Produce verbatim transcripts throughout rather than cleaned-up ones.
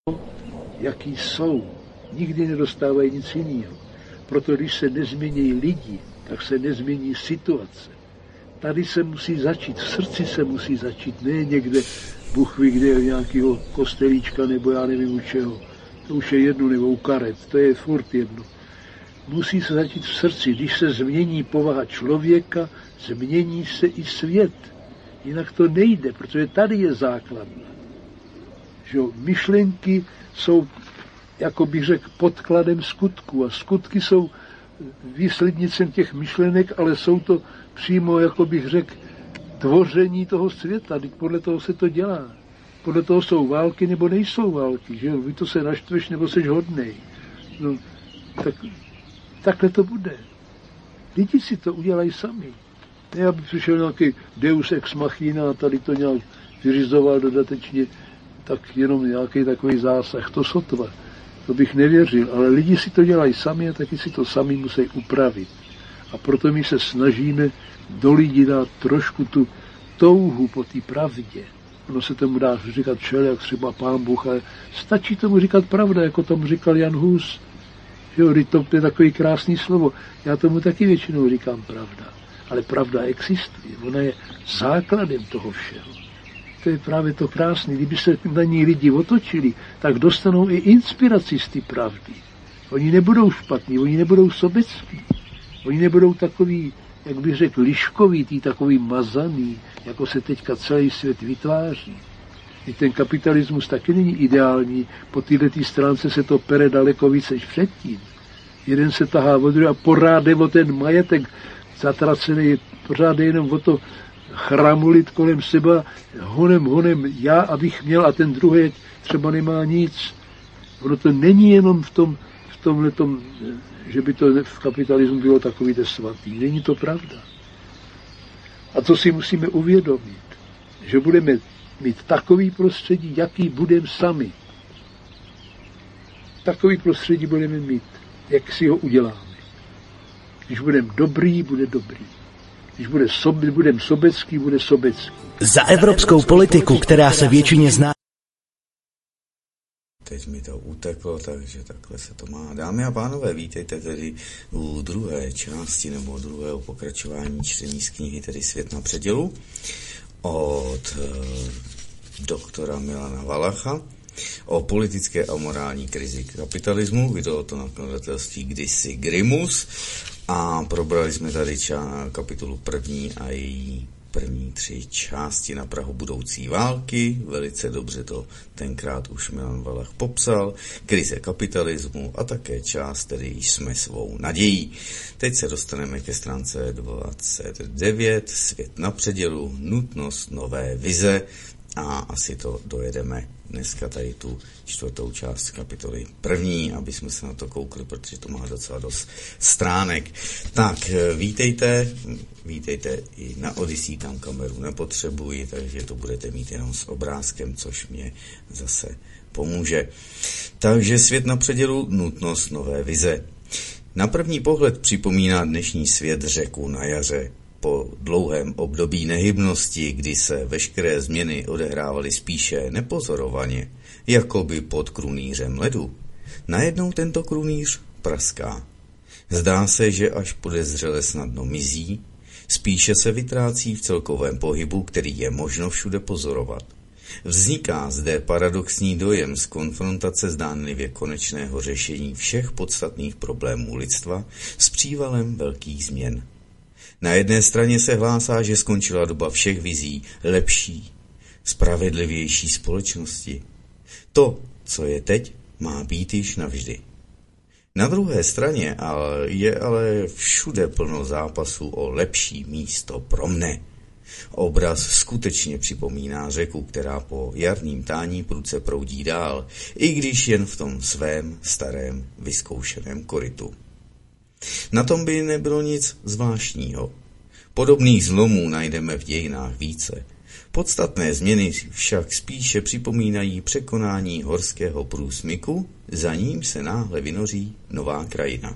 jaký jsou. Nikdy nedostávají nic jiného. Proto když se nezmění lidi, tak se nezmění situace. Tady se musí začít, v srdci se musí začít, ne někde, Bůh ví, kde je nějakého kostelíčka, nebo já nevím u čeho. To už je jedno, nebo u karet, to je furt jedno. Musí se začít v srdci. Když se změní povaha člověka, změní se i svět. Jinak to nejde, protože tady je základna. Že myšlenky jsou, jako bych řekl, podkladem skutků. A skutky jsou výslednicem těch myšlenek, ale jsou to přímo, jako bych řekl, tvoření toho světa. Podle toho se to dělá. Podle toho jsou války nebo nejsou války. Že jo? Vy to se naštveš nebo seš hodnej. No, tak, takhle to bude. Lidi si to udělají sami. Ne, aby přišel nějaký deus ex machina a tady to nějak vyřizoval dodatečně, tak jenom nějaký takový zásah. To sotva. To bych nevěřil. Ale lidi si to dělají sami a taky si to sami musí upravit. A proto my se snažíme do lidí dát trošku tu touhu po té pravdě. Ono se tomu dá říkat všelijak, třeba Pán Bůh, ale stačí tomu říkat pravda, jako tomu říkal Jan Hus. Jo, to je takový krásný slovo. Já tomu taky většinou říkám pravda. Ale pravda existuje. Ona je základem toho všeho. To je právě to krásné. Kdyby se na ní lidi otočili, tak dostanou i inspiraci z té pravdy. Oni nebudou špatní, oni nebudou sobecký. Oni nebudou takový, jak bych řekl, liškovitý, takový mazaný, jako se teďka celý svět vytváří. I ten kapitalismus taky není ideální. Po této stránce se to pere daleko více než předtím. Jeden se tahá od druhého a pořád jde o ten majetek zatracený, pořád jde jenom o to chramulit kolem seba, honem, honem, já, abych měl, a ten druhý třeba nemá nic. Ono to není jenom v tom, v tomhletom, že by to v kapitalismu bylo takový svatý. Není to pravda. A to si musíme uvědomit, že budeme mít takový prostředí, jaký budeme sami. Takový prostředí budeme mít, jak si ho uděláme. Když budeme dobrý, bude dobrý. Když bude sobe, budeme sobecký, bude sobecký. Za evropskou politiku, která se většině zná. Teď mi to uteklo, takže takhle se to má. Dámy a pánové, vítejte tedy u druhé části nebo druhého pokračování čtení z knihy, tedy Svět na předělu, od e, doktora Milana Valacha o politické a morální krizi kapitalismu. Vydalo to nakladatelství kdysi Grimus a probrali jsme tady ča- kapitolu první a její první tři části na prahu budoucí války. Velice dobře to tenkrát už Milan Valach popsal. Krize kapitalismu a také část, tedy jsme svou nadějí. Teď se dostaneme ke stránce dvacet devět. Svět na předělu, nutnost nové vize a asi to dojedeme dneska tady tu čtvrtou část kapitoly první, aby jsme se na to koukli, protože to má docela dost stránek. Tak, vítejte, vítejte i na Odyssey, tam kameru nepotřebuji, takže to budete mít jenom s obrázkem, což mě zase pomůže. Takže Svět na předělu, nutnost nové vize. Na první pohled připomíná dnešní svět řeku na jaře. Po dlouhém období nehybnosti, kdy se veškeré změny odehrávaly spíše nepozorovaně, jakoby pod krunýřem ledu, najednou tento krunýř praská. Zdá se, že až podezřele snadno mizí, spíše se vytrácí v celkovém pohybu, který je možno všude pozorovat. Vzniká zde paradoxní dojem z konfrontace zdánlivě konečného řešení všech podstatných problémů lidstva s přívalem velkých změn. Na jedné straně se hlásá, že skončila doba všech vizí lepší, spravedlivější společnosti. To, co je teď, má být již navždy. Na druhé straně je ale všude plno zápasů o lepší místo pro mne. Obraz skutečně připomíná řeku, která po jarním tání prudce proudí dál, i když jen v tom svém starém vyzkoušeném korytu. Na tom by nebylo nic zvláštního. Podobných zlomů najdeme v dějinách více. Podstatné změny však spíše připomínají překonání horského průsmyku, za ním se náhle vynoří nová krajina.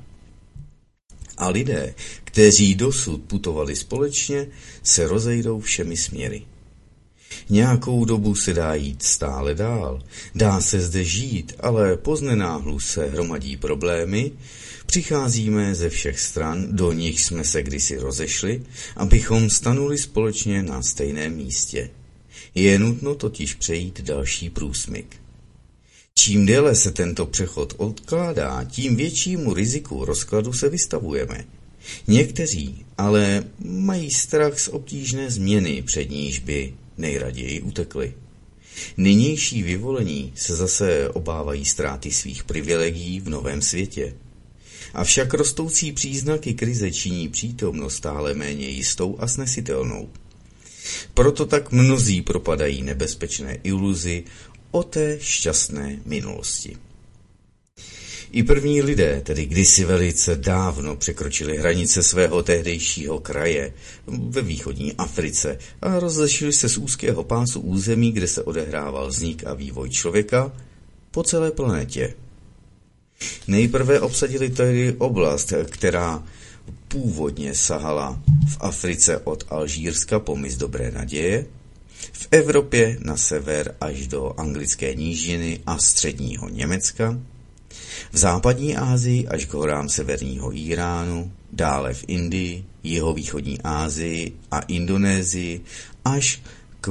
A lidé, kteří dosud putovali společně, se rozejdou všemi směry. Nějakou dobu se dá jít stále dál, dá se zde žít, ale poznenáhlu se hromadí problémy, přicházíme ze všech stran, do nich jsme se kdysi rozešli, abychom stanuli společně na stejném místě. Je nutno totiž přejít další průsmyk. Čím déle se tento přechod odkládá, tím většímu riziku rozkladu se vystavujeme. Někteří ale mají strach z obtížné změny, před níž by nejraději utekli. Nynější vyvolení se zase obávají ztráty svých privilegií v novém světě. Avšak rostoucí příznaky krize činí přítomnost stále méně jistou a snesitelnou. Proto tak mnozí propadají nebezpečné iluzi o té šťastné minulosti. I první lidé, tedy kdysi velice dávno, překročili hranice svého tehdejšího kraje ve východní Africe a rozešli se z úzkého pásu území, kde se odehrával vznik a vývoj člověka, po celé planetě. Nejprve obsadili tedy oblast, která původně sahala v Africe od Alžírska po mys Dobré naděje, v Evropě na sever až do anglické nížiny a středního Německa, v západní Asii až k horám severního Íránu, dále v Indii, jihovýchodní Asii a Indonésii až k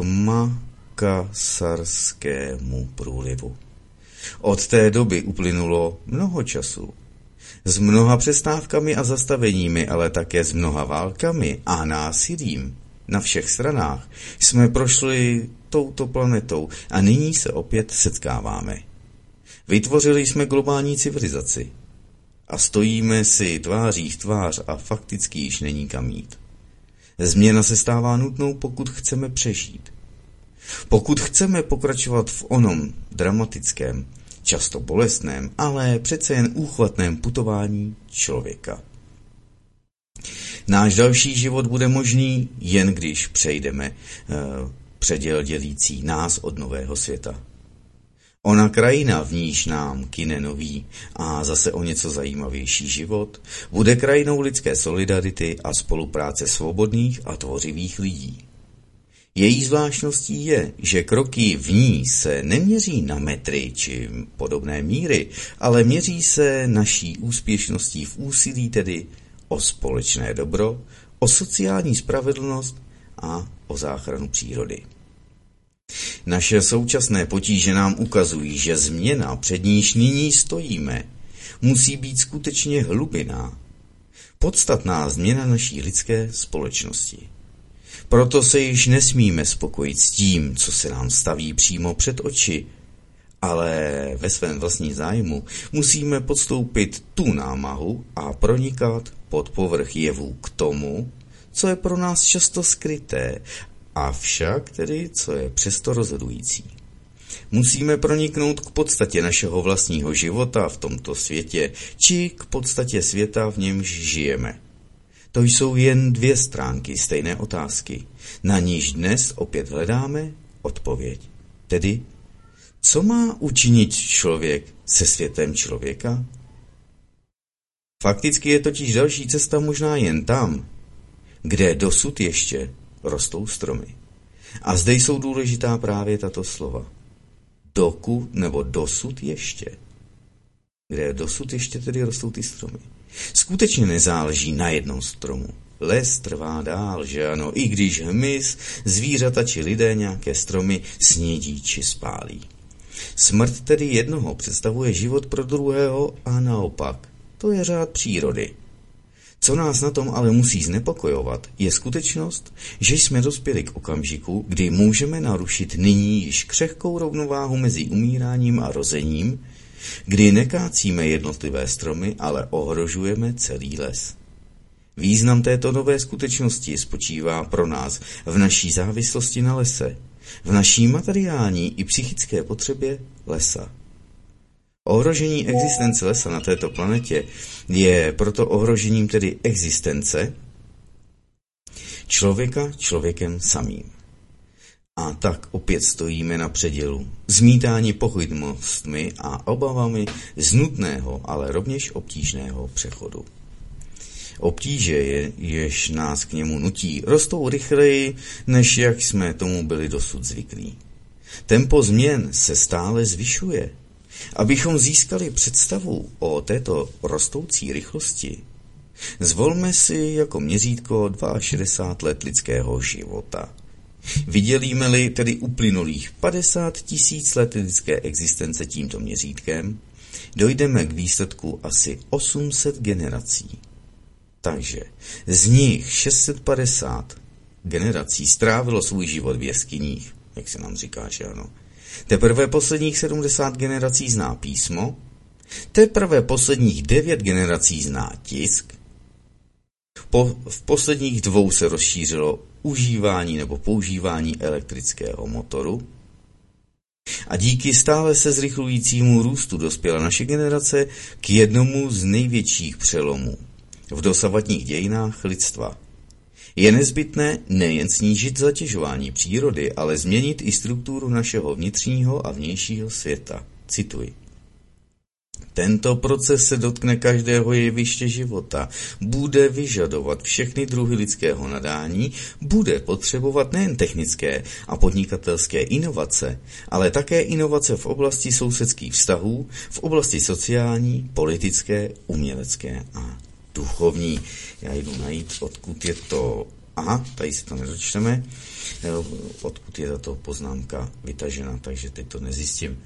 Makasarskému průlivu. Od té doby uplynulo mnoho času. S mnoha přestávkami a zastaveními, ale také s mnoha válkami a násilím na všech stranách jsme prošli touto planetou a nyní se opět setkáváme. Vytvořili jsme globální civilizaci a stojíme si tváří v tvář a fakticky již není kam jít. Změna se stává nutnou, pokud chceme přežít. Pokud chceme pokračovat v onom dramatickém, často bolestném, ale přece jen úchvatném putování člověka. Náš další život bude možný, jen když přejdeme eh, předěl dělící nás od nového světa. Ona krajina, v níž nám kyne nový a zase o něco zajímavější život, bude krajinou lidské solidarity a spolupráce svobodných a tvořivých lidí. Její zvláštností je, že kroky v ní se neměří na metry či podobné míry, ale měří se naší úspěšností v úsilí, tedy o společné dobro, o sociální spravedlnost a o záchranu přírody. Naše současné potíže nám ukazují, že změna, před níž nyní stojíme, musí být skutečně hlubinná, podstatná změna naší lidské společnosti. Proto se již nesmíme spokojit s tím, co se nám staví přímo před oči, ale ve svém vlastním zájmu musíme podstoupit tu námahu a pronikat pod povrch jevů k tomu, co je pro nás často skryté, avšak tedy, co je přesto rozhodující. Musíme proniknout k podstatě našeho vlastního života v tomto světě, či k podstatě světa, v němž žijeme. To jsou jen dvě stránky stejné otázky, na níž dnes opět hledáme odpověď. Tedy, co má učinit člověk se světem člověka? Fakticky je totiž další cesta možná jen tam, kde dosud ještě rostou stromy. A zde jsou důležitá právě tato slova. Dokud nebo dosud ještě. Kde dosud ještě tedy rostou ty stromy. Skutečně nezáleží na jednom stromu. Les trvá dál, že ano, i když hmyz, zvířata či lidé nějaké stromy snědí či spálí. Smrt tedy jednoho představuje život pro druhého a naopak. To je řád přírody. Co nás na tom ale musí znepokojovat, je skutečnost, že jsme dospěli k okamžiku, kdy můžeme narušit nyní již křehkou rovnováhu mezi umíráním a rozením, kdy nekácíme jednotlivé stromy, ale ohrožujeme celý les. Význam této nové skutečnosti spočívá pro nás v naší závislosti na lese, v naší materiální i psychické potřebě lesa. Ohrožení existence lesa na této planetě je proto ohrožením tedy existence člověka člověkem samým. A tak opět stojíme na předělu, zmítáni pochybnostmi a obavami z nutného, ale rovněž obtížného přechodu. Obtíže, je, jež nás k němu nutí, rostou rychleji, než jak jsme tomu byli dosud zvyklí. Tempo změn se stále zvyšuje. Abychom získali představu o této rostoucí rychlosti, zvolme si jako měřítko šedesát dva let lidského života. Vydělíme-li tedy uplynulých padesát tisíc let lidské existence tímto měřítkem, dojdeme k výsledku asi osm set generací. Takže z nich šest set padesát generací strávilo svůj život v jeskyních, jak se nám říká, že ano. Teprve posledních sedmdesát generací zná písmo, teprve posledních devět generací zná tisk, po, v posledních dvou se rozšířilo užívání nebo používání elektrického motoru a díky stále se zrychlujícímu růstu dospěla naše generace k jednomu z největších přelomů v dosavadních dějinách lidstva. Je nezbytné nejen snížit zatěžování přírody, ale změnit i strukturu našeho vnitřního a vnějšího světa. Cituji. Tento proces se dotkne každého jeviště života, bude vyžadovat všechny druhy lidského nadání, bude potřebovat nejen technické a podnikatelské inovace, ale také inovace v oblasti sousedských vztahů, v oblasti sociální, politické, umělecké a duchovní. Já jdu najít, odkud je to... Aha, tady se to nedočteme, odkud je tato poznámka vytažena, takže teď to nezjistím.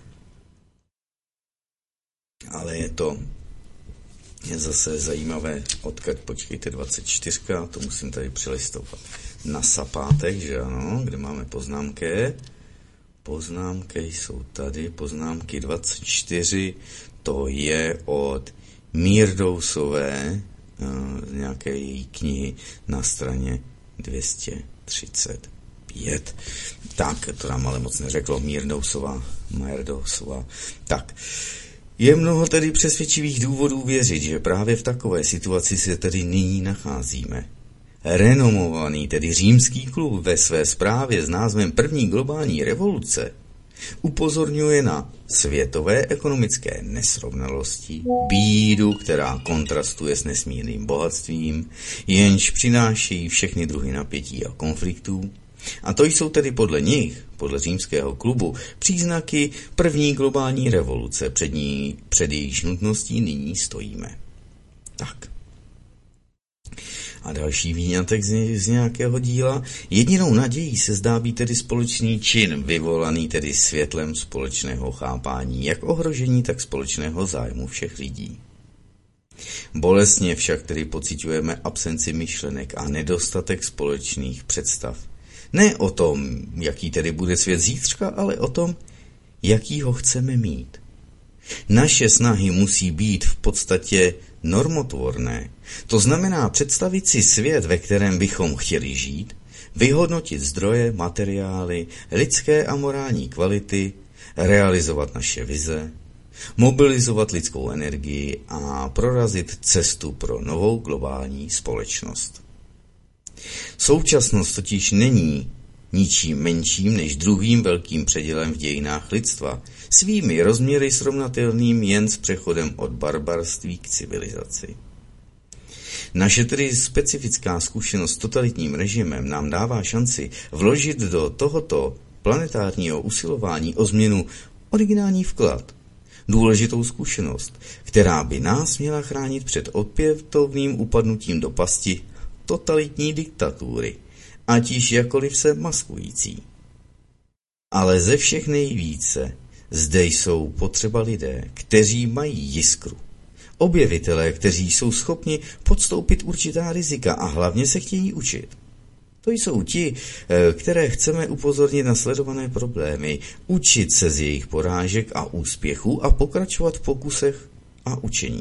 Ale je to je zase zajímavé, odkud, počkejte, dvacet čtyři, to musím tady přelistovat na sapátek, že ano, kde máme poznámky. Poznámky jsou tady, poznámky dvacet čtyři, to je od Mírdousové, z nějaké její knihy na straně dvě stě třicet pět. Tak, to nám ale moc neřeklo, Mírdousová, Mírdousová. Tak, je mnoho tedy přesvědčivých důvodů věřit, že právě v takové situaci se tedy nyní nacházíme. Renomovaný, tedy Římský klub ve své zprávě s názvem První globální revoluce upozorňuje na světové ekonomické nesrovnalosti, bídu, která kontrastuje s nesmírným bohatstvím, jenž přinášejí všechny druhy napětí a konfliktů. A to jsou tedy podle nich, podle Římského klubu, příznaky první globální revoluce, před, ní, před jejíž nutností nyní stojíme. Tak. A další výňatek z, z nějakého díla. Jedinou nadějí se zdá být tedy společný čin, vyvolaný tedy světlem společného chápání, jak ohrožení, tak společného zájmu všech lidí. Bolestně však tedy pociťujeme absenci myšlenek a nedostatek společných představ. Ne o tom, jaký tedy bude svět zítřka, ale o tom, jaký ho chceme mít. Naše snahy musí být v podstatě normotvorné. To znamená představit si svět, ve kterém bychom chtěli žít, vyhodnotit zdroje, materiály, lidské a morální kvality, realizovat naše vize, mobilizovat lidskou energii a prorazit cestu pro novou globální společnost. Současnost totiž není ničím menším než druhým velkým předělem v dějinách lidstva, svými rozměry srovnatelným jen s přechodem od barbarství k civilizaci. Naše tedy specifická zkušenost s totalitním režimem nám dává šanci vložit do tohoto planetárního usilování o změnu originální vklad, důležitou zkušenost, která by nás měla chránit před opětovným upadnutím do pasti totalitní diktatury, ať již jakoliv se maskující. Ale ze všech nejvíce zde jsou potřeba lidé, kteří mají jiskru. Objevitelé, kteří jsou schopni podstoupit určitá rizika a hlavně se chtějí učit. To jsou ti, které chceme upozornit na sledované problémy, učit se z jejich porážek a úspěchů a pokračovat v pokusech a učení.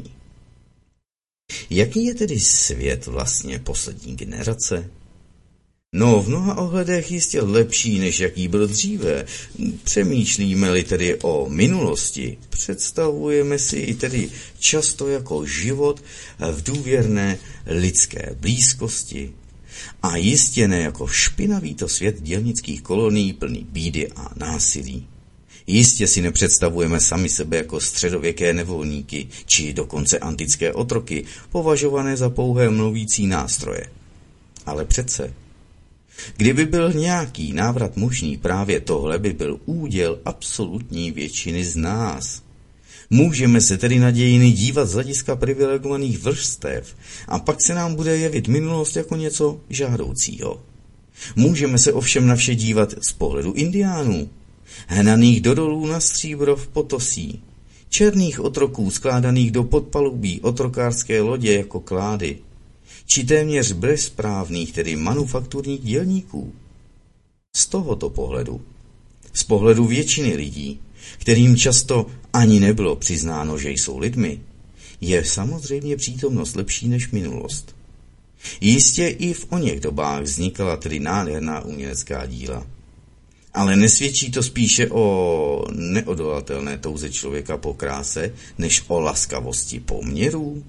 Jaký je tedy svět vlastně poslední generace? No, v mnoha ohledech jistě lepší, než jaký byl dříve. Přemýšlíme-li tedy o minulosti, představujeme si i tedy často jako život v důvěrné lidské blízkosti a jistě ne jako špinavý to svět dělnických kolonií plný bídy a násilí. Jistě si nepředstavujeme sami sebe jako středověké nevolníky, či dokonce antické otroky, považované za pouhé mluvící nástroje. Ale přece, kdyby byl nějaký návrat možný, právě tohle by byl úděl absolutní většiny z nás. Můžeme se tedy na dějiny dívat z hlediska privilegovaných vrstev a pak se nám bude jevit minulost jako něco žádoucího. Můžeme se ovšem na vše dívat z pohledu indiánů, hnaných do dolů na stříbro v Potosí, černých otroků skládaných do podpalubí otrokářské lodě jako klády, či téměř bezprávných, tedy manufakturních dělníků. Z tohoto pohledu, z pohledu většiny lidí, kterým často ani nebylo přiznáno, že jsou lidmi, je samozřejmě přítomnost lepší než minulost. Jistě i v oněch dobách vznikala tedy nádherná umělecká díla. Ale nesvědčí to spíše o neodolatelné touze člověka po kráse, než o laskavosti poměrů?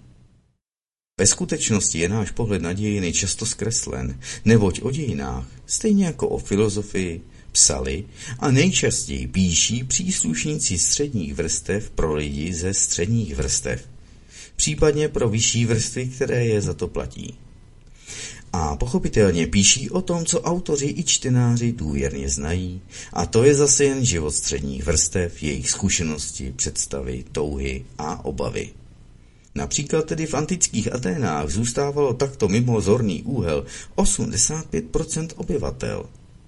Ve skutečnosti je náš pohled na dějiny často zkreslen, neboť o dějinách, stejně jako o filozofii, psali a nejčastěji píší příslušníci středních vrstev pro lidi ze středních vrstev, případně pro vyšší vrstvy, které je za to platí. A pochopitelně píší o tom, co autoři i čtenáři důvěrně znají, a to je zase jen život středních vrstev, jejich zkušenosti, představy, touhy a obavy. Například tedy v antických Aténách zůstávalo takto mimo zorný úhel osmdesát pět procent obyvatel.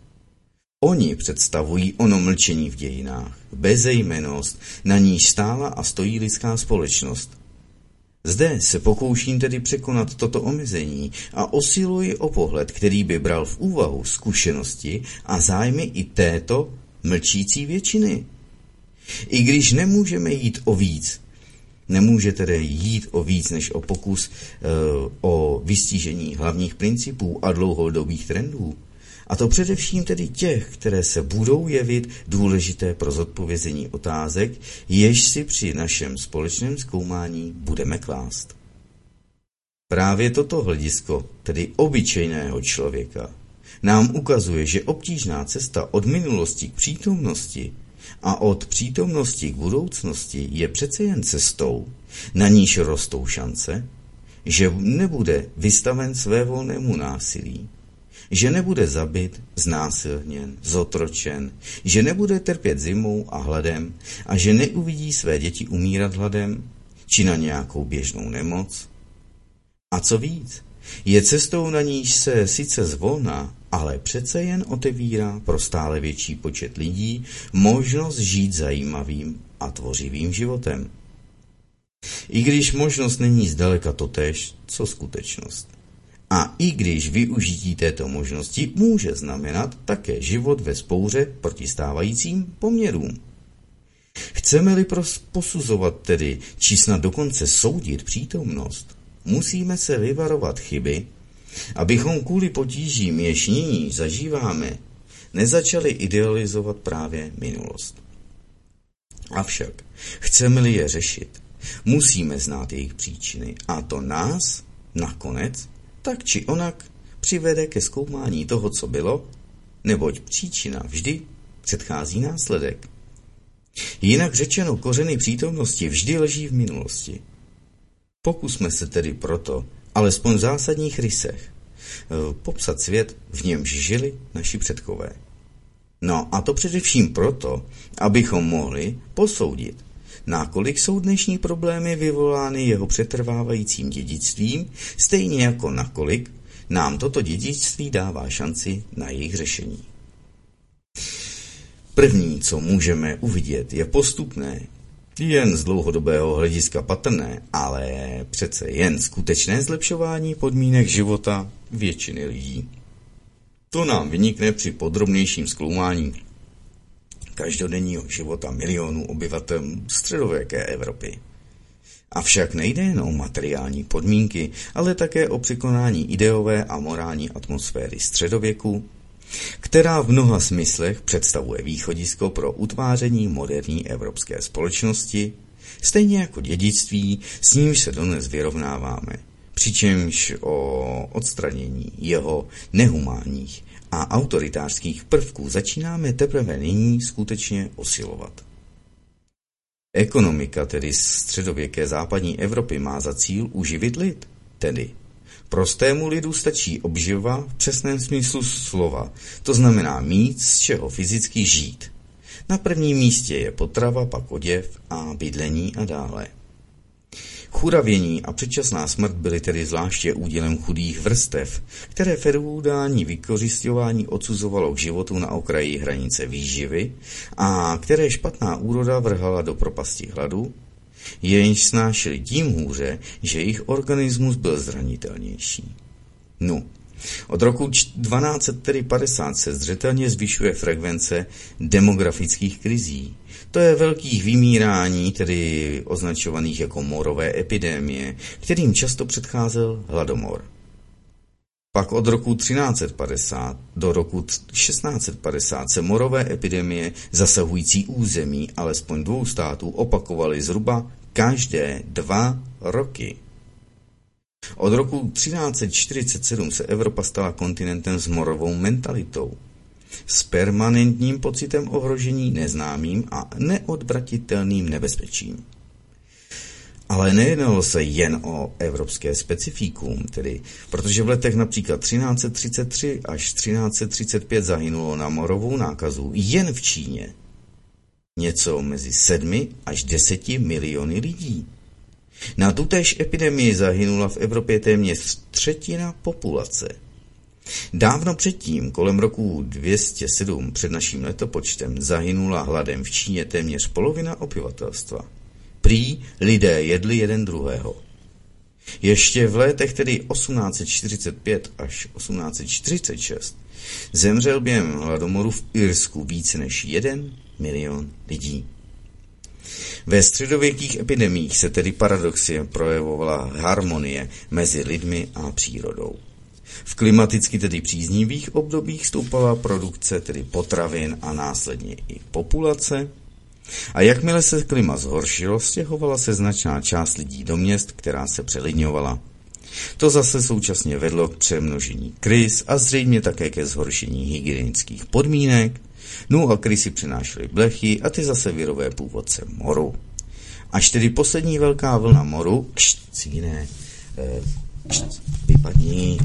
Oni představují ono mlčení v dějinách, bezejmennost, na níž stála a stojí lidská společnost. Zde se pokouším tedy překonat toto omezení a usiluji o pohled, který by bral v úvahu zkušenosti a zájmy i této mlčící většiny. I když nemůžeme jít o víc, nemůže tedy jít o víc než o pokus e, o vystížení hlavních principů a dlouhodobých trendů, a to především tedy těch, které se budou jevit důležité pro zodpovězení otázek, jež si při našem společném zkoumání budeme klást. Právě toto hledisko, tedy obyčejného člověka, nám ukazuje, že obtížná cesta od minulosti k přítomnosti a od přítomnosti k budoucnosti je přece jen cestou, na níž rostou šance, že nebude vystaven svévolnému násilí, že nebude zabit, znásilněn, zotročen, že nebude trpět zimou a hladem a že neuvidí své děti umírat hladem či na nějakou běžnou nemoc. A co víc, je cestou, na níž se sice zvolna, ale přece jen otevírá pro stále větší počet lidí možnost žít zajímavým a tvořivým životem. I když možnost není zdaleka totéž, co skutečnost. A i když využití této možnosti může znamenat také život ve vzpouře proti stávajícím poměrům. Chceme-li posuzovat tedy, či snad dokonce soudit přítomnost, musíme se vyvarovat chyby, abychom kvůli potížím, jež nyní zažíváme, nezačali idealizovat právě minulost. Avšak, chceme-li je řešit, musíme znát jejich příčiny a to nás nakonec tak či onak přivede ke zkoumání toho, co bylo, neboť příčina vždy předchází následek. Jinak řečeno, kořeny přítomnosti vždy leží v minulosti. Pokusme se tedy proto, alespoň v zásadních rysech, popsat svět, v němž žili naši předkové. No a to především proto, abychom mohli posoudit, nakolik jsou dnešní problémy vyvolány jeho přetrvávajícím dědictvím, stejně jako nakolik nám toto dědictví dává šanci na jejich řešení. První, co můžeme uvidět, je postupné, jen z dlouhodobého hlediska patrné, ale přece jen skutečné zlepšování podmínek života většiny lidí. To nám vynikne při podrobnějším zkoumání každodenního života milionů obyvatel středověké Evropy. Avšak nejde jen o materiální podmínky, ale také o překonání ideové a morální atmosféry středověku, která v mnoha smyslech představuje východisko pro utváření moderní evropské společnosti, stejně jako dědictví, s nímž se dodnes vyrovnáváme, přičemž o odstranění jeho nehumánních a autoritářských prvků začínáme teprve nyní skutečně osilovat. Ekonomika tedy středověké západní Evropy má za cíl uživit lid, tedy prostému lidu stačí obživa v přesném smyslu slova, to znamená mít z čeho fyzicky žít. Na prvním místě je potrava, pak oděv a bydlení a dále. Churavění a předčasná smrt byly tedy zvláště údělem chudých vrstev, které feudální vykořisťování odsuzovalo k životu na okraji hranice výživy a které špatná úroda vrhala do propasti hladu, jenž snášeli tím hůře, že jejich organismus byl zranitelnější. No, od roku dvanáct padesát se zřetelně zvyšuje frekvence demografických krizí. To je velkých vymírání, tedy označovaných jako morové epidémie, kterým často předcházel hladomor. Pak od roku třináct padesát do roku šestnáct padesát se morové epidemie zasahující území alespoň dvou států opakovaly zhruba každé dva roky. Od roku třináct čtyřicet sedm se Evropa stala kontinentem s morovou mentalitou, s permanentním pocitem ohrožení neznámým a neodvratitelným nebezpečím. Ale nejednalo se jen o evropské specifikum, tedy, protože v letech například třináct třicet tři až třináct třicet pět zahynulo na morovou nákazu jen v Číně něco mezi sedmi až deseti miliony lidí. Na tutéž epidemii zahynula v Evropě téměř třetina populace. Dávno předtím, kolem roku dvě stě sedm před naším letopočtem, zahynula hladem v Číně téměř polovina obyvatelstva. Prý lidé jedli jeden druhého. Ještě v letech tedy osmnáct čtyřicet pět až osmnáct čtyřicet šest zemřel během hladomoru v Irsku více než jeden milion lidí. Ve středověkých epidemiích se tedy paradoxně projevovala harmonie mezi lidmi a přírodou. V klimaticky tedy příznivých obdobích stoupala produkce tedy potravin a následně i populace. A jakmile se klima zhoršilo, stěhovala se značná část lidí do měst, která se přelidňovala. To zase současně vedlo k přemnožení kriz a zřejmě také ke zhoršení hygienických podmínek. No a krysy přinášely blechy a ty zase virové původce moru. Až tedy poslední velká vlna moru, kšt, cíne, eh, kšt, vypadni,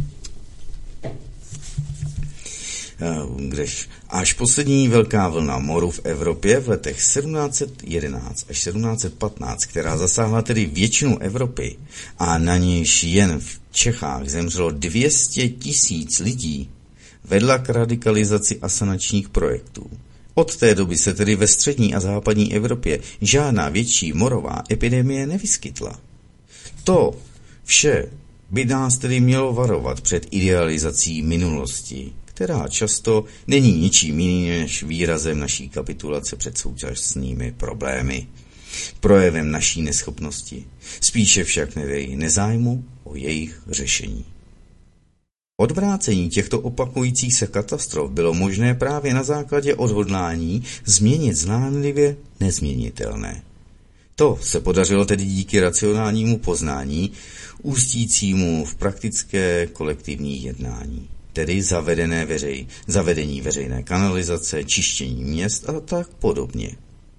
Kdež až poslední velká vlna moru v Evropě v letech sedmnáct jedenáct až sedmnáct patnáct, která zasáhla tedy většinu Evropy a na níž jen v Čechách zemřelo dvě stě tisíc lidí, vedla k radikalizaci asanačních projektů. Od té doby se tedy ve střední a západní Evropě žádná větší morová epidemie nevyskytla. To vše by nás tedy mělo varovat před idealizací minulosti, která často není ničím jiným než výrazem naší kapitulace před současnými problémy, projevem naší neschopnosti, spíše však nevějí nezájmu o jejich řešení. Odvrácení těchto opakujících se katastrof bylo možné právě na základě odhodlání změnit zdánlivě nezměnitelné. To se podařilo tedy díky racionálnímu poznání, ústícímu v praktické kolektivní jednání, tedy zavedené veřej, zavedení veřejné kanalizace, čištění měst a tak podobně.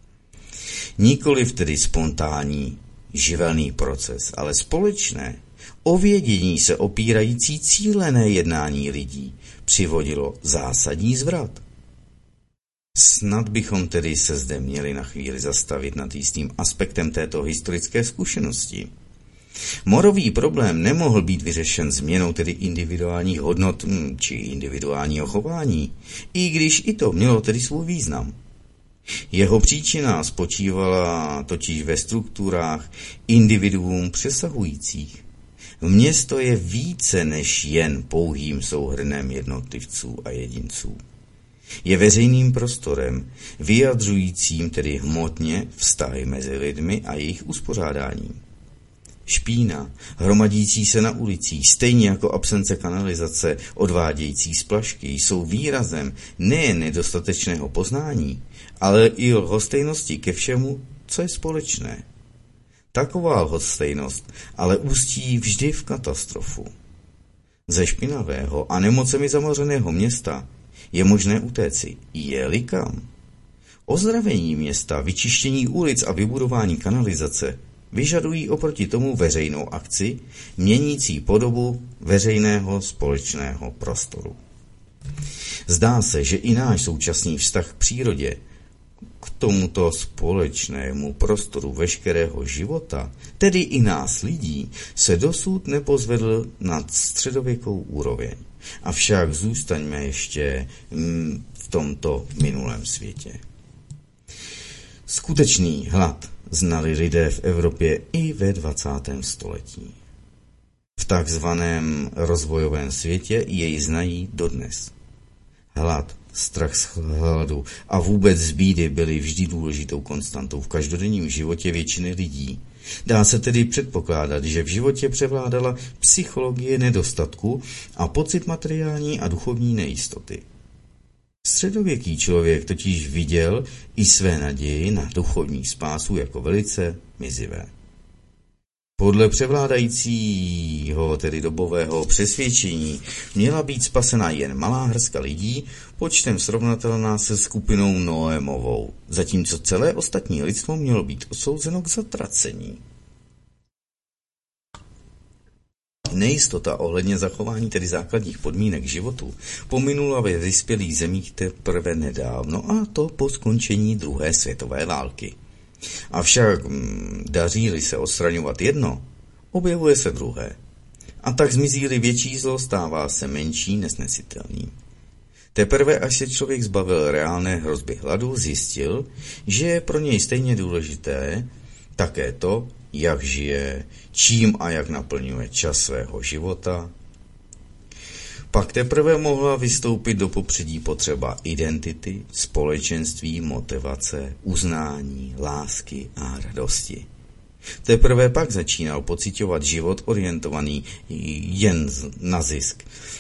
Nikoliv tedy spontánní, živelný proces, ale společné, o vědění se opírající cílené jednání lidí přivodilo zásadní zvrat. Snad bychom tedy se zde měli na chvíli zastavit nad jistým aspektem této historické zkušenosti. Morový problém nemohl být vyřešen změnou tedy individuálních hodnot či individuálního chování, i když i to mělo tedy svůj význam. Jeho příčina spočívala totiž ve strukturách individuum přesahujících. Město je více než jen pouhým souhrnem jednotlivců a jedinců. Je veřejným prostorem, vyjadřujícím tedy hmotně vztahy mezi lidmi a jejich uspořádáním. Špína, hromadící se na ulicích, stejně jako absence kanalizace odvádějící splašky, jsou výrazem nejen nedostatečného poznání, ale i lhostejnosti ke všemu, co je společné. Taková lhostejnost ale ústí vždy v katastrofu. Ze špinavého a nemocemi zamořeného města je možné utéci, je-li kam. Ozdravení města, vyčištění ulic a vybudování kanalizace vyžadují oproti tomu veřejnou akci, měnící podobu veřejného společného prostoru. Zdá se, že i náš současný vztah k přírodě, k tomuto společnému prostoru veškerého života, tedy i nás lidí, se dosud nepozvedl nad středověkou úroveň. Avšak zůstaňme ještě mm, v tomto minulém světě. Skutečný hlad znali lidé v Evropě i ve dvacátém století. V takzvaném rozvojovém světě jej znají dodnes. Hlad, strach z hladu a vůbec z bídy byly vždy důležitou konstantou v každodenním životě většiny lidí. Dá se tedy předpokládat, že v životě převládala psychologie nedostatku a pocit materiální a duchovní nejistoty. Středověký člověk totiž viděl i své naději na duchovní spásu jako velice mizivé. Podle převládajícího, tedy dobového přesvědčení, měla být spasena jen malá hrstka lidí, počtem srovnatelná se skupinou Noémovou, zatímco celé ostatní lidstvo mělo být odsouzeno k zatracení. Nejistota ohledně zachování tedy základních podmínek životu pominula ve vyspělých zemích teprve nedávno, a to po skončení druhé světové války. Avšak daří-li se odstraňovat jedno, objevuje se druhé. A tak zmizí-li větší zlo, stává se menší nesnesitelný. Teprve až se člověk zbavil reálné hrozby hladu, zjistil, že je pro něj stejně důležité také to, jak žije, čím a jak naplňuje čas svého života. Pak teprve mohla vystoupit do popředí potřeba identity, společenství, motivace, uznání, lásky a radosti. Teprve pak začínal pociťovat život orientovaný jen na zisk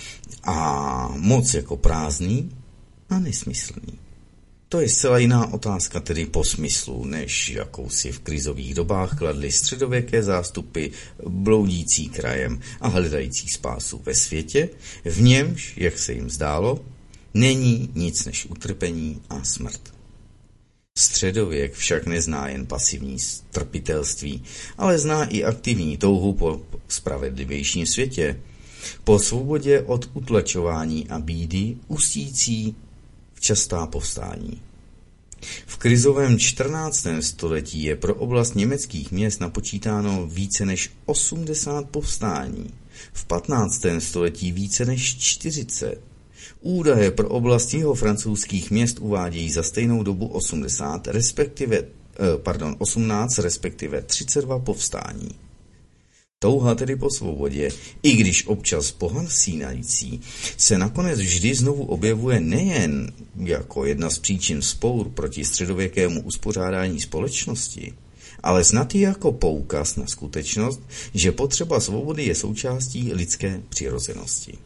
a moc jako prázdný a nesmyslný. To je zcela jiná otázka, tedy po smyslu, než jakou si v krizových dobách kladly středověké zástupy bloudící krajem a hledající spásu ve světě, v němž, jak se jim zdálo, není nic než utrpení a smrt. Středověk však nezná jen pasivní trpitelství, ale zná i aktivní touhu po spravedlivějším světě, po svobodě od utlačování a bídy ustící v častá povstání. V krizovém čtrnáctém století je pro oblast německých měst napočítáno více než osmdesát povstání, v patnáctém století více než čtyřicet. Údaje pro oblast jeho francouzských měst uvádějí za stejnou dobu osmdesát, respektive, eh, pardon, osmnáct, respektive třicet dva povstání. Touha tedy po svobodě, i když občas pohasínající, se nakonec vždy znovu objevuje nejen jako jedna z příčin vzpour proti středověkému uspořádání společnosti, ale snad i jako poukaz na skutečnost, že potřeba svobody je součástí lidské přirozenosti.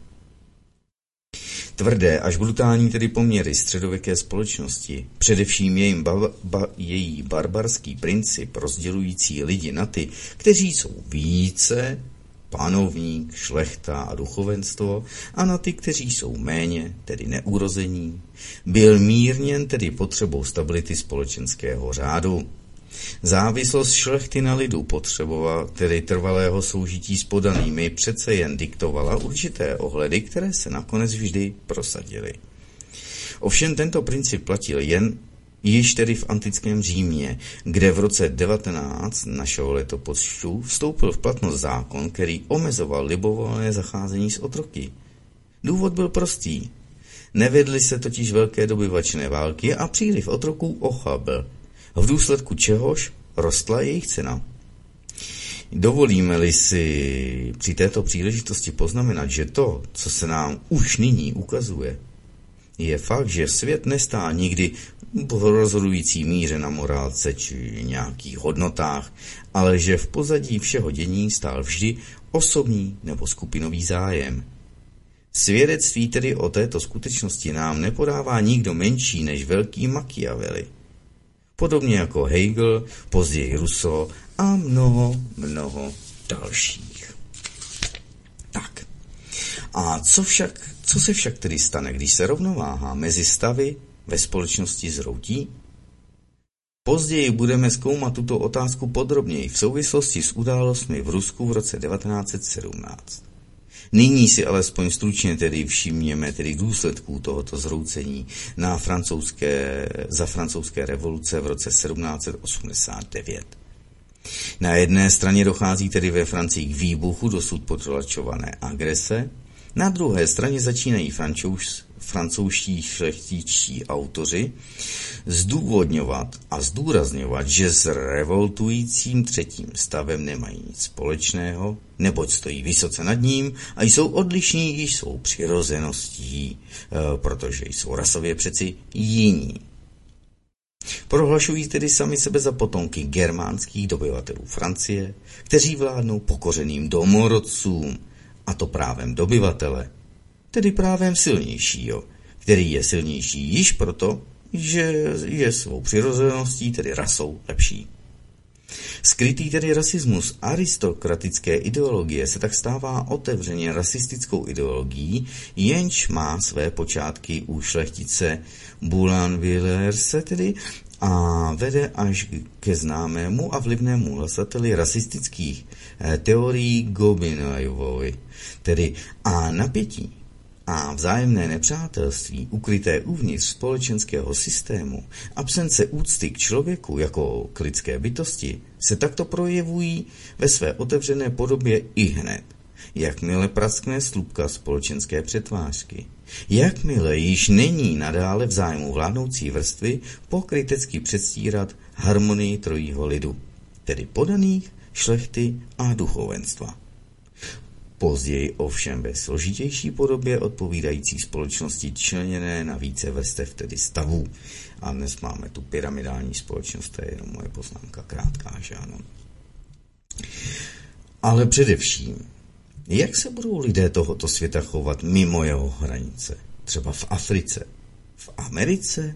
Tvrdé až brutální tedy poměry středověké společnosti, především její, ba- ba- její barbarský princip rozdělující lidi na ty, kteří jsou více, panovník, šlechta a duchovenstvo, a na ty, kteří jsou méně, tedy neurození, byl mírněn tedy potřebou stability společenského řádu. Závislost šlechty na lidu potřebovala, tedy trvalého soužití s podanými, přece jen diktovala určité ohledy, které se nakonec vždy prosadily. Ovšem tento princip platil jen již tedy v antickém Římě, kde v roce devatenáct našeho letopočtu vstoupil v platnost zákon, který omezoval libovolné zacházení s otroky. Důvod byl prostý. Nevedly se totiž velké dobyvačné války a příliv otroků ochabl, v důsledku čehož rostla jejich cena. Dovolíme-li si při této příležitosti poznamenat, že to, co se nám už nyní ukazuje, je fakt, že svět nestál nikdy v rozhodující míře na morálce či nějakých hodnotách, ale že v pozadí všeho dění stál vždy osobní nebo skupinový zájem. Svědectví tedy o této skutečnosti nám nepodává nikdo menší než velký Machiavelli. Podobně jako Hegel, později Rousseau a mnoho, mnoho dalších. Tak. A co, však, co se však tedy stane, když se rovnováha mezi stavy ve společnosti zroutí? Později budeme zkoumat tuto otázku podrobněji v souvislosti s událostmi v Rusku v roce devatenáct set sedmnáct. Nyní si alespoň stručně tedy všimněme tedy důsledků tohoto zhroucení na francouzské, za francouzské revoluce v roce sedmnáct set osmdesát devět. Na jedné straně dochází tedy ve Francii k výbuchu dosud potlačované agrese, na druhé straně začínají francouz, francouzští šlechtičtí autoři zdůvodňovat a zdůrazňovat, že s revoltujícím třetím stavem nemají nic společného, neboť stojí vysoce nad ním a jsou odlišní již svou přirozeností, protože jsou rasově přeci jiní. Prohlašují tedy sami sebe za potomky germánských dobyvatelů Francie, kteří vládnou pokořeným domorodcům, a to právem dobyvatele, tedy právem silnějšího, který je silnější již proto, že je svou přirozeností, tedy rasou, lepší. Skrytý tedy rasismus aristokratické ideologie se tak stává otevřeně rasistickou ideologií, jenž má své počátky u šlechtice Boulainvillerse tedy a vede až ke známému a vlivnému hlasateli rasistických teorií Gobineauovi, tedy a napětí a vzájemné nepřátelství ukryté uvnitř společenského systému, absence úcty k člověku jako k lidské bytosti, se takto projevují ve své otevřené podobě i hned, jakmile praskne slupka společenské přetvářky. Jakmile již není nadále v zájmu vládnoucí vrstvy pokrytecky předstírat harmonii trojího lidu, tedy podaných, šlechty a duchovenstva. Později ovšem ve složitější podobě odpovídající společnosti členěné na více vrstev, tedy stavů. A dnes máme tu pyramidální společnost, to je jenom moje poznámka krátká, že ano. Ale především, jak se budou lidé tohoto světa chovat mimo jeho hranice? Třeba v Africe, v Americe?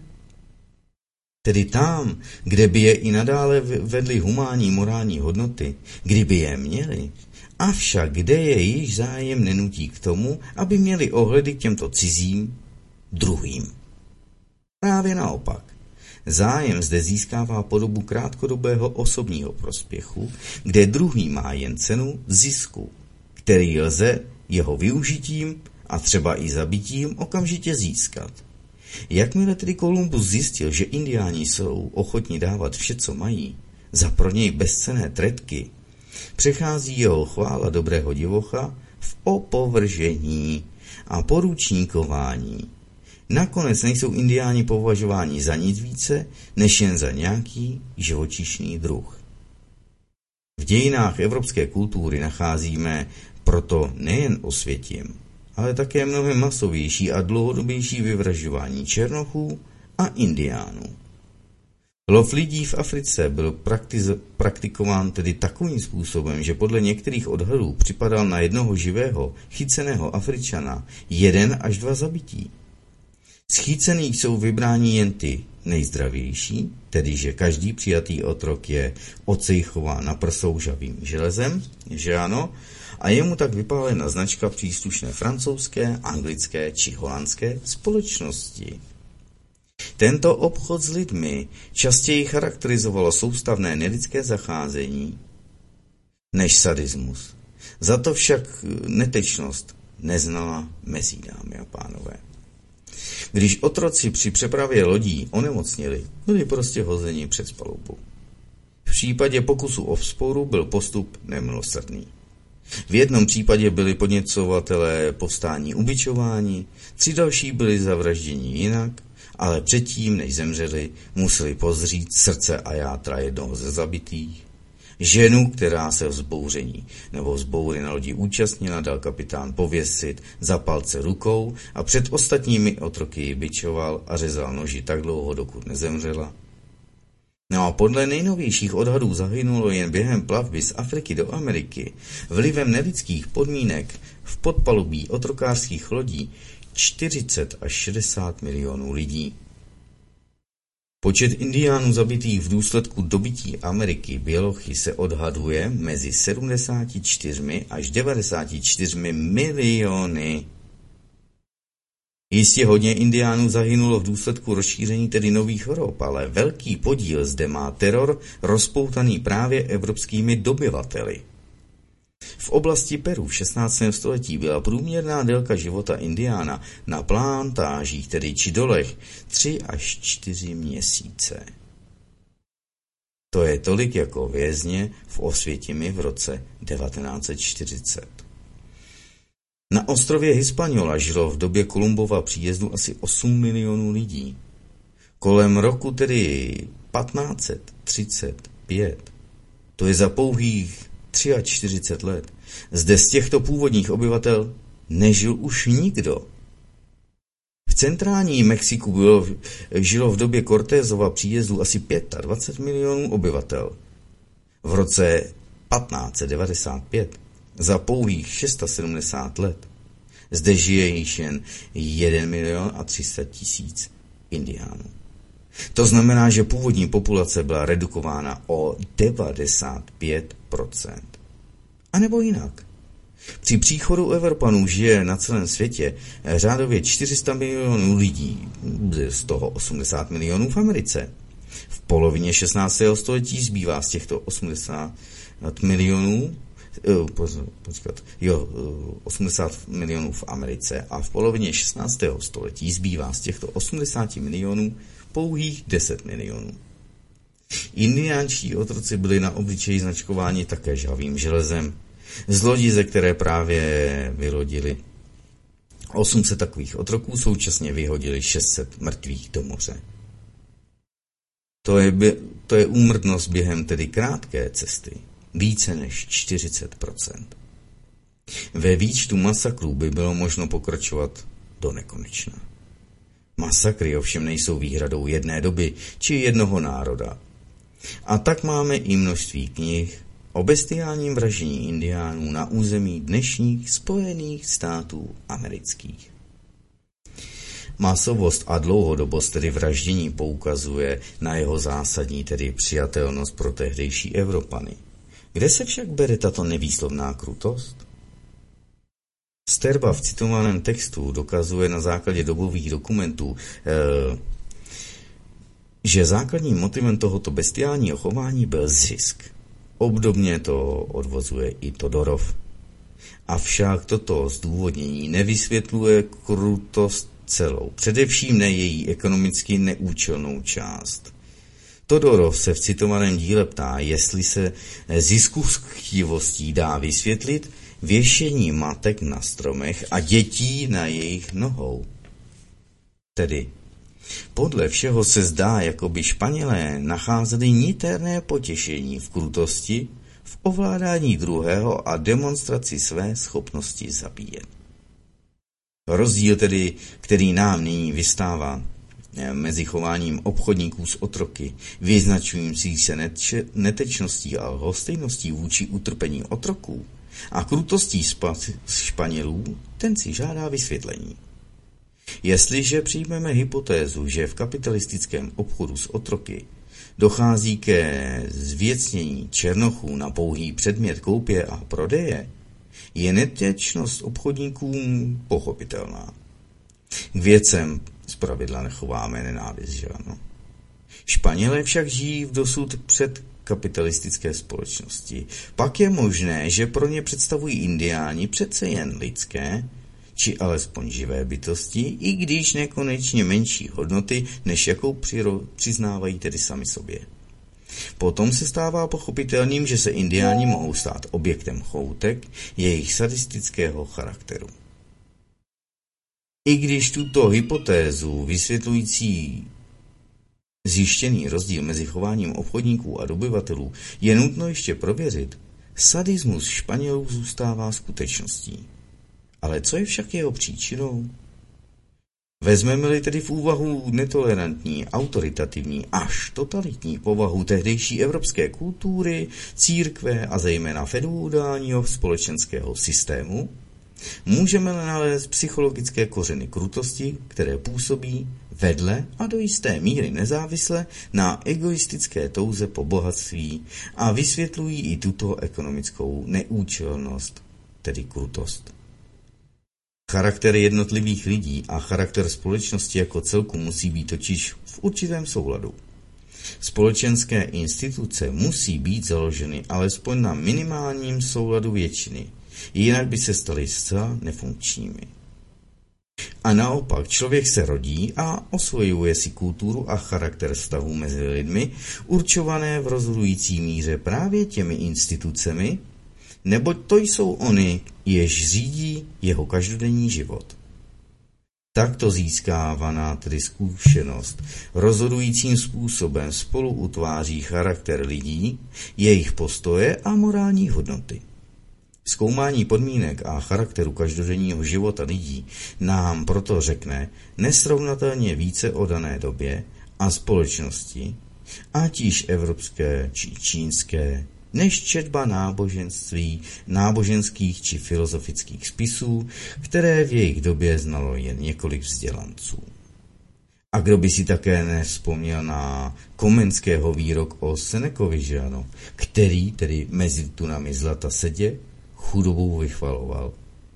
Tedy tam, kde by je i nadále vedly humánní morální hodnoty, kdyby je měli, avšak kde je již zájem nenutí k tomu, aby měli ohledy k těmto cizím, druhým. Právě naopak. Zájem zde získává podobu krátkodobého osobního prospěchu, kde druhý má jen cenu zisku, který lze jeho využitím a třeba i zabitím okamžitě získat. Jakmile tedy Kolumbus zjistil, že indiáni jsou ochotni dávat vše, co mají, za pro něj bezcenné tretky, přechází jeho chvála dobrého divocha v opovržení a poručníkování. Nakonec nejsou indiáni považováni za nic více, než jen za nějaký živočišný druh. V dějinách evropské kultury nacházíme proto nejen osvětim, ale také mnohem masovější a dlouhodobější vyvražďování černochů a indiánů. Lov lidí v Africe byl praktiz- praktikován tedy takovým způsobem, že podle některých odhadů připadal na jednoho živého, chyceného Afričana jeden až dva zabití. Z chycených jsou vybráni jen ty nejzdravější, tedy že každý přijatý otrok je ocejchován na prsou žavým železem, že ano, a je mu tak vypálena značka příslušné francouzské, anglické či holandské společnosti. Tento obchod s lidmi častěji charakterizovalo soustavné nelidské zacházení než sadismus. Za to však netečnost neznala mezí, dámy a pánové. Když otroci při přepravě lodí onemocněli, byli prostě hozeni přes palubu. V případě pokusu o vzpouru byl postup nemilosrdný. V jednom případě byli podněcovatelé povstání ubičováni, tři další byli zavražděni jinak, ale předtím, než zemřeli, museli pozřít srdce a játra jednoho ze zabitých. Ženu, která se vzbouření nebo vzboury na lodi účastnila, dal kapitán pověsit za palce rukou a před ostatními otroky ji bičoval a řezal noži tak dlouho, dokud nezemřela. No a podle nejnovějších odhadů zahynulo jen během plavby z Afriky do Ameriky vlivem nelidských podmínek v podpalubí otrokářských lodí čtyřicet až šedesát milionů lidí. Počet indiánů zabitých v důsledku dobytí Ameriky bělochy se odhaduje mezi sedmdesáti čtyřmi až devadesáti čtyřmi miliony. Jistě hodně indiánů zahynulo v důsledku rozšíření tedy nových chorob, ale velký podíl zde má teror rozpoutaný právě evropskými dobyvateli. V oblasti Peru v šestnáctém století byla průměrná délka života indiána na plantážích, tedy či dolech, tři až čtyři měsíce. To je tolik jako vězně v Osvětimi v roce devatenáct set čtyřicet. Na ostrově Hispaniola žilo v době Kolumbova příjezdu asi osm milionů lidí. Kolem roku tedy patnáct set třicet pět, to je za pouhých čtyřicet tři let, zde z těchto původních obyvatel nežil už nikdo. V centrální Mexiku bylo, žilo v době Cortésova příjezdu asi dvacet pět milionů obyvatel. V roce patnáct set devadesát pět, za pouhých sedmdesát šest let, zde žije již jen jeden milion a tři sta tisíc indiánů. To znamená, že původní populace byla redukována o devadesát pět procent. A nebo jinak. Při příchodu Evropanů žije na celém světě řádově čtyři sta milionů lidí, z toho osmdesát milionů v Americe. V polovině šestnáctého století zbývá z těchto osmdesáti milionů počkat, jo, osmdesát milionů v Americe a v polovině šestnáctého století zbývá z těchto osmdesáti milionů pouhých deset milionů. Indiánští otroci byli na obličeji značkováni také žhavým železem. Z lodí, ze které právě vylodili osm set takových otroků, současně vyhodili šest set mrtvých do moře. To je, to je úmrtnost během tedy krátké cesty. Více než čtyřicet procent. Ve výčtu masakrů by bylo možno pokračovat do nekonečna. Masakry ovšem nejsou výhradou jedné doby či jednoho národa. A tak máme i množství knih o bestiálním vraždění indiánů na území dnešních Spojených států amerických. Masovost a dlouhodobost tedy vraždění poukazuje na jeho zásadní, tedy přijatelnost pro tehdejší Evropany. Kde se však bere tato nevýslovná krutost? Sterba v citovaném textu dokazuje na základě dobových dokumentů, eh, že základním motivem tohoto bestiálního chování byl zisk. Obdobně to odvozuje i Todorov. Avšak toto zdůvodnění nevysvětluje krutost celou, především ne její ekonomicky neúčelnou část. Todorov se v citovaném díle ptá, jestli se ziskuchtivostí dá vysvětlit věšení matek na stromech a dětí na jejich nohou. Tedy, podle všeho se zdá, jako by Španělé nacházeli niterné potěšení v krutosti, v ovládání druhého a demonstraci své schopnosti zabíjet. Rozdíl tedy, který nám nyní vystává mezi chováním obchodníků s otroky, vyznačující se neč- netečností a lhostejností vůči utrpení otroků a krutostí spa- Španělů, ten si žádá vysvětlení. Jestliže přijmeme hypotézu, že v kapitalistickém obchodu s otroky dochází ke zvěcnění černochů na pouhý předmět koupě a prodeje, je netečnost obchodníkům pochopitelná. K věcem zpravidla nechováme nenávist, že ano. Španělé však žijí v dosud před kapitalistické společnosti. Pak je možné, že pro ně představují indiáni přece jen lidské, či alespoň živé bytosti, i když nekonečně menší hodnoty, než jakou přiro, přiznávají tedy sami sobě. Potom se stává pochopitelným, že se indiáni mohou stát objektem choutek jejich sadistického charakteru. I když tuto hypotézu vysvětlující zjištěný rozdíl mezi chováním obchodníků a dobyvatelů je nutno ještě prověřit, sadismus Španělů zůstává skutečností. Ale co je však jeho příčinou? Vezmeme-li tedy v úvahu netolerantní, autoritativní až totalitní povahu tehdejší evropské kultury, církve a zejména feudálního společenského systému, Můžeme nalézt psychologické kořeny krutosti, které působí vedle a do jisté míry nezávisle na egoistické touze po bohatství a vysvětlují i tuto ekonomickou neúčelnost, tedy krutost. Charakter jednotlivých lidí a charakter společnosti jako celku musí být totiž v určitém souladu. Společenské instituce musí být založeny alespoň na minimálním souladu většiny, jinak by se staly zcela nefunkčními. A naopak člověk se rodí a osvojuje si kulturu a charakter vztahů mezi lidmi, určované v rozhodující míře právě těmi institucemi, neboť to jsou ony, jež řídí jeho každodenní život. Takto získávaná tedy zkušenost rozhodujícím způsobem spolu utváří charakter lidí, jejich postoje a morální hodnoty. Zkoumání podmínek a charakteru každodenního života lidí nám proto řekne nesrovnatelně více o dané době a společnosti, ať již evropské či čínské, než četba náboženství, náboženských či filozofických spisů, které v jejich době znalo jen několik vzdělanců. A kdo by si také nevzpomněl na Komenského výrok o Senekovi, že ano, který tedy mezi tunami zlata sedě chudobou vychvaloval.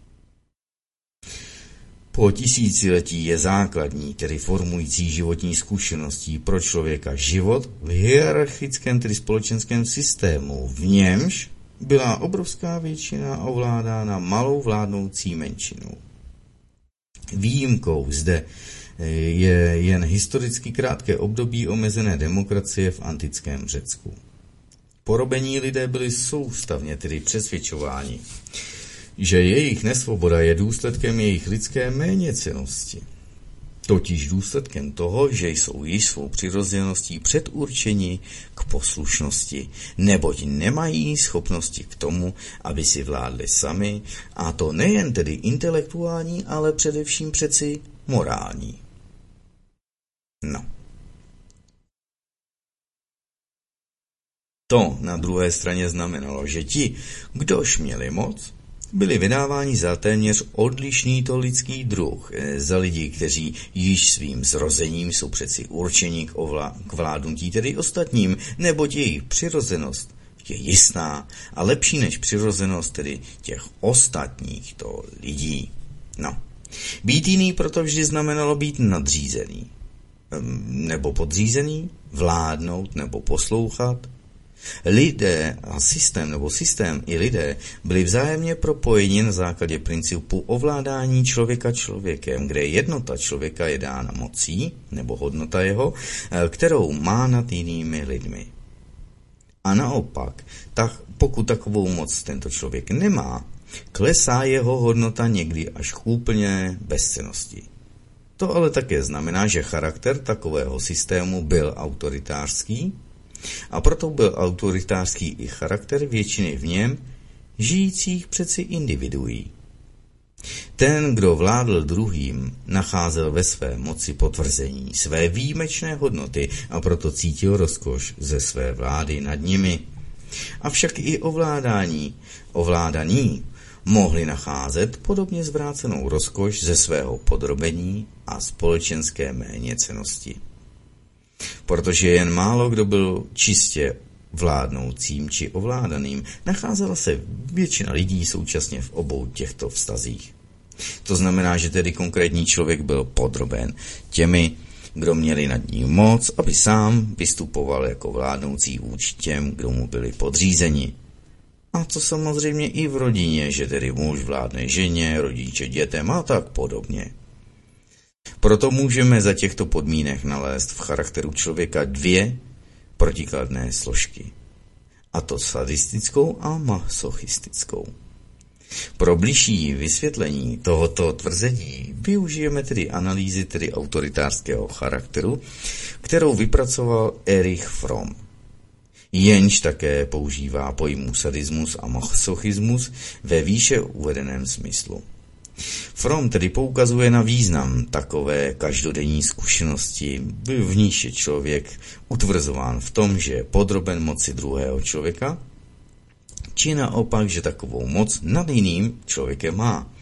Po tisíciletí je základní, tedy formující životní zkušeností pro člověka život v hierarchickém, tedy společenském systému, v němž byla obrovská většina ovládána malou vládnoucí menšinou. Výjimkou zde je jen historicky krátké období omezené demokracie v antickém Řecku. Porobení lidé byli soustavně tedy přesvědčováni, že jejich nesvoboda je důsledkem jejich lidské méněcennosti. Totiž důsledkem toho, že jsou již svou přirozeností předurčeni k poslušnosti, neboť nemají schopnosti k tomu, aby si vládli sami, a to nejen tedy intelektuální, ale především přeci morální. No. To na druhé straně znamenalo, že ti, kdož měli moc, byli vydáváni za téměř odlišný to lidský druh, za lidi, kteří již svým zrozením jsou přeci určeni k, ovla- k vládnutí tedy ostatním, neboť jejich přirozenost je jistá a lepší než přirozenost tedy těch ostatních to lidí. No, být jiný proto vždy znamenalo být nadřízený, nebo podřízený, vládnout nebo poslouchat. Lidé a systém nebo systém i lidé byli vzájemně propojeni na základě principu ovládání člověka člověkem, kde jednota člověka je dána mocí nebo hodnota jeho, kterou má nad jinými lidmi. A naopak, tak pokud takovou moc tento člověk nemá, klesá jeho hodnota někdy až k úplné bezcennosti. To ale také znamená, že charakter takového systému byl autoritářský, a proto byl autoritářský i charakter většiny v něm žijících přeci individuí. Ten, kdo vládl druhým, nacházel ve své moci potvrzení své výjimečné hodnoty a proto cítil rozkoš ze své vlády nad nimi. Avšak i ovládání, ovládaní mohli nacházet podobně zvrácenou rozkoš ze svého podrobení a společenské méněcennosti. Protože jen málo kdo byl čistě vládnoucím či ovládaným, nacházela se většina lidí současně v obou těchto vztazích. To znamená, že tedy konkrétní člověk byl podroben těmi, kdo měli nad ním moc, aby sám vystupoval jako vládnoucí vůči těm, kdo mu byli podřízeni. A to samozřejmě i v rodině, že tedy muž vládne ženě, rodiče dětem a tak podobně. Proto můžeme za těchto podmínek nalézt v charakteru člověka dvě protikladné složky, a to sadistickou a masochistickou. Pro bližší vysvětlení tohoto tvrzení využijeme tedy analýzy tedy autoritářského charakteru, kterou vypracoval Erich Fromm. Jenž také používá pojmu sadismus a masochismus ve výše uvedeném smyslu. Fromm tedy poukazuje na význam takové každodenní zkušenosti, v níž je člověk utvrzován v tom, že je podroben moci druhého člověka, či naopak, že takovou moc nad jiným člověkem má.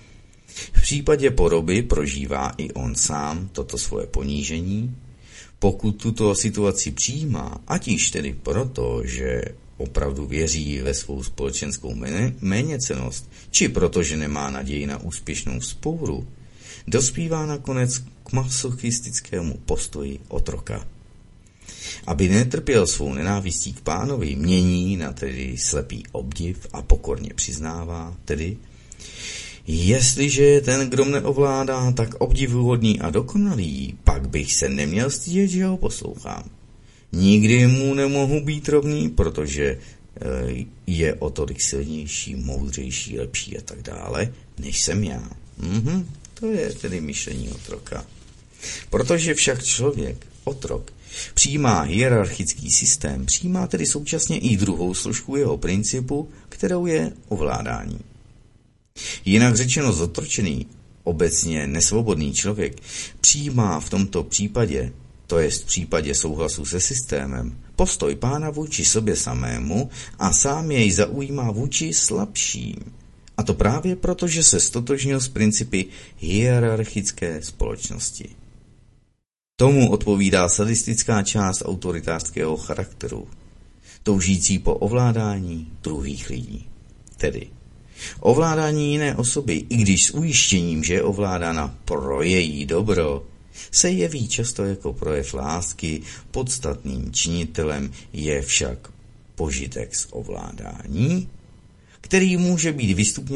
V případě poroby prožívá i on sám toto svoje ponížení. Pokud tuto situaci přijímá, ať již tedy proto, že opravdu věří ve svou společenskou méněcennost, či protože nemá naději na úspěšnou vzpouru, dospívá nakonec k masochistickému postoji otroka. Aby netrpěl svou nenávistí k pánovi, mění na tedy slepý obdiv a pokorně přiznává, tedy jestliže je ten, kdo mne ovládá, tak obdivuhodný a dokonalý, pak bych se neměl stydět, že ho poslouchám. Nikdy mu nemohu být rovný, protože je o tolik silnější, moudřejší, lepší a tak dále, než jsem já. Mhm, to je tedy myšlení otroka. Protože však člověk, otrok, přijímá hierarchický systém, přijímá tedy současně i druhou složku jeho principu, kterou je ovládání. Jinak řečeno zotročený, obecně nesvobodný člověk, přijímá v tomto případě, to jest v případě souhlasu se systémem, postoj pána vůči sobě samému a sám jej zaujímá vůči slabším. A to právě proto, že se stotožnil s principy hierarchické společnosti. Tomu odpovídá sadistická část autoritářského charakteru, toužící po ovládání druhých lidí. Tedy ovládání jiné osoby, i když s ujištěním, že je ovládána pro její dobro, se jeví často jako projev lásky, podstatným činitelem je však požitek z ovládání, který může být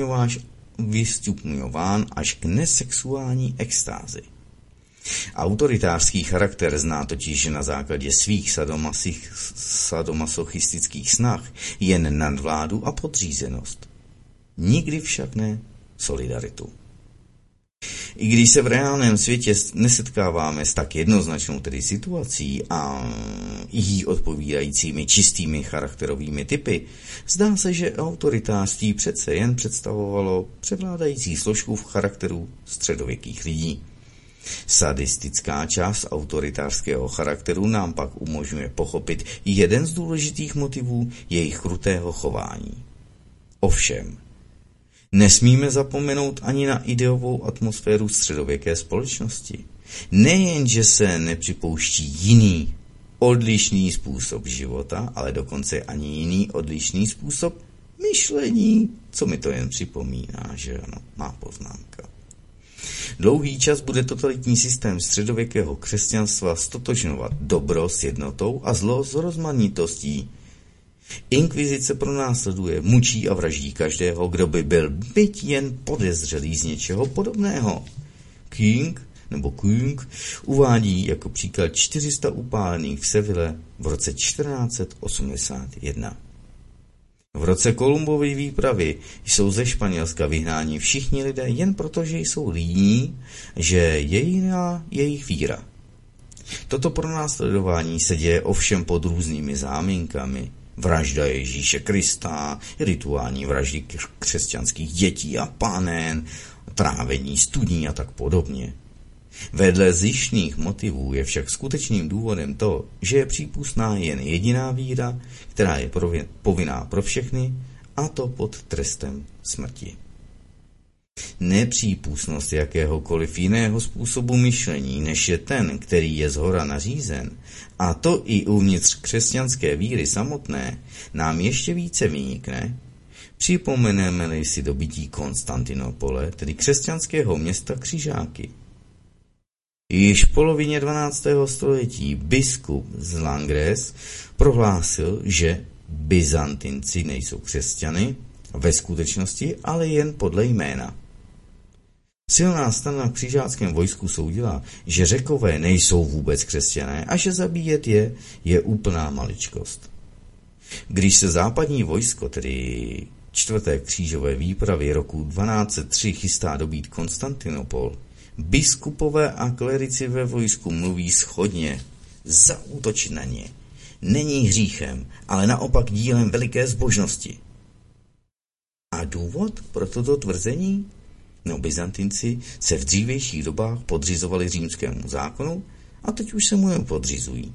vystupňován až k nesexuální extázi. Autoritářský charakter zná totiž, že na základě svých sadomasochistických snah jen nadvládu a podřízenost. Nikdy však ne solidaritu. I když se v reálném světě nesetkáváme s tak jednoznačnou tedy situací a jí odpovídajícími čistými charakterovými typy, zdá se, že autoritářství přece jen představovalo převládající složku v charakteru středověkých lidí. Sadistická část autoritářského charakteru nám pak umožňuje pochopit jeden z důležitých motivů jejich krutého chování. Ovšem, nesmíme zapomenout ani na ideovou atmosféru středověké společnosti. Nejen, že se nepřipouští jiný, odlišný způsob života, ale dokonce ani jiný odlišný způsob myšlení, co mi to jen připomíná, že ano, má poznámka. Dlouhý čas bude totalitní systém středověkého křesťanstva stotožňovat dobro s jednotou a zlo s rozmanitostí. Inkvizice pronásleduje, mučí a vraždí každého, kdo by byl byť jen podezřelý z něčeho podobného. King nebo King uvádí jako příklad čtyři sta upálených v Seville v roce čtrnáct set osmdesát jedna. V roce Kolumbovy výpravy jsou ze Španělska vyhnáni všichni lidé jen proto, že jsou líní, že je jiná jejich víra. Toto pronásledování se děje ovšem pod různými záminkami. Vražda Ježíše Krista, rituální vraždy křesťanských dětí a panen, trávení studní a tak podobně. Vedle zištných motivů je však skutečným důvodem to, že je přípustná jen jediná víra, která je povinná pro všechny, a to pod trestem smrti. Nepřípustnost jakéhokoliv jiného způsobu myšlení, než je ten, který je zhora nařízen, a to i uvnitř křesťanské víry samotné, nám ještě více vynikne, připomeneme-li si dobytí Konstantinopole, tedy křesťanského města Křižáky. Již v polovině dvanáctého století biskup z Langres prohlásil, že Byzantinci nejsou křesťany ve skutečnosti, ale jen podle jména. Silná strana v křižáckém vojsku soudila, že Řekové nejsou vůbec křesťané a že zabíjet je je úplná maličkost. Když se západní vojsko, tedy čtvrté křížové výpravy roku dvanáct set tři chystá dobít Konstantinopol, biskupové a klerici ve vojsku mluví shodně, zaútočit na ně není hříchem, ale naopak dílem veliké zbožnosti. A důvod pro toto tvrzení? No, Byzantinci se v dřívějších dobách podřizovali římskému zákonu a teď už se mu jen podřizují.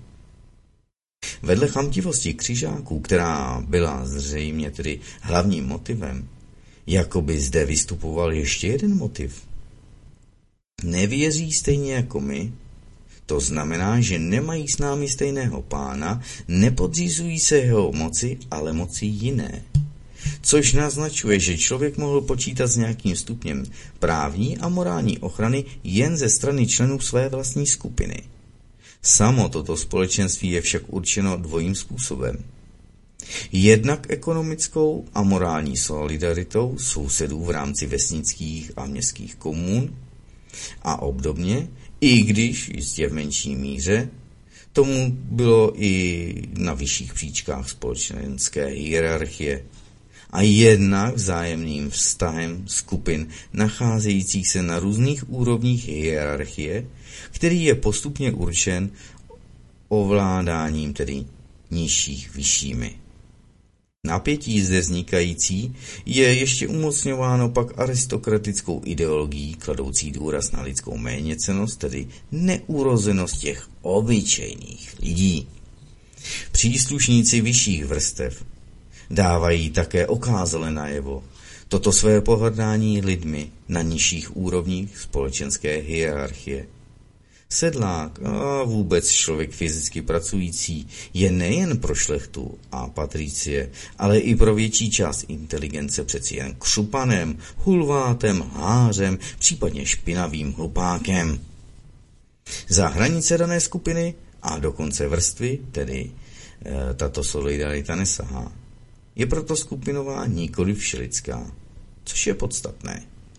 Vedle chamtivosti křižáků, která byla zřejmě tedy hlavním motivem, Jakoby zde vystupoval ještě jeden motiv. Nevěří stejně jako my, to znamená, že nemají s námi stejného pána, nepodřizují se jeho moci, ale moci jiné. Což naznačuje, že člověk mohl počítat s nějakým stupněm právní a morální ochrany jen ze strany členů své vlastní skupiny. Samo toto společenství je však určeno dvojím způsobem. Jednak ekonomickou a morální solidaritou sousedů v rámci vesnických a městských komun a obdobně, i když jistě v menší míře, tomu bylo i na vyšších příčkách společenské hierarchie, a jednak vzájemným vztahem skupin nacházejících se na různých úrovních hierarchie, který je postupně určen ovládáním tedy nižších vyššími. Napětí zde vznikající je ještě umocňováno pak aristokratickou ideologií kladoucí důraz na lidskou méněcennost, tedy neurozenost těch obyčejných lidí. Příslušníci vyšších vrstev dávají také okázale najevo toto své pohrdání lidmi na nižších úrovních společenské hierarchie. Sedlák a vůbec člověk fyzicky pracující je nejen pro šlechtu a patricie, ale i pro větší část inteligence přeci jen křupanem, hulvátem, hářem, případně špinavým hlupákem. Za hranice dané skupiny a dokonce vrstvy, tedy e, tato solidarita nesahá. Je proto skupinová, nikoliv všelidská, což je podstatné.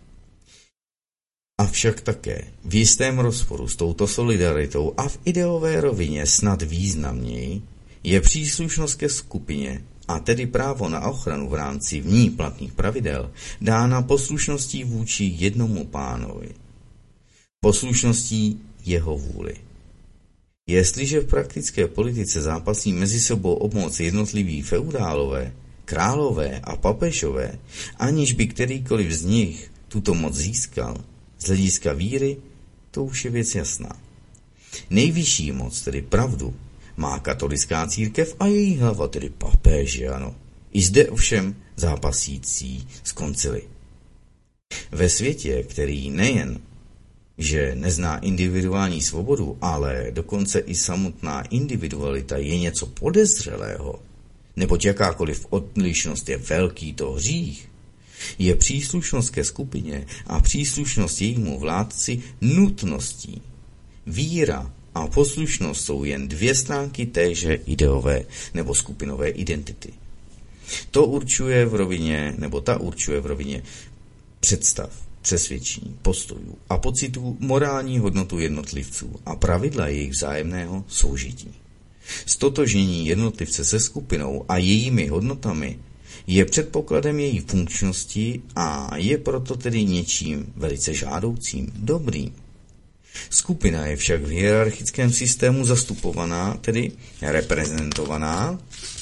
Avšak také v jistém rozporu s touto solidaritou a v ideové rovině snad významněji je příslušnost ke skupině, a tedy právo na ochranu v rámci v ní platných pravidel, dána poslušností vůči jednomu pánovi. Poslušností jeho vůli. Jestliže v praktické politice zápasí mezi sebou o moc jednotliví feudálové, králové a papežové, aniž by kterýkoliv z nich tuto moc získal, z hlediska víry, to už je věc jasná. Nejvyšší moc, tedy pravdu, má katolická církev a její hlava, tedy papež, ano. I zde ovšem zápasící s koncily. Ve světě, který nejen, že nezná individuální svobodu, ale dokonce i samotná individualita je něco podezřelého, neboť jakákoliv odlišnost je velký to hřích, je příslušnost ke skupině a příslušnost jejímu vládci nutností. Víra a poslušnost jsou jen dvě stránky téže ideové nebo skupinové identity. To určuje v rovině, nebo ta určuje v rovině představ, přesvědčení, postojů a pocitů morální hodnotu jednotlivců a pravidla jejich vzájemného soužití. Stotožnění jednotlivce se skupinou a jejími hodnotami je předpokladem její funkčnosti a je proto tedy něčím velice žádoucím, dobrým. Skupina je však v hierarchickém systému zastupovaná, tedy reprezentovaná,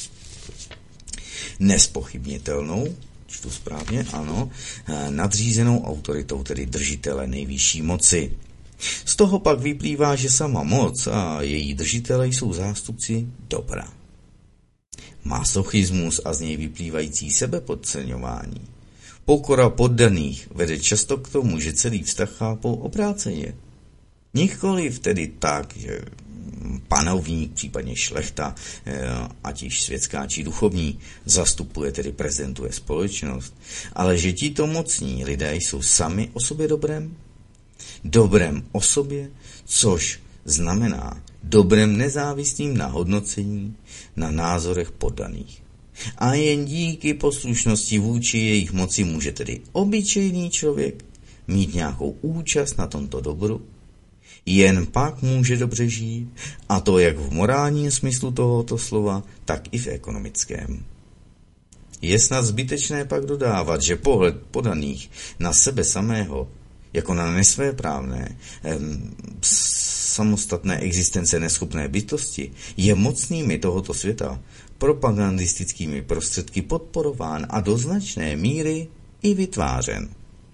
nespochybnitelnou, čtu správně, ano, nadřízenou autoritou, tedy držitele nejvyšší moci. Z toho pak vyplývá, že sama moc a její držitele jsou zástupci dobra. Masochismus a z něj vyplývající sebepodceňování. Pokora poddaných vede často k tomu, že celý vztah chápou obráceně. Nikoliv tedy tak, že panovník, případně šlechta, ať již světská či duchovní, zastupuje, tedy prezentuje společnost, ale že tito mocní lidé jsou sami o sobě dobrem, dobrem o sobě, což znamená dobrem nezávislým na hodnocení, na názorech poddaných. A jen díky poslušnosti vůči jejich moci může tedy obyčejný člověk mít nějakou účast na tomto dobru, jen pak může dobře žít, a to jak v morálním smyslu tohoto slova, tak i v ekonomickém. Je snad zbytečné pak dodávat, že pohled podaných na sebe samého, jako na nesvéprávné, em, samostatné existence neschopné bytosti, je mocnými tohoto světa propagandistickými prostředky podporován a do značné míry i vytvářen.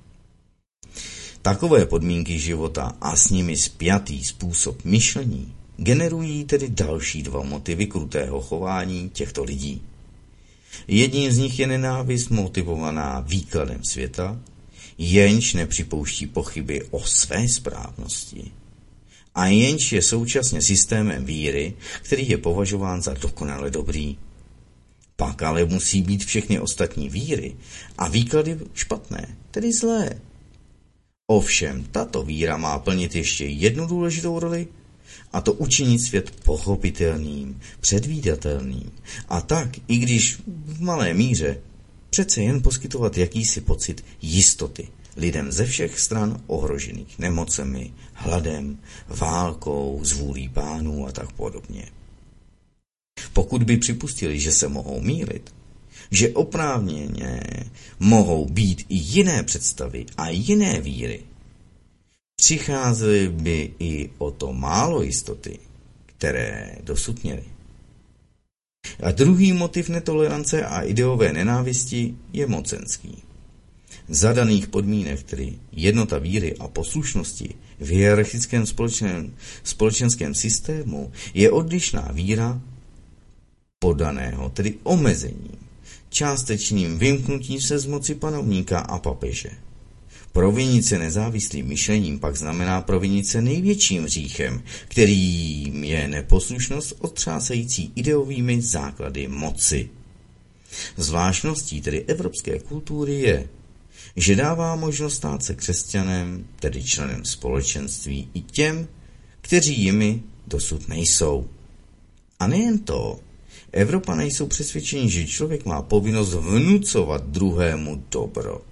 Takové podmínky života a s nimi spjatý způsob myšlení generují tedy další dva motivy krutého chování těchto lidí. Jedním z nich je nenávist motivovaná výkladem světa, jenž nepřipouští pochyby o své správnosti. A jenž je současně systémem víry, který je považován za dokonale dobrý. Pak ale musí být všechny ostatní víry a výklady špatné, tedy zlé. Ovšem, tato víra má plnit ještě jednu důležitou roli, a to učinit svět pochopitelným, předvídatelným, a tak, i když v malé míře, přece jen poskytovat jakýsi pocit jistoty lidem ze všech stran ohrožených nemocemi, hladem, válkou, zvůlí pánů a tak podobně. Pokud by připustili, že se mohou mýlit, že oprávněně mohou být i jiné představy a jiné víry, přicházely by i o to málo jistoty, které dosud měly. A druhý motiv netolerance a ideové nenávisti je mocenský. Za daných podmínek, tedy jednota víry a poslušnosti v hierarchickém společném, společenském systému, je odlišná víra podaného, tedy omezením, částečným vymknutím se z moci panovníka a papeže. Provinit se nezávislým myšlením pak znamená provinit se největším hříchem, kterým je neposlušnost otřásající ideovými základy moci. Zvláštností tedy evropské kultury je, že dává možnost stát se křesťanem, tedy členem společenství, i těm, kteří jimi dosud nejsou. A nejen to, Evropané jsou přesvědčeni, že člověk má povinnost vnucovat druhému dobro.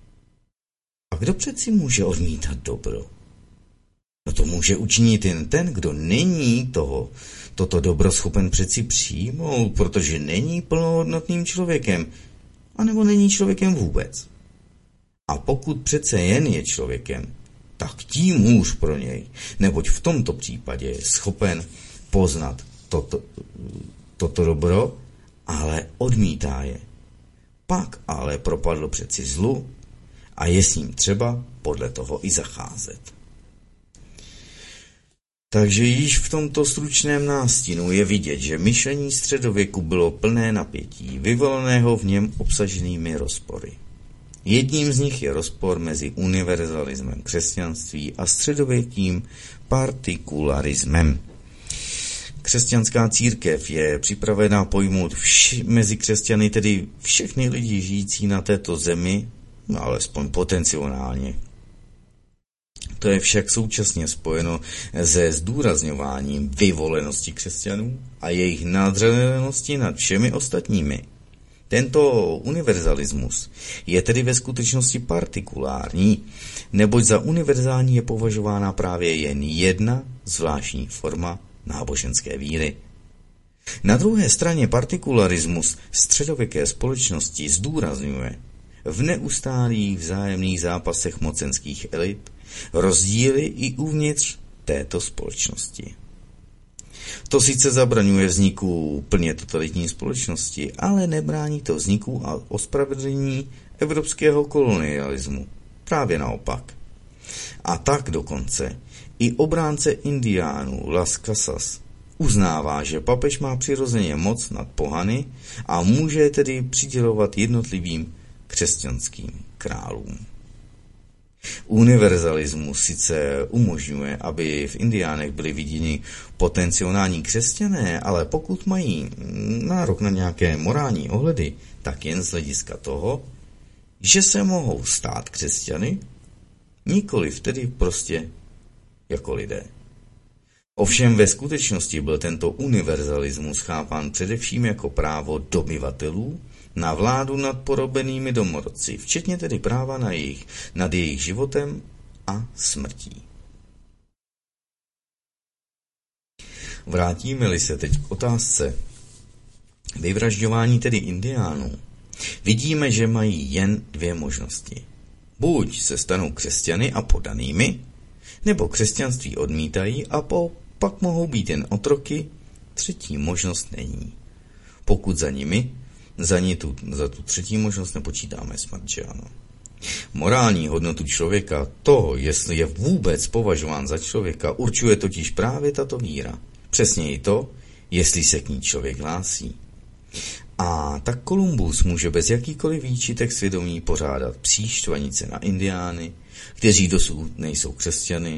A kdo přeci může odmítat dobro? No to může učinit jen ten, kdo není toho, toto dobro schopen přeci přijmout, protože není plnohodnotným člověkem, anebo není člověkem vůbec. A pokud přece jen je člověkem, tak tím hůř pro něj, neboť v tomto případě je schopen poznat toto, toto dobro, ale odmítá je. Pak ale propadl přeci zlu a je s ním třeba podle toho i zacházet. Takže již v tomto stručném nástinu je vidět, že myšlení středověku bylo plné napětí, vyvolaného v něm obsaženými rozpory. Jedním z nich je rozpor mezi univerzalismem křesťanství a středověkým partikularismem. Křesťanská církev je připravená pojmout vši, mezi křesťany tedy všechny lidi žijící na této zemi, no alespoň potenciálně. To je však současně spojeno se zdůrazňováním vyvolenosti křesťanů a jejich nadřazenosti nad všemi ostatními. Tento univerzalismus je tedy ve skutečnosti partikulární, neboť za univerzální je považována právě jen jedna zvláštní forma náboženské víry. Na druhé straně partikularismus středověké společnosti zdůrazňuje v neustálých vzájemných zápasech mocenských elit rozdíly i uvnitř této společnosti. To sice zabraňuje vzniku plně totalitní společnosti, ale nebrání to vzniku a ospravedlnění evropského kolonialismu. Právě naopak. A tak dokonce i obránce indiánů Las Casas uznává, že papež má přirozeně moc nad pohany a může tedy přidělovat jednotlivým křesťanským králům. Univerzalismus sice umožňuje, aby v Indiánech byli viděni potenciální křesťané, ale pokud mají nárok na nějaké morální ohledy, tak jen z hlediska toho, že se mohou stát křesťany, nikoliv tedy prostě jako lidé. Ovšem ve skutečnosti byl tento univerzalismus chápán především jako právo dobyvatelů na vládu nad porobenými domorodci, včetně tedy práva na jejich, nad jejich životem a smrtí. Vrátíme-li se teď k otázce vyvražďování tedy indiánů, vidíme, že mají jen dvě možnosti. Buď se stanou křesťany a podanými, nebo křesťanství odmítají a po, pak mohou být jen otroky, třetí možnost není. Pokud za nimi, za, ně tu, za tu třetí možnost nepočítáme smrt, že ano. Morální hodnotu člověka, toho, jestli je vůbec považován za člověka, určuje totiž právě tato víra. Přesněji to, jestli se k ní člověk hlásí. A tak Kolumbus může bez jakýkoliv výčitek svědomí pořádat psí štvanice na indiány, kteří dosud nejsou křesťany.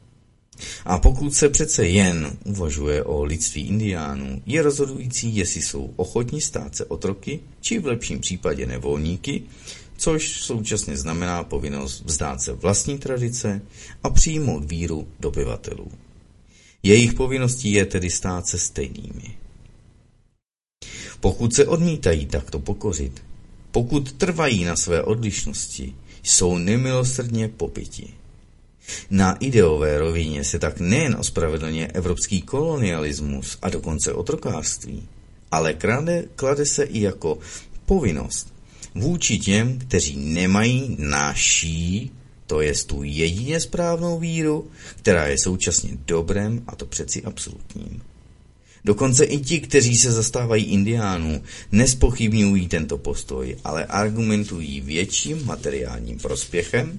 A pokud se přece jen uvažuje o lidství indiánů, je rozhodující, jestli jsou ochotni stát se otroky, či v lepším případě nevolníky, což současně znamená povinnost vzdát se vlastní tradice a přijmout víru dobyvatelů. Jejich povinností je tedy stát se stejnými. Pokud se odmítají takto pokořit, pokud trvají na své odlišnosti, jsou nemilosrdně pobiti. Na ideové rovině se tak nejen ospravedlňuje evropský kolonialismus a dokonce otrokářství, ale klade, klade se i jako povinnost vůči těm, kteří nemají naší, to jest tu jedině správnou víru, která je současně dobrem a to přeci absolutním. Dokonce i ti, kteří se zastávají indiánů, nespochybňují tento postoj, ale argumentují větším materiálním prospěchem,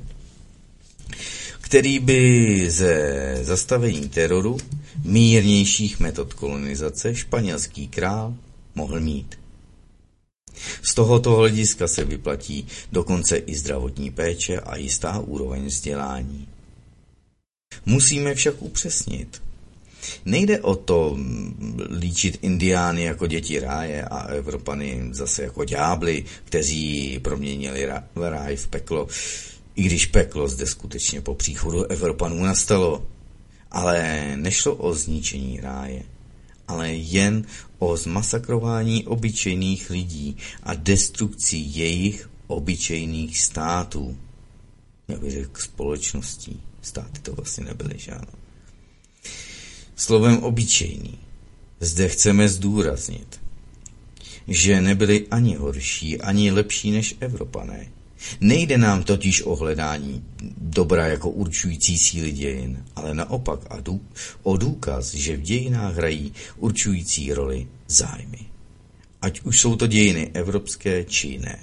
který by ze zastavení teroru, mírnějších metod kolonizace španělský král mohl mít. Z tohoto hlediska se vyplatí dokonce i zdravotní péče a jistá úroveň vzdělání. Musíme však upřesnit. Nejde o to líčit indiány jako děti ráje a Evropany zase jako ďábly, kteří proměnili ráj v peklo, i když peklo zde skutečně po příchodu Evropanů nastalo. Ale nešlo o zničení ráje, ale jen o zmasakrování obyčejných lidí a destrukci jejich obyčejných států. Já bych řekl společností. Státy to vlastně nebyly žádné. Slovem obyčejný zde chceme zdůraznit, že nebyli ani horší, ani lepší než Evropané. Nejde nám totiž o hledání dobra jako určující síly dějin, ale naopak a dů, o důkaz, že v dějinách hrají určující roli zájmy. Ať už jsou to dějiny evropské či ne.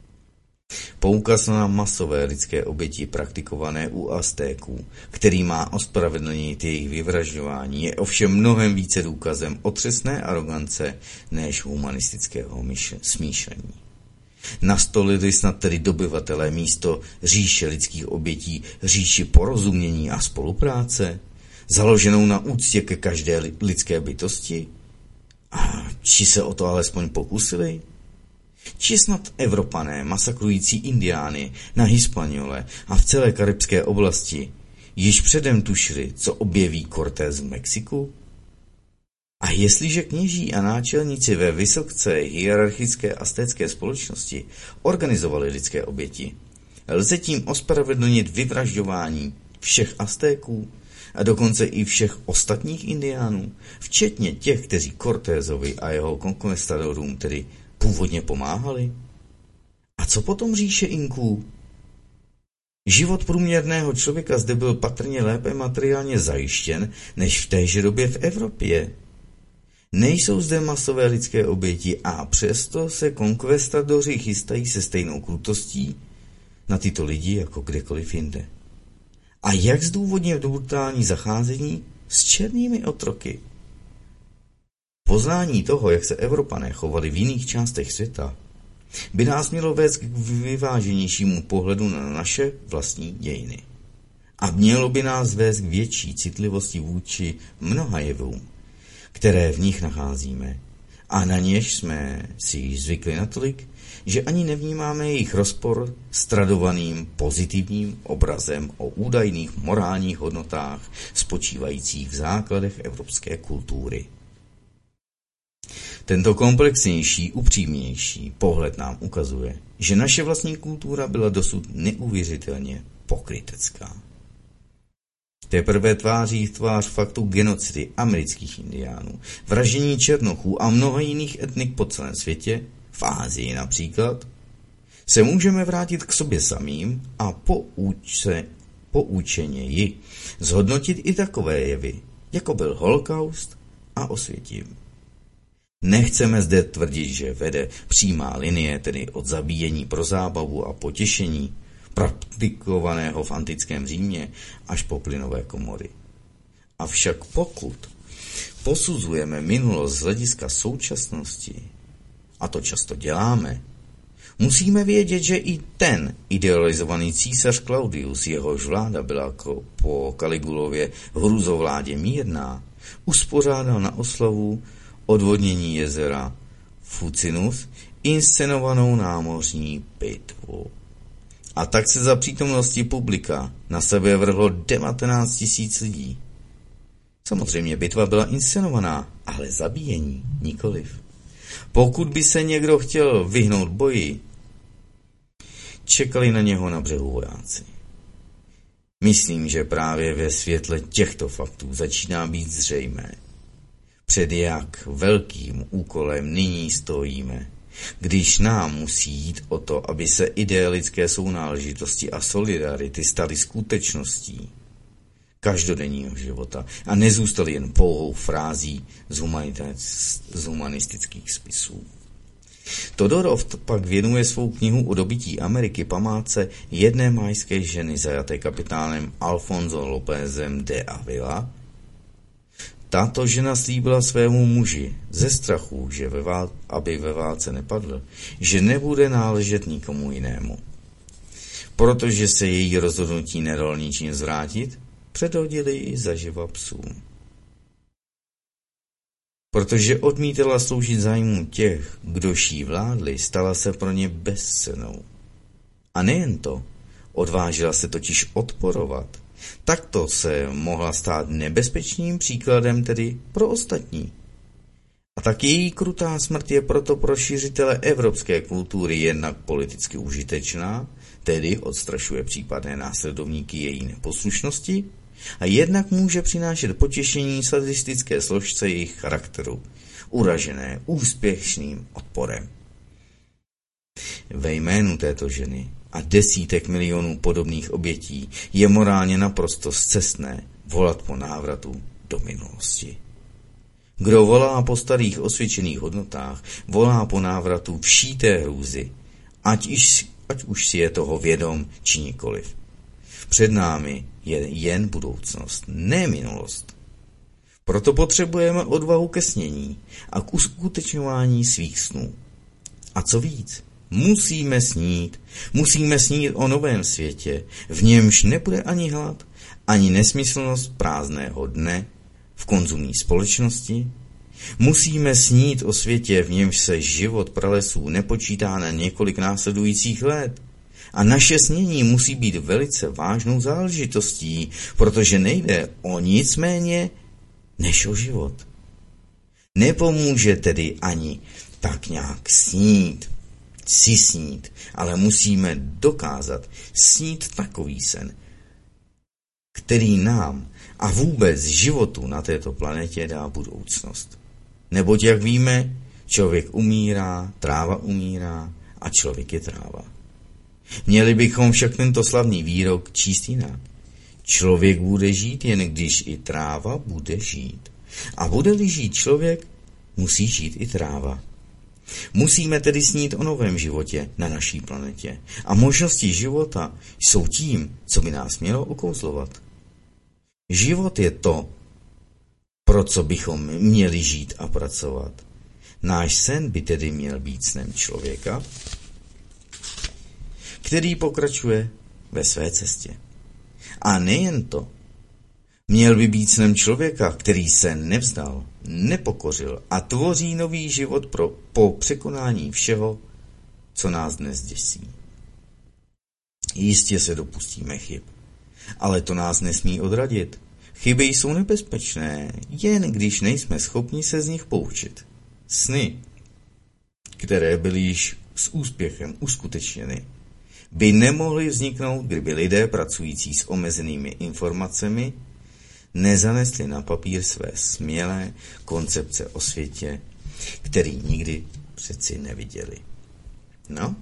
Poukaz na masové lidské oběti praktikované u Aztéků, který má ospravedlnit jejich vyvražďování, je ovšem mnohem více důkazem otřesné arogance než humanistického smýšlení. Nastolili snad tedy dobyvatelé místo říše lidských obětí říši porozumění a spolupráce, založenou na úctě ke každé lidské bytosti? A či se o to alespoň pokusili? Či snad Evropané masakrující indiány na Hispaniola a v celé karibské oblasti již předem tušili, co objeví Cortés v Mexiku? A jestliže kněží a náčelníci ve vysoce hierarchické aztécké společnosti organizovali lidské oběti, lze tím ospravedlnit vyvražďování všech Aztéků a dokonce i všech ostatních indiánů, včetně těch, kteří Cortésovi a jeho konkvistadorům tedy původně pomáhali? A co potom říše Inků? Život průměrného člověka zde byl patrně lépe materiálně zajištěn, než v téže době v Evropě. Nejsou zde masové lidské oběti a přesto se konkvistadoři chystají se stejnou krutostí na tyto lidi jako kdekoliv jinde. A jak zdůvodnit brutální zacházení s černými otroky? Poznání toho, jak se Evropané chovali v jiných částech světa, by nás mělo vést k vyváženějšímu pohledu na naše vlastní dějiny. A mělo by nás vést k větší citlivosti vůči mnoha jevům, které v nich nacházíme, a na něž jsme si již zvykli natolik, že ani nevnímáme jejich rozpor s tradovaným pozitivním obrazem o údajných morálních hodnotách spočívajících v základech evropské kultury. Tento komplexnější, upřímnější pohled nám ukazuje, že naše vlastní kultura byla dosud neuvěřitelně pokrytecká. Teprve tváří v tvář faktu genocidy amerických indiánů, vraždění černochů a mnoha jiných etnik po celém světě, v Ázii například, se můžeme vrátit k sobě samým a pouče, poučeněji zhodnotit i takové jevy, jako byl holokaust a Osvětim. Nechceme zde tvrdit, že vede přímá linie, tedy od zabíjení pro zábavu a potěšení, praktikovaného v antickém Římě až po plynové komory. Avšak pokud posuzujeme minulost z hlediska současnosti, a to často děláme, musíme vědět, že i ten idealizovaný císař Claudius, jehož vláda byla po Kaligulově hrůzovládě mírná, uspořádal na oslavu odvodnění jezera Fucinus inscenovanou námořní bitvu. A tak se za přítomnosti publika na sebe vrhlo devatenáct tisíc lidí. Samozřejmě bitva byla inscenovaná, ale zabíjení nikoliv. Pokud by se někdo chtěl vyhnout boji, čekali na něho na břehu vojáci. Myslím, že právě ve světle těchto faktů začíná být zřejmé, před jak velkým úkolem nyní stojíme, když nám musí jít o to, aby se idealické sounáležitosti a solidarity staly skutečností každodenního života a nezůstaly jen pouhou frází z, z humanistických spisů. Todorov pak věnuje svou knihu o dobytí Ameriky památce jedné májské ženy zajaté kapitánem Alfonso Lópezem de Avila. Tato žena slíbila svému muži ze strachu, že ve vál, aby ve válce nepadl, že nebude náležet nikomu jinému. Protože se její rozhodnutí nedalo ničím zvrátit, předhodili ji zaživa psům. Protože odmítala sloužit zájmu těch, kdož jí vládli, stala se pro ně bezcennou. A nejen to, odvážila se totiž odporovat. Takto se mohla stát nebezpečným příkladem tedy pro ostatní. A tak její krutá smrt je proto pro šířitele evropské kultury jednak politicky užitečná, tedy odstrašuje případné následovníky její neposlušnosti, a jednak může přinášet potěšení sadistické složce jejich charakteru, uražené úspěšným odporem. Ve jménu této ženy a desítek milionů podobných obětí je morálně naprosto scestné volat po návratu do minulosti. Kdo volá po starých osvědčených hodnotách, volá po návratu vší té hrůzy, ať, iž, ať už si je toho vědom, či nikoliv. Před námi je jen budoucnost, ne minulost. Proto potřebujeme odvahu ke snění a k uskutečňování svých snů. A co víc, musíme snít, musíme snít o novém světě, v němž nebude ani hlad, ani nesmyslnost prázdného dne v konzumní společnosti. Musíme snít o světě, v němž se život pralesů nepočítá na několik následujících let. A naše snění musí být velice vážnou záležitostí, protože nejde o nic méně než o život. Nepomůže tedy ani tak nějak snít, si snít, ale musíme dokázat snít takový sen, který nám a vůbec životu na této planetě dá budoucnost. Neboť, jak víme, člověk umírá, tráva umírá a člověk je tráva. Měli bychom však tento slavný výrok číst jinak. Člověk bude žít, jen když i tráva bude žít. A bude-li žít člověk, musí žít i tráva. Musíme tedy snít o novém životě na naší planetě. A možnosti života jsou tím, co by nás mělo okouzlovat. Život je to, pro co bychom měli žít a pracovat. Náš sen by tedy měl být snem člověka, který pokračuje ve své cestě. A nejen to, měl by být snem člověka, který se nevzdal, nepokořil a tvoří nový život pro, po překonání všeho, co nás dnes děsí. Jistě se dopustíme chyb, ale to nás nesmí odradit. Chyby jsou nebezpečné, jen když nejsme schopni se z nich poučit. Sny, které byly již s úspěchem uskutečněny, by nemohly vzniknout, kdyby lidé pracující s omezenými informacemi nezanesli na papír své smělé koncepce o světě, který nikdy přeci neviděli. No?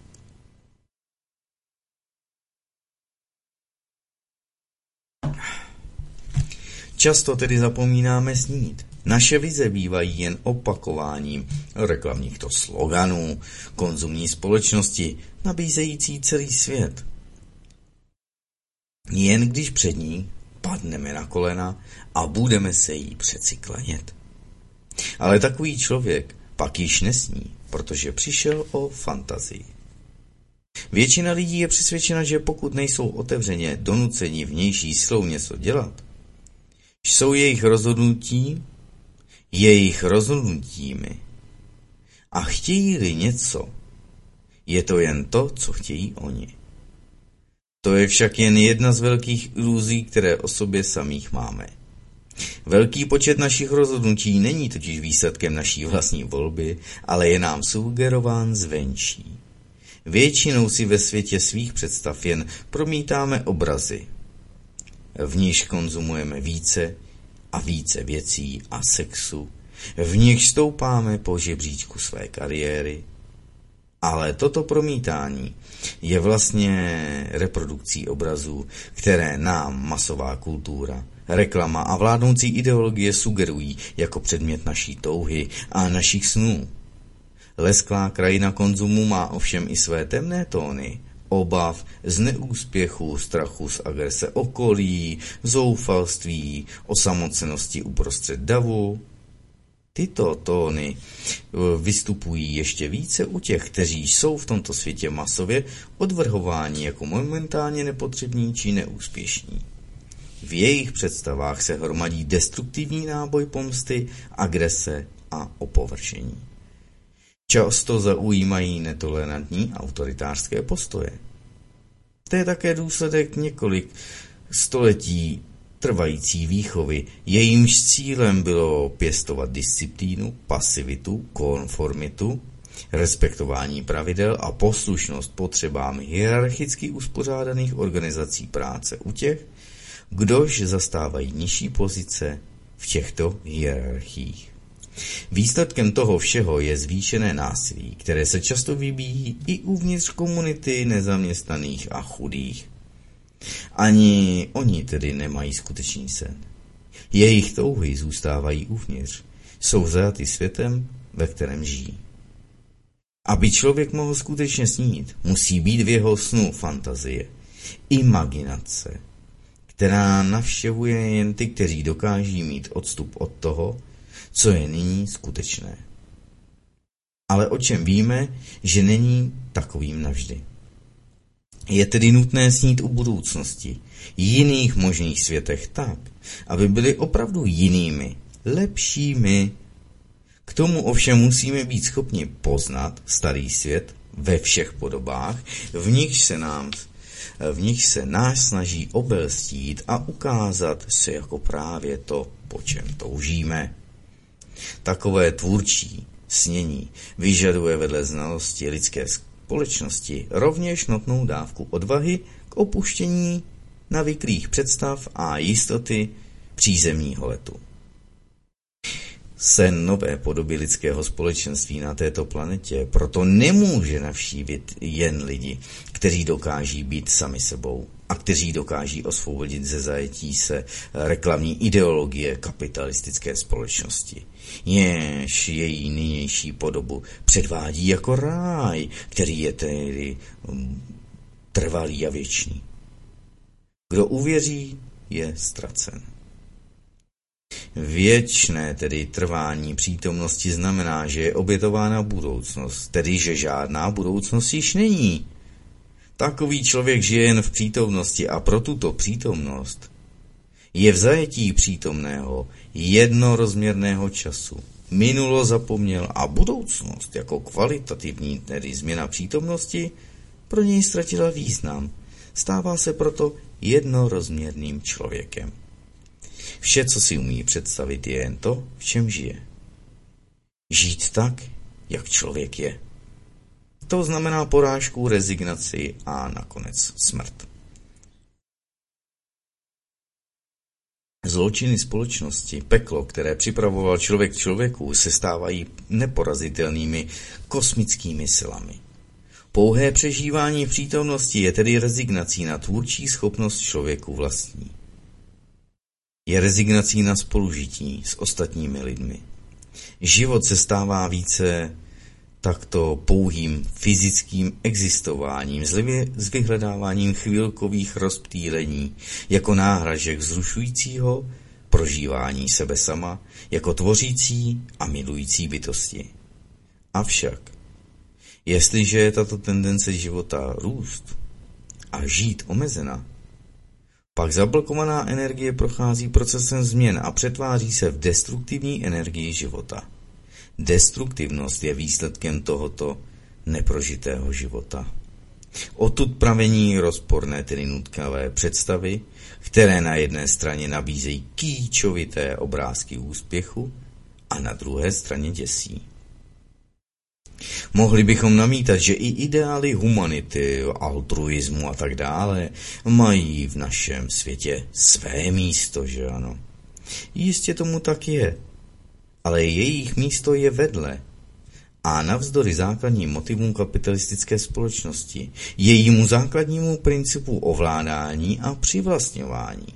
Často tedy zapomínáme snít. Naše vize bývají jen opakováním reklamních to sloganů konzumní společnosti, nabízející celý svět. Jen když před ní padneme na kolena a budeme se jí přeci klanět. Ale takový člověk pak již nesní, protože přišel o fantazii. Většina lidí je přesvědčena, že pokud nejsou otevřeně donuceni vnější silou něco dělat, jsou jejich rozhodnutí jejich rozhodnutími. A chtějí-li něco, je to jen to, co chtějí oni. To je však jen jedna z velkých iluzí, které o sobě samých máme. Velký počet našich rozhodnutí není totiž výsledkem naší vlastní volby, ale je nám sugerován zvenčí. Většinou si ve světě svých představ jen promítáme obrazy. V níž konzumujeme více a více věcí a sexu, v nich stoupáme po žebříčku své kariéry. Ale toto promítání je vlastně reprodukcí obrazů, které nám masová kultura, reklama a vládnoucí ideologie sugerují jako předmět naší touhy a našich snů. Lesklá krajina konzumu má ovšem i své temné tóny, obav, z neúspěchu, strachu z agrese okolí, zoufalství, osamocenosti uprostřed davu. Tyto tóny vystupují ještě více u těch, kteří jsou v tomto světě masově odvrhováni jako momentálně nepotřební či neúspěšní. V jejich představách se hromadí destruktivní náboj pomsty, agrese a opovršení. Často zaujímají netolerantní autoritářské postoje. To je také důsledek několik století trvající výchovy, jejímž cílem bylo pěstovat disciplínu, pasivitu, konformitu, respektování pravidel a poslušnost potřebám hierarchicky uspořádaných organizací práce u těch, kdož zastávají nižší pozice v těchto hierarchiích. Výsledkem toho všeho je zvýšené násilí, které se často vybíjí i uvnitř komunity nezaměstnaných a chudých. Ani oni tedy nemají skutečný sen. Jejich touhy zůstávají uvnitř, jsou zajaty světem, ve kterém žijí. Aby člověk mohl skutečně snít, musí být v jeho snu fantazie, imaginace, která navštěvuje jen ty, kteří dokáží mít odstup od toho, co je nyní skutečné. Ale o čem víme, že není takovým navždy. Je tedy nutné snít o budoucnosti, jiných možných světech tak, aby byly opravdu jinými, lepšími. K tomu ovšem musíme být schopni poznat starý svět ve všech podobách, v nichž se nám, v nich se nás snaží obelstít a ukázat se jako právě to, po čem toužíme. Takové tvůrčí snění vyžaduje vedle znalosti lidské společnosti rovněž notnou dávku odvahy k opuštění navyklých představ a jistoty přízemního letu. Sen nové podoby lidského společenství na této planetě proto nemůže navštívit jen lidi, kteří dokáží být sami sebou a kteří dokáží osvobodit ze zajetí se reklamní ideologie kapitalistické společnosti, jež její nynější podobu předvádí jako ráj, který je tedy trvalý a věčný. Kdo uvěří, je ztracen. Věčné tedy trvání přítomnosti znamená, že je obětována budoucnost, tedy že žádná budoucnost již není. Takový člověk žije jen v přítomnosti a pro tuto přítomnost je v zajetí přítomného jednorozměrného času. Minulo zapomněl a budoucnost jako kvalitativní, tedy změna přítomnosti, pro něj ztratila význam. Stává se proto jednorozměrným člověkem. Vše, co si umí představit, je jen to, v čem žije. Žít tak, jak člověk je. To znamená porážku, rezignaci a nakonec smrt. Zločiny společnosti, peklo, které připravoval člověk člověku, se stávají neporazitelnými kosmickými silami. Pouhé přežívání v přítomnosti je tedy rezignací na tvůrčí schopnost člověku vlastní. Je rezignací na spolužití s ostatními lidmi. Život se stává více takto pouhým fyzickým existováním s vyhledáváním chvilkových rozptýlení jako náhražek vzrušujícího prožívání sebe sama jako tvořící a milující bytosti. Avšak Jestliže je tato tendence života růst a žít omezena, pak zablokovaná energie prochází procesem změn a přetváří se v destruktivní energii života. Destruktivnost je výsledkem tohoto neprožitého života. Odtud pramení rozporné, tedy nutkavé představy, které na jedné straně nabízejí kýčovité obrázky úspěchu a na druhé straně děsí. Mohli bychom namítat, že i ideály humanity, altruismu a tak dále mají v našem světě své místo, že ano? Jistě tomu tak je, ale jejich místo je vedle. A navzdory základním motivům kapitalistické společnosti, jejímu základnímu principu ovládání a přivlastňování.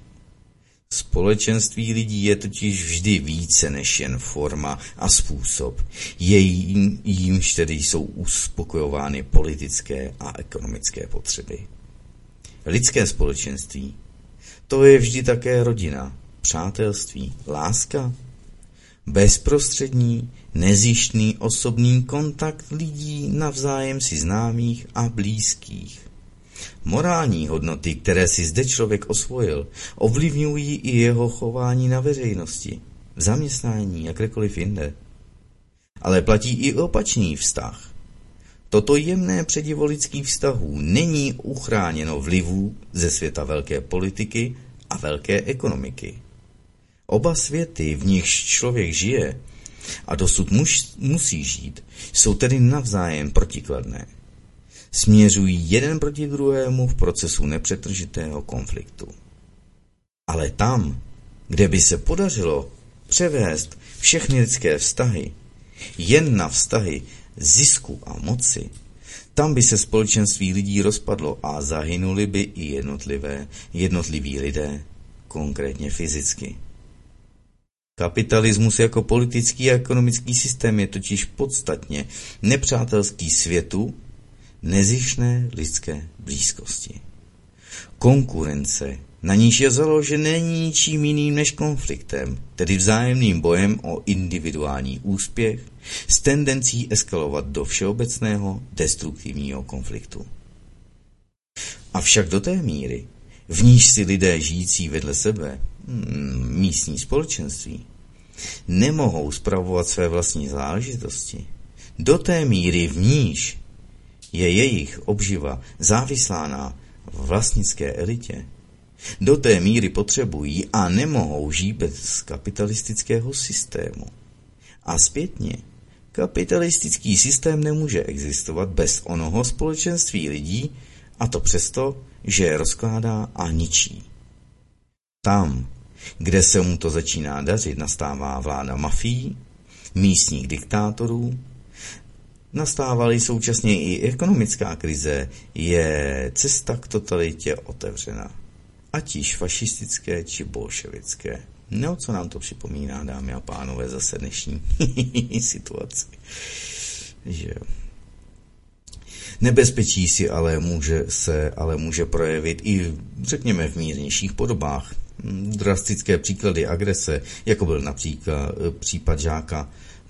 Společenství lidí je totiž vždy více než jen forma a způsob, jejím, jímž tedy jsou uspokojovány politické a ekonomické potřeby. Lidské společenství, to je vždy také rodina, přátelství, láska, bezprostřední, nezištný osobní kontakt lidí navzájem si známých a blízkých. Morální hodnoty, které si zde člověk osvojil, ovlivňují i jeho chování na veřejnosti, v zaměstnání a kdekoliv jinde. Ale platí i opačný vztah. Toto jemné předivo lidských vztahů není uchráněno vlivů ze světa velké politiky a velké ekonomiky. Oba světy, v nichž člověk žije a dosud muž, musí žít, jsou tedy navzájem protikladné. Směřují jeden proti druhému v procesu nepřetržitého konfliktu. Ale tam, kde by se podařilo převést všechny lidské vztahy jen na vztahy zisku a moci, tam by se společenství lidí rozpadlo a zahynuli by i jednotlivé, jednotliví lidé, konkrétně fyzicky. Kapitalismus jako politický a ekonomický systém je totiž podstatně nepřátelský světu nezištné lidské blízkosti. Konkurence, na níž je založen, není ničím jiným než konfliktem, tedy vzájemným bojem o individuální úspěch s tendencí eskalovat do všeobecného destruktivního konfliktu. Avšak do té míry, v níž si lidé žijící vedle sebe, místní společenství, nemohou spravovat své vlastní záležitosti, do té míry, v níž je jejich obživa závislá na vlastnické elitě, do té míry potřebují a nemohou žít bez kapitalistického systému. A zpětně, kapitalistický systém nemůže existovat bez onoho společenství lidí, a to přesto, že je rozkládá a ničí. Tam, kde se mu to začíná dařit, nastává vláda mafií, místních diktátorů, nastávaly současně i ekonomická krize, je cesta k totalitě otevřena. Ať již fašistické či bolševické. No, co nám to připomíná, dámy a pánové, zase dnešní situaci. Že jo. Nebezpečí si ale může se ale může projevit i, řekněme, v mírnějších podobách. Drastické příklady agrese, jako byl například případ žáka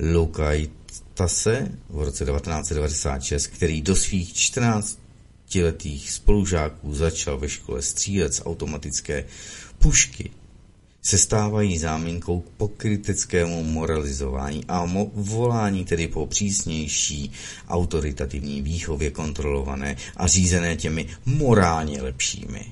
Loukajtase v roce devatenáct set devadesát šest, který do svých čtrnáctiletých spolužáků začal ve škole střílet z automatické pušky, se stávají záminkou k pokryteckému moralizování a mo- volání tedy po přísnější autoritativní výchově kontrolované a řízené těmi morálně lepšími.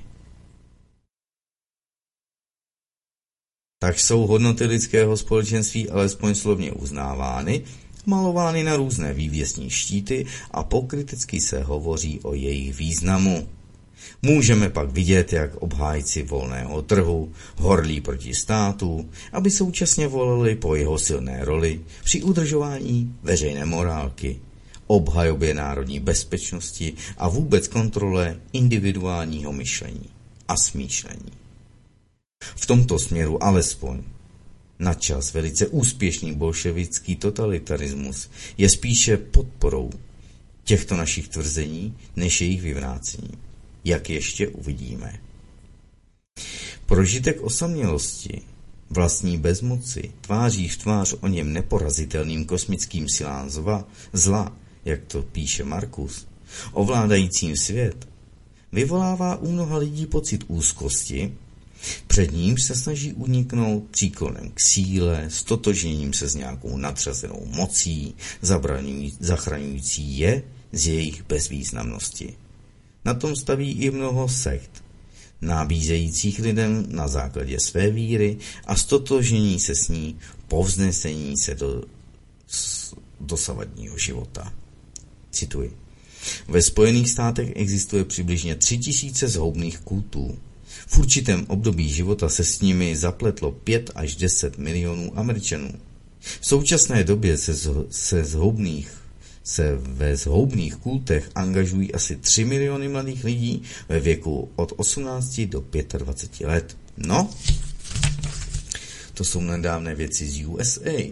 Tak jsou hodnoty lidského společenství alespoň slovně uznávány, malovány na různé vývěsní štíty a pokrytecky se hovoří o jejich významu. Můžeme pak vidět, jak obhájci volného trhu horlí proti státu, aby současně volali po jeho silné roli při udržování veřejné morálky, obhajobě národní bezpečnosti a vůbec kontrole individuálního myšlení a smýšlení. V tomto směru alespoň načas velice úspěšný bolševický totalitarismus je spíše podporou těchto našich tvrzení než jejich vyvrácení, jak ještě uvidíme. Prožitek osamělosti, vlastní bezmoci, tváří v tvář o něm neporazitelným kosmickým silám zla, zla jak to píše Markus, ovládajícím svět, vyvolává u mnoha lidí pocit úzkosti, před nímž se snaží uniknout příklonem k síle, stotožněním se s nějakou nadřazenou mocí, zachraňující je z jejich bezvýznamnosti. Na tom staví i mnoho sekt, nabízejících lidem na základě své víry a stotožnění se s ní povznesení se do dosavadního života. Cituji. Ve Spojených státech existuje přibližně tři tisíce zhoubných kultů. V určitém období života se s nimi zapletlo pět až deset milionů Američanů. V současné době se, se, zhoubných, se ve zhoubných kultech angažují asi tři miliony mladých lidí ve věku od osmnácti do dvaceti pěti let. No, to jsou nedávné věci z U S A.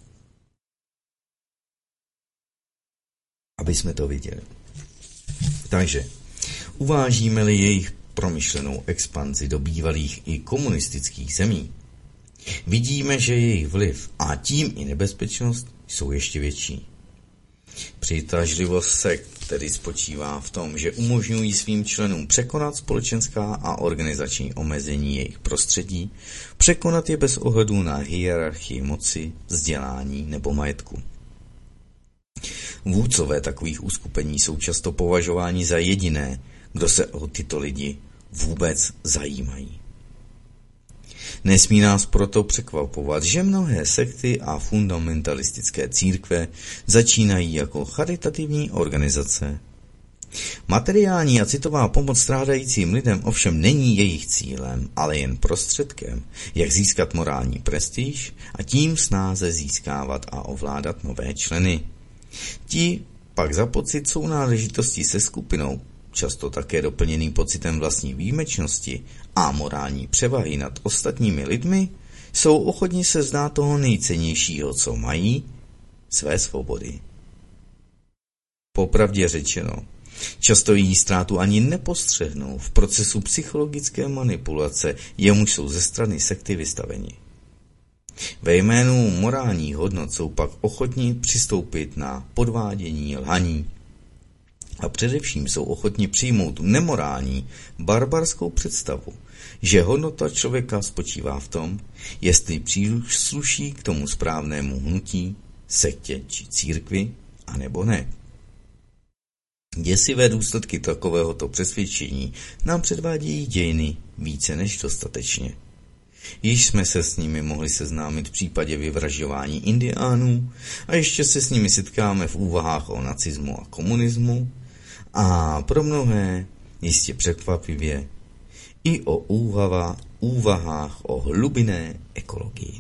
Aby jsme to viděli. Takže, uvážíme-li jejich promyšlenou expanzi do bývalých i komunistických zemí, vidíme, že jejich vliv a tím i nebezpečnost jsou ještě větší. Přitažlivost sekt tedy spočívá v tom, že umožňují svým členům překonat společenská a organizační omezení jejich prostředí, překonat je bez ohledu na hierarchii moci, vzdělání nebo majetku. Vůdcové takových uskupení jsou často považováni za jediné, kdo se o tyto lidi vůbec zajímají. Nesmí nás proto překvapovat, že mnohé sekty a fundamentalistické církve začínají jako charitativní organizace. Materiální a citová pomoc strádajícím lidem ovšem není jejich cílem, ale jen prostředkem, jak získat morální prestiž a tím snáze získávat a ovládat nové členy. Ti pak za pocit sounáležitosti se skupinou, často také doplněným pocitem vlastní výjimečnosti a morální převahy nad ostatními lidmi, jsou ochotni se vzdát toho nejcennějšího, co mají, své svobody. Popravdě řečeno, často její ztrátu ani nepostřehnou v procesu psychologické manipulace, jemuž jsou ze strany sekty vystaveni. Ve jménu morálních hodnot jsou pak ochotni přistoupit na podvádění, lhaní a především jsou ochotni přijmout nemorální, barbarskou představu, že hodnota člověka spočívá v tom, jestli přísluší k tomu správnému hnutí, sektě či církvi, anebo ne. Děsivé důsledky takovéhoto přesvědčení nám předvádějí dějiny více než dostatečně. Již jsme se s nimi mohli seznámit v případě vyvražďování indiánů a ještě se s nimi setkáme v úvahách o nacismu a komunismu a pro mnohé, jistě překvapivě, i o úvava, úvahách o hlubinné ekologii.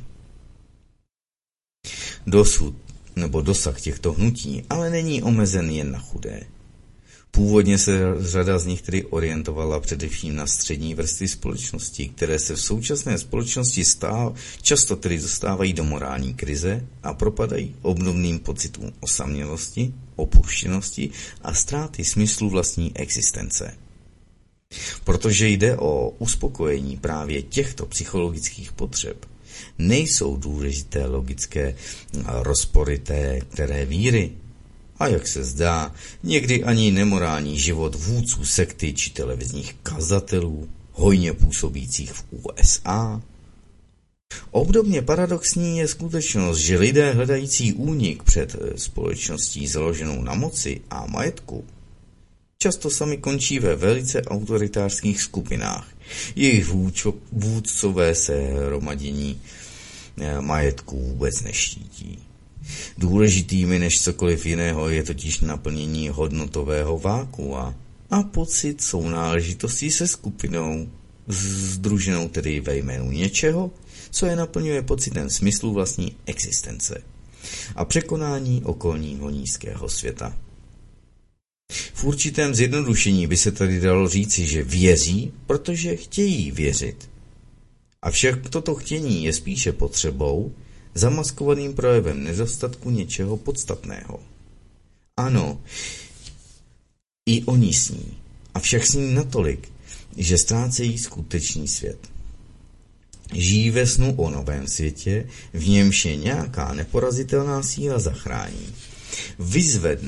Dosud nebo dosah těchto hnutí ale není omezen jen na chudé. Původně se řada z nich tedy orientovala především na střední vrstvy společnosti, které se v současné společnosti stáv, často tedy dostávají do morální krize a propadají obdobným pocitům osamělosti, opuštěnosti a ztráty smyslu vlastní existence. Protože jde o uspokojení právě těchto psychologických potřeb, nejsou důležité logické rozpory té které víry, a jak se zdá, někdy ani nemorální život vůdců sekty či televizních kazatelů, hojně působících v U S A. Obdobně paradoxní je skutečnost, že lidé hledající únik před společností založenou na moci a majetku často sami končí ve velice autoritářských skupinách. Jejich vůdcové se hromadění majetku vůbec neštítí. Důležitými než cokoliv jiného je totiž naplnění hodnotového vákua a pocit sounáležitosti se skupinou, sdruženou tedy ve jménu něčeho, co je naplňuje pocitem smyslu vlastní existence a překonání okolního nízkého světa. V určitém zjednodušení by se tady dalo říci, že věří, protože chtějí věřit. Avšak toto chtění je spíše potřebou, zamaskovaným projevem nedostatku něčeho podstatného. Ano, i oni sní, avšak sní natolik, že ztrácejí skutečný svět. Žijí ve snu o novém světě, v němž je nějaká neporazitelná síla zachrání. Vyzvedne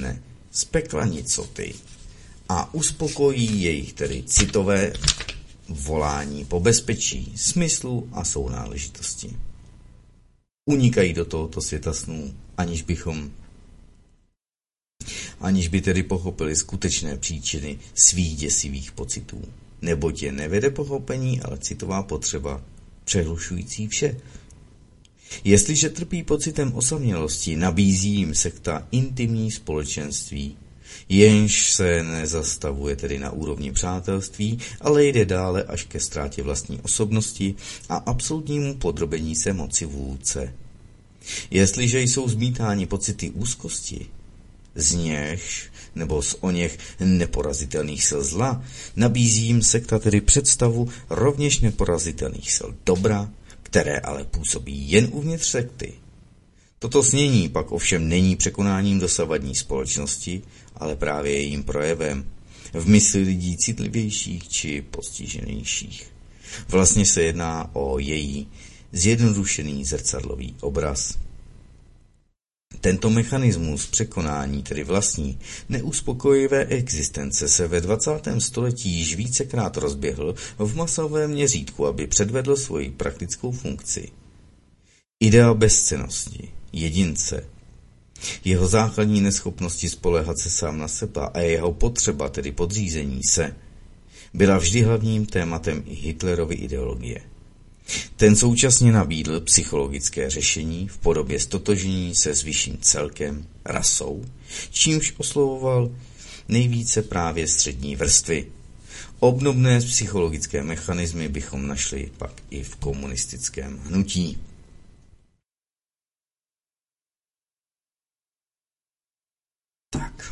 z pekla nicoty a uspokojí jejich tedy citové volání po bezpečí, smyslu a sounáležitosti. Unikají do tohoto světa snů, aniž bychom aniž by tedy pochopili skutečné příčiny svých děsivých pocitů. Neboť je nevede pochopení, ale citová potřeba, přehlušující vše. Jestliže trpí pocitem osamělosti, nabízí jim sekta intimní společenství, jenž se nezastavuje tedy na úrovni přátelství, ale jde dále až ke ztrátě vlastní osobnosti a absolutnímu podrobení se moci vůdce. Jestliže jsou zmítáni pocity úzkosti, z něž nebo z oněch neporazitelných sil zla, nabízí jim sekta tedy představu rovněž neporazitelných sil dobra, které ale působí jen uvnitř sekty. Toto snění pak ovšem není překonáním dosavadní společnosti, ale právě jejím projevem v mysli lidí citlivějších či postiženějších. Vlastně se jedná o její zjednodušený zrcadlový obraz. Tento mechanismus překonání, tedy vlastní neuspokojivé existence, se ve dvacátém století již vícekrát rozběhl v masovém měřítku, aby předvedl svoji praktickou funkci. Idea bezcennosti jedince, jeho základní neschopnosti spoléhat se sám na sebe a jeho potřeba, tedy podřízení se, byla vždy hlavním tématem i Hitlerovy ideologie. Ten současně nabídl psychologické řešení v podobě stotožnění se s vyšším celkem, rasou, čímž oslovoval nejvíce právě střední vrstvy. Obdobné psychologické mechanismy bychom našli pak i v komunistickém hnutí. Tak.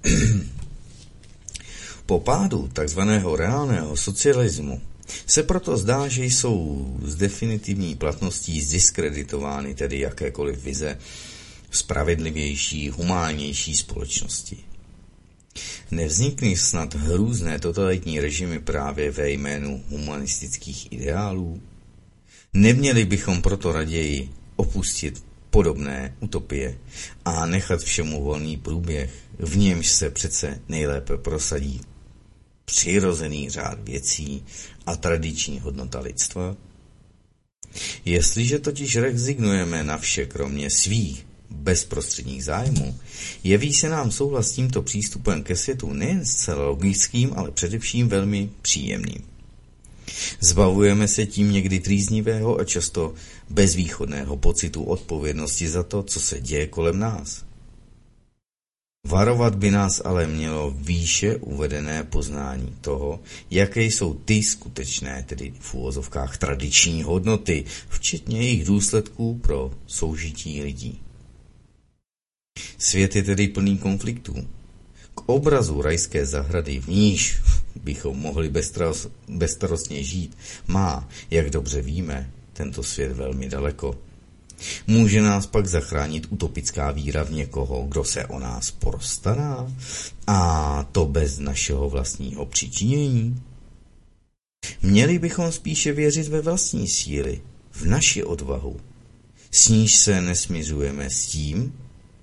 Po pádu takzvaného reálného socialismu se proto zdá, že jsou z definitivní platností zdiskreditovány tedy jakékoliv vize spravedlivější, humánnější společnosti. Nevznikly snad hrůzné totalitní režimy právě ve jménu humanistických ideálů? Neměli bychom proto raději opustit podobné utopie a nechat všemu volný průběh, v němž se přece nejlépe prosadí přirozený řád věcí a tradiční hodnota lidstva? Jestliže totiž rezignujeme na vše kromě svých bezprostředních zájmů, jeví se nám souhlas s tímto přístupem ke světu nejen zcela logickým, ale především velmi příjemným. Zbavujeme se tím někdy trýznivého a často bezvýchodného pocitu odpovědnosti za to, co se děje kolem nás. Varovat by nás ale mělo výše uvedené poznání toho, jaké jsou ty skutečné, tedy v úvozovkách tradiční hodnoty, včetně jejich důsledků pro soužití lidí. Svět je tedy plný konfliktů. K obrazu rajské zahrady, v níž bychom mohli bezstarostně žít, má, jak dobře víme, tento svět velmi daleko. Může nás pak zachránit utopická víra v někoho, kdo se o nás postará, a to bez našeho vlastního přičinění? Měli bychom spíše věřit ve vlastní síly, v naši odvahu, s níž se nesmiřujeme s tím,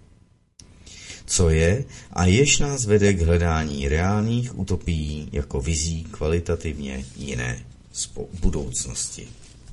co je a jež nás vede k hledání reálných utopií jako vizí kvalitativně jiné budoucnosti.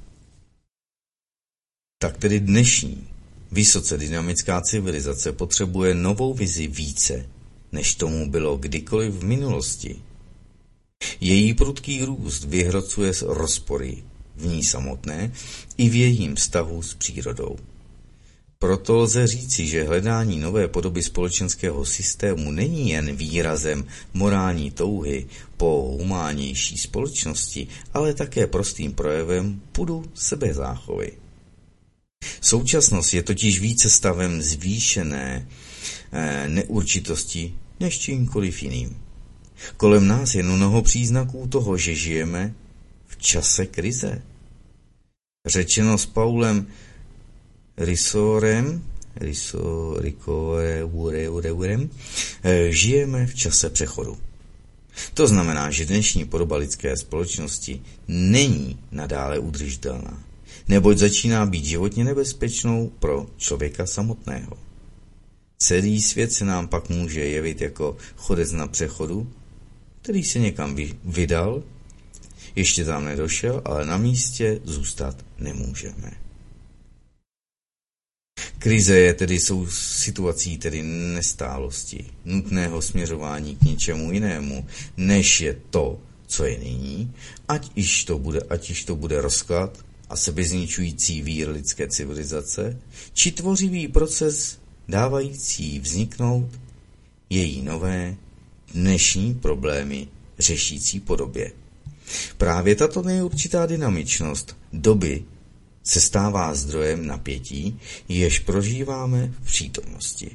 Tak tedy dnešní vysoce dynamická civilizace potřebuje novou vizi více, než tomu bylo kdykoliv v minulosti. Její prudký růst vyhrocuje rozpory v ní samotné i v jejím vztahu s přírodou. Proto lze říci, že hledání nové podoby společenského systému není jen výrazem morální touhy po humánnější společnosti, ale také prostým projevem pudu sebezáchovy. Současnost je totiž více stavem zvýšené e, neurčitosti než čímkoliv jiným. Kolem nás je mnoho příznaků toho, že žijeme v čase krize. Řečeno s Paulem Risorem, Riso, Risorem, žijeme v čase přechodu. To znamená, že dnešní podoba lidské společnosti není nadále udržitelná, neboť začíná být životně nebezpečnou pro člověka samotného. Celý svět se nám pak může jevit jako chodec na přechodu, který se někam vydal, ještě tam nedošel, ale na místě zůstat nemůžeme. Krize je tedy jsou situací tedy nestálosti, nutného směřování k něčemu jinému, než je to, co je nyní, ať již to bude, ať již to bude rozklad a sebezničující vír lidské civilizace, či tvořivý proces dávající vzniknout její nové dnešní problémy řešící podobě. Právě tato neurčitá dynamičnost doby se stává zdrojem napětí, jež prožíváme v přítomnosti.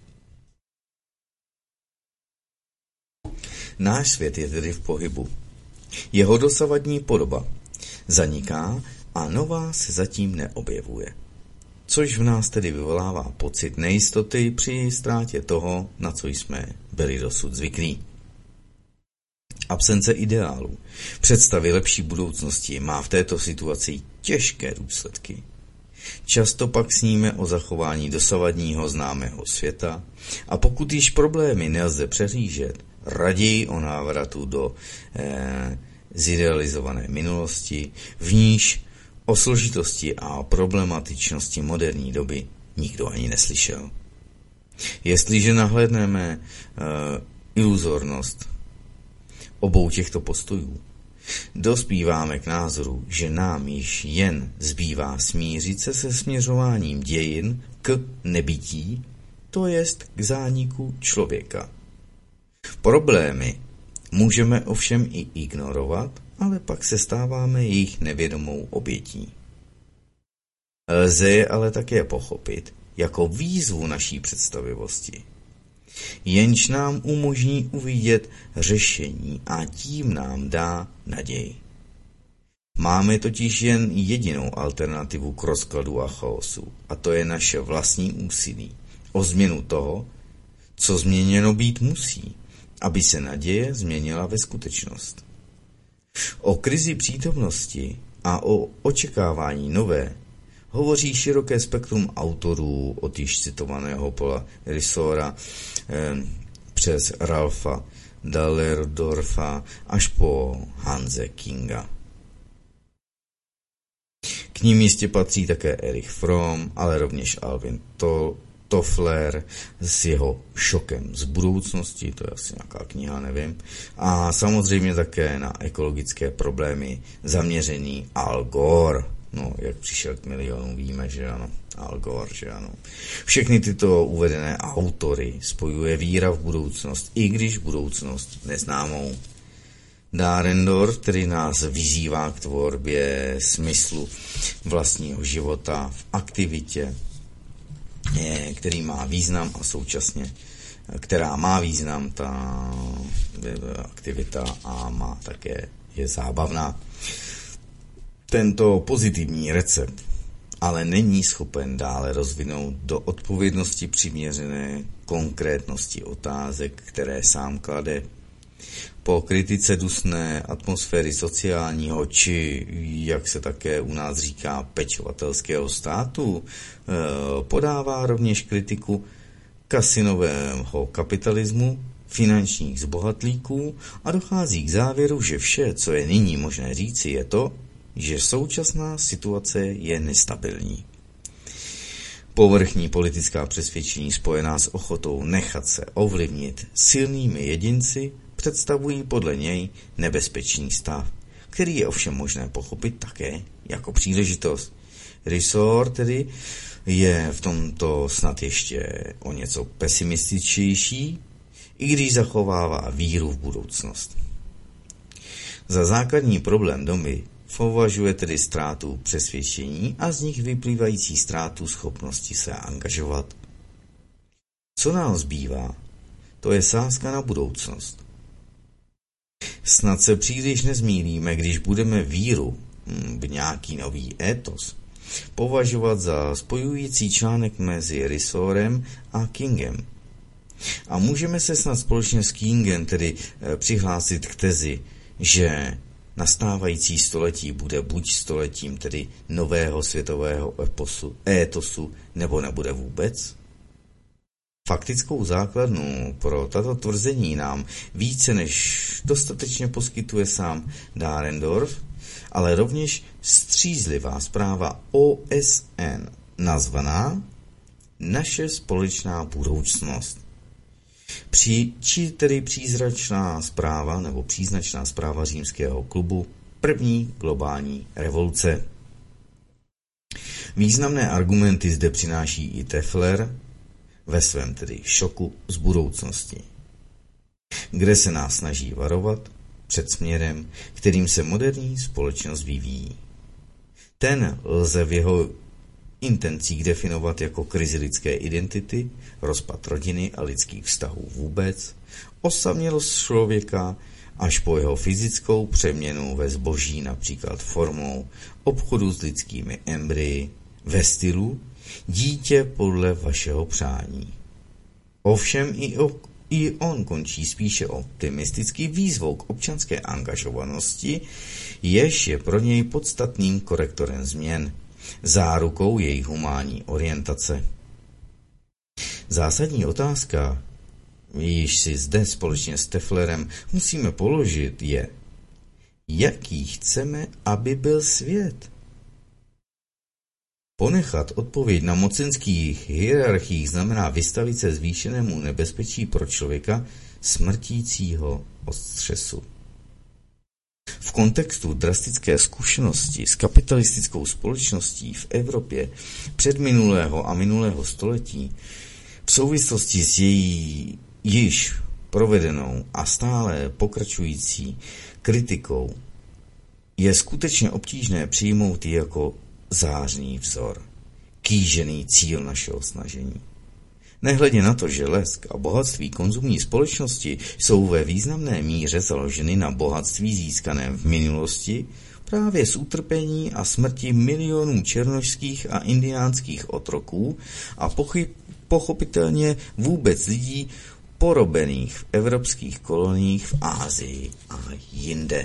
Náš svět je tedy v pohybu. Jeho dosavadní podoba zaniká a nová se zatím neobjevuje. Což v nás tedy vyvolává pocit nejistoty při ztrátě toho, na co jsme byli dosud zvyklí. Absence ideálu, představy lepší budoucnosti má v této situaci těžké důsledky. Často pak sníme o zachování dosavadního známého světa a pokud již problémy nelze přehlížet, raději o návratu do eh, zidealizované minulosti, v níž o složitosti a problematičnosti moderní doby nikdo ani neslyšel. Jestliže nahlédneme uh, iluzornost obou těchto postojů, dospíváme k názoru, že nám již jen zbývá smířit se se směřováním dějin k nebytí, to jest k zániku člověka. Problémy můžeme ovšem i ignorovat, ale pak se stáváme jejich nevědomou obětí. Lze je ale také pochopit jako výzvu naší představivosti, jenž nám umožní uvidět řešení a tím nám dá naději. Máme totiž jen jedinou alternativu k rozkladu a chaosu, a to je naše vlastní úsilí o změnu toho, co změněno být musí, aby se naděje změnila ve skutečnost. O krizi přítomnosti a o očekávání nové hovoří široké spektrum autorů od již citovaného Paula Risora eh, přes Ralfa Dahlerdorfa až po Hanse Kinga. K ním jistě patří také Erich Fromm, ale rovněž Alvin Toffler s jeho Šokem z budoucnosti, to je asi nějaká kniha, nevím. A samozřejmě také na ekologické problémy zaměřený Al Gore. No, jak přišel k milionům, víme, že ano. Al Gore, že ano. Všechny tyto uvedené autory spojuje víra v budoucnost, i když budoucnost neznámou. Dahrendorf, který nás vyzývá k tvorbě smyslu vlastního života v aktivitě, který má význam a současně, která má význam, ta aktivita a má také, je zábavná. Tento pozitivní recept ale není schopen dále rozvinout do odpovědnosti přiměřené konkrétnosti otázek, které sám klade. Po kritice dusné atmosféry sociálního, či, jak se také u nás říká, pečovatelského státu, podává rovněž kritiku kasinového kapitalismu, finančních zbohatlíků a dochází k závěru, že vše, co je nyní možné říci, je to, že současná situace je nestabilní. Povrchní politická přesvědčení spojená s ochotou nechat se ovlivnit silnými jedinci představují podle něj nebezpečný stav, který je ovšem možné pochopit také jako příležitost. Risor tedy je v tomto snad ještě o něco pesimističtější, i když zachovává víru v budoucnost. Za základní problém doby považuje tedy ztrátu přesvědčení a z nich vyplývající ztrátu schopnosti se angažovat. Co nám zbývá, to je sázka na budoucnost. Snad se příliš nezmýlíme, když budeme víru v nějaký nový étos považovat za spojující článek mezi Risorem a Kingem. A můžeme se snad společně s Kingem tedy přihlásit k tezi, že nastávající století bude buď stoletím tedy nového světového eposu, étosu, nebo nebude vůbec? Faktickou základnu pro tato tvrzení nám více než dostatečně poskytuje sám Dahrendorf, ale rovněž střízlivá zpráva O S N nazvaná Naše společná budoucnost. Při, či tedy přízračná zpráva nebo příznačná zpráva římského klubu první globální revoluce. Významné argumenty zde přináší i Toeffler ve svém tedy šoku z budoucnosti, kde se nás snaží varovat před směrem, kterým se moderní společnost vyvíjí. Ten lze v jeho intencích definovat jako krizi lidské identity, rozpad rodiny a lidských vztahů vůbec, osamělost člověka až po jeho fyzickou přeměnu ve zboží, například formou obchodu s lidskými embryi, ve stylu dítě podle vašeho přání. Ovšem i, o, i on končí spíše optimistický výzvou k občanské angažovanosti, jež je pro něj podstatným korektorem změn, zárukou jejich humánní orientace. Zásadní otázka, již si zde společně s Toefflerem musíme položit, je, jaký chceme, aby byl svět? Ponechat odpověď na mocenských hierarchiích znamená vystavit se zvýšenému nebezpečí pro člověka smrtícího od střesu. V kontextu drastické zkušenosti s kapitalistickou společností v Evropě předminulého a minulého století v souvislosti s její již provedenou a stále pokračující kritikou je skutečně obtížné přijmout ji jako zářný vzor, kýžený cíl našeho snažení. Nehledě na to, že lesk a bohatství konzumní společnosti jsou ve významné míře založeny na bohatství získaném v minulosti právě z utrpení a smrti milionů černošských a indiánských otroků a pochyb, pochopitelně vůbec lidí porobených v evropských koloniích v Asii a jinde.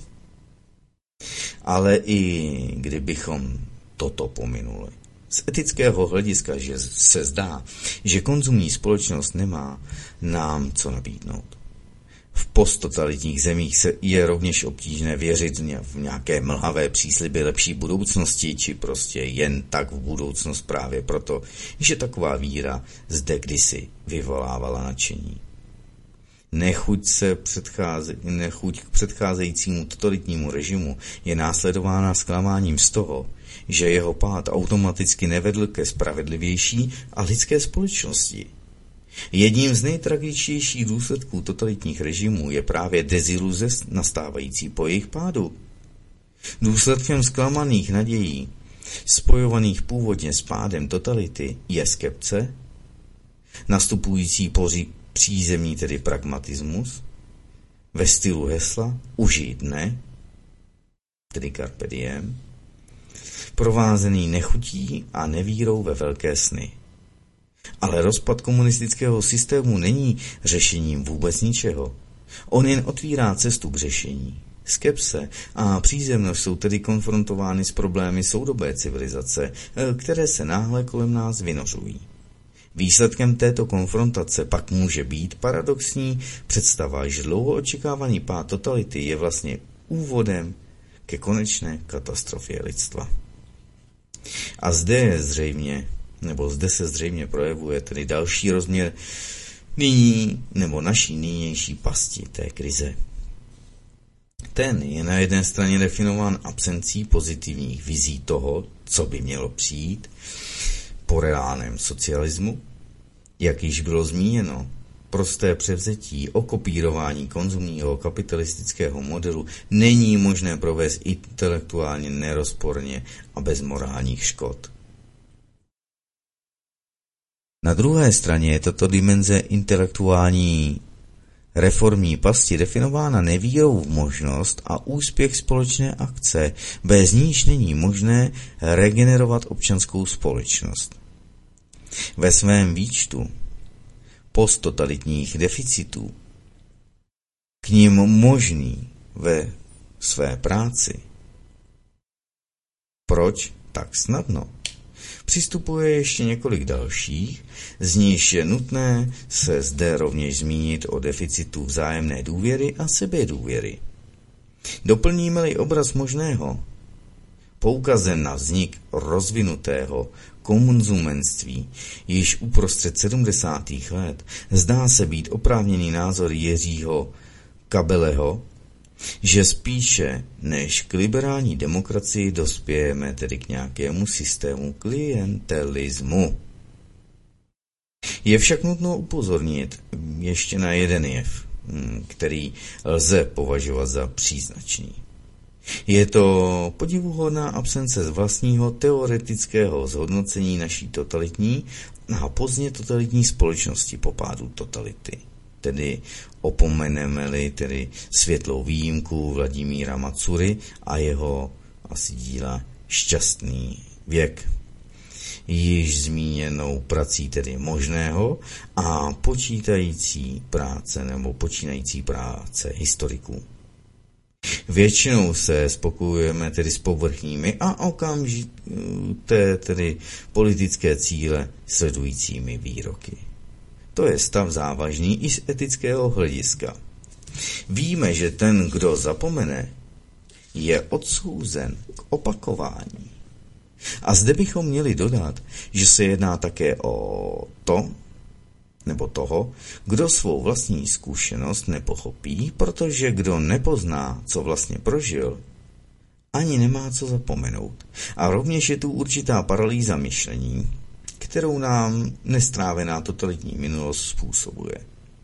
Ale i kdybychom toto pominuli, z etického hlediska, že se zdá, že konzumní společnost nemá nám co nabídnout. V posttotalitních zemích se je rovněž obtížné věřit v nějaké mlhavé přísliby lepší budoucnosti, či prostě jen tak v budoucnost právě proto, že taková víra zde kdysi vyvolávala nadšení. Nechuť, se předcháze, nechuť k předcházejícímu totalitnímu režimu je následována zklamáním z toho, že jeho pád automaticky nevedl ke spravedlivější a lidské společnosti. Jedním z nejtragičtějších důsledků totalitních režimů je právě deziluze nastávající po jejich pádu. Důsledkem zklamaných nadějí, spojovaných původně s pádem totality, je skepce, nastupující po přízemní tedy pragmatismus, ve stylu hesla užij dne, tedy carpe diem, provázený nechutí a nevírou ve velké sny. Ale rozpad komunistického systému není řešením vůbec ničeho. On jen otvírá cestu k řešení. Skepse a přízemnost jsou tedy konfrontovány s problémy soudobé civilizace, které se náhle kolem nás vynořují. Výsledkem této konfrontace pak může být paradoxní představa, že dlouho očekávaný pád totality je vlastně úvodem ke konečné katastrofě lidstva. A zde je zřejmě, nebo zde se zřejmě projevuje tedy další rozměr nyní, nebo naší nynější pasti té krize. Ten je na jedné straně definován absencí pozitivních vizí toho, co by mělo přijít po reálném socialismu, jak již bylo zmíněno. Prosté převzetí, okopírování konzumního kapitalistického modelu není možné provést intelektuálně nerozporně a bez morálních škod. Na druhé straně je tato dimenze intelektuální reformní pasti definována nevírou v možnost a úspěch společné akce, bez níž není možné regenerovat občanskou společnost. Ve svém výčtu posttotalitních deficitů, k nim možný ve své práci. Proč tak snadno? přistupuje ještě několik dalších, z nichž je nutné se zde rovněž zmínit o deficitu vzájemné důvěry a sebedůvěry. Doplníme-li obraz možného, poukazem na vznik rozvinutého konzumenství již uprostřed sedmdesátých let, zdá se být oprávněný názor Jiřího Kabeleho, že spíše než k liberální demokracii dospějeme tedy k nějakému systému klientelismu. Je však nutno upozornit ještě na jeden jev, který lze považovat za příznačný. Je to podivuhodná absence vlastního teoretického zhodnocení naší totalitní a pozdně totalitní společnosti po pádu totality. Tedy opomeneme-li tedy světlou výjimku Vladimíra Matsury a jeho asi díla Šťastný věk. Již zmíněnou prací tedy možného a počítající práce nebo počínající práce historiků. Většinou se spokojujeme tedy s povrchními a okamžité tedy politické cíle sledujícími výroky. To je stav závažný i z etického hlediska. Víme, že ten, kdo zapomene, je odsouzen k opakování. A zde bychom měli dodat, že se jedná také o to, nebo toho, kdo svou vlastní zkušenost nepochopí, protože kdo nepozná, co vlastně prožil, ani nemá co zapomenout. A rovněž je tu určitá paralýza myšlení, kterou nám nestrávená totalitní minulost způsobuje.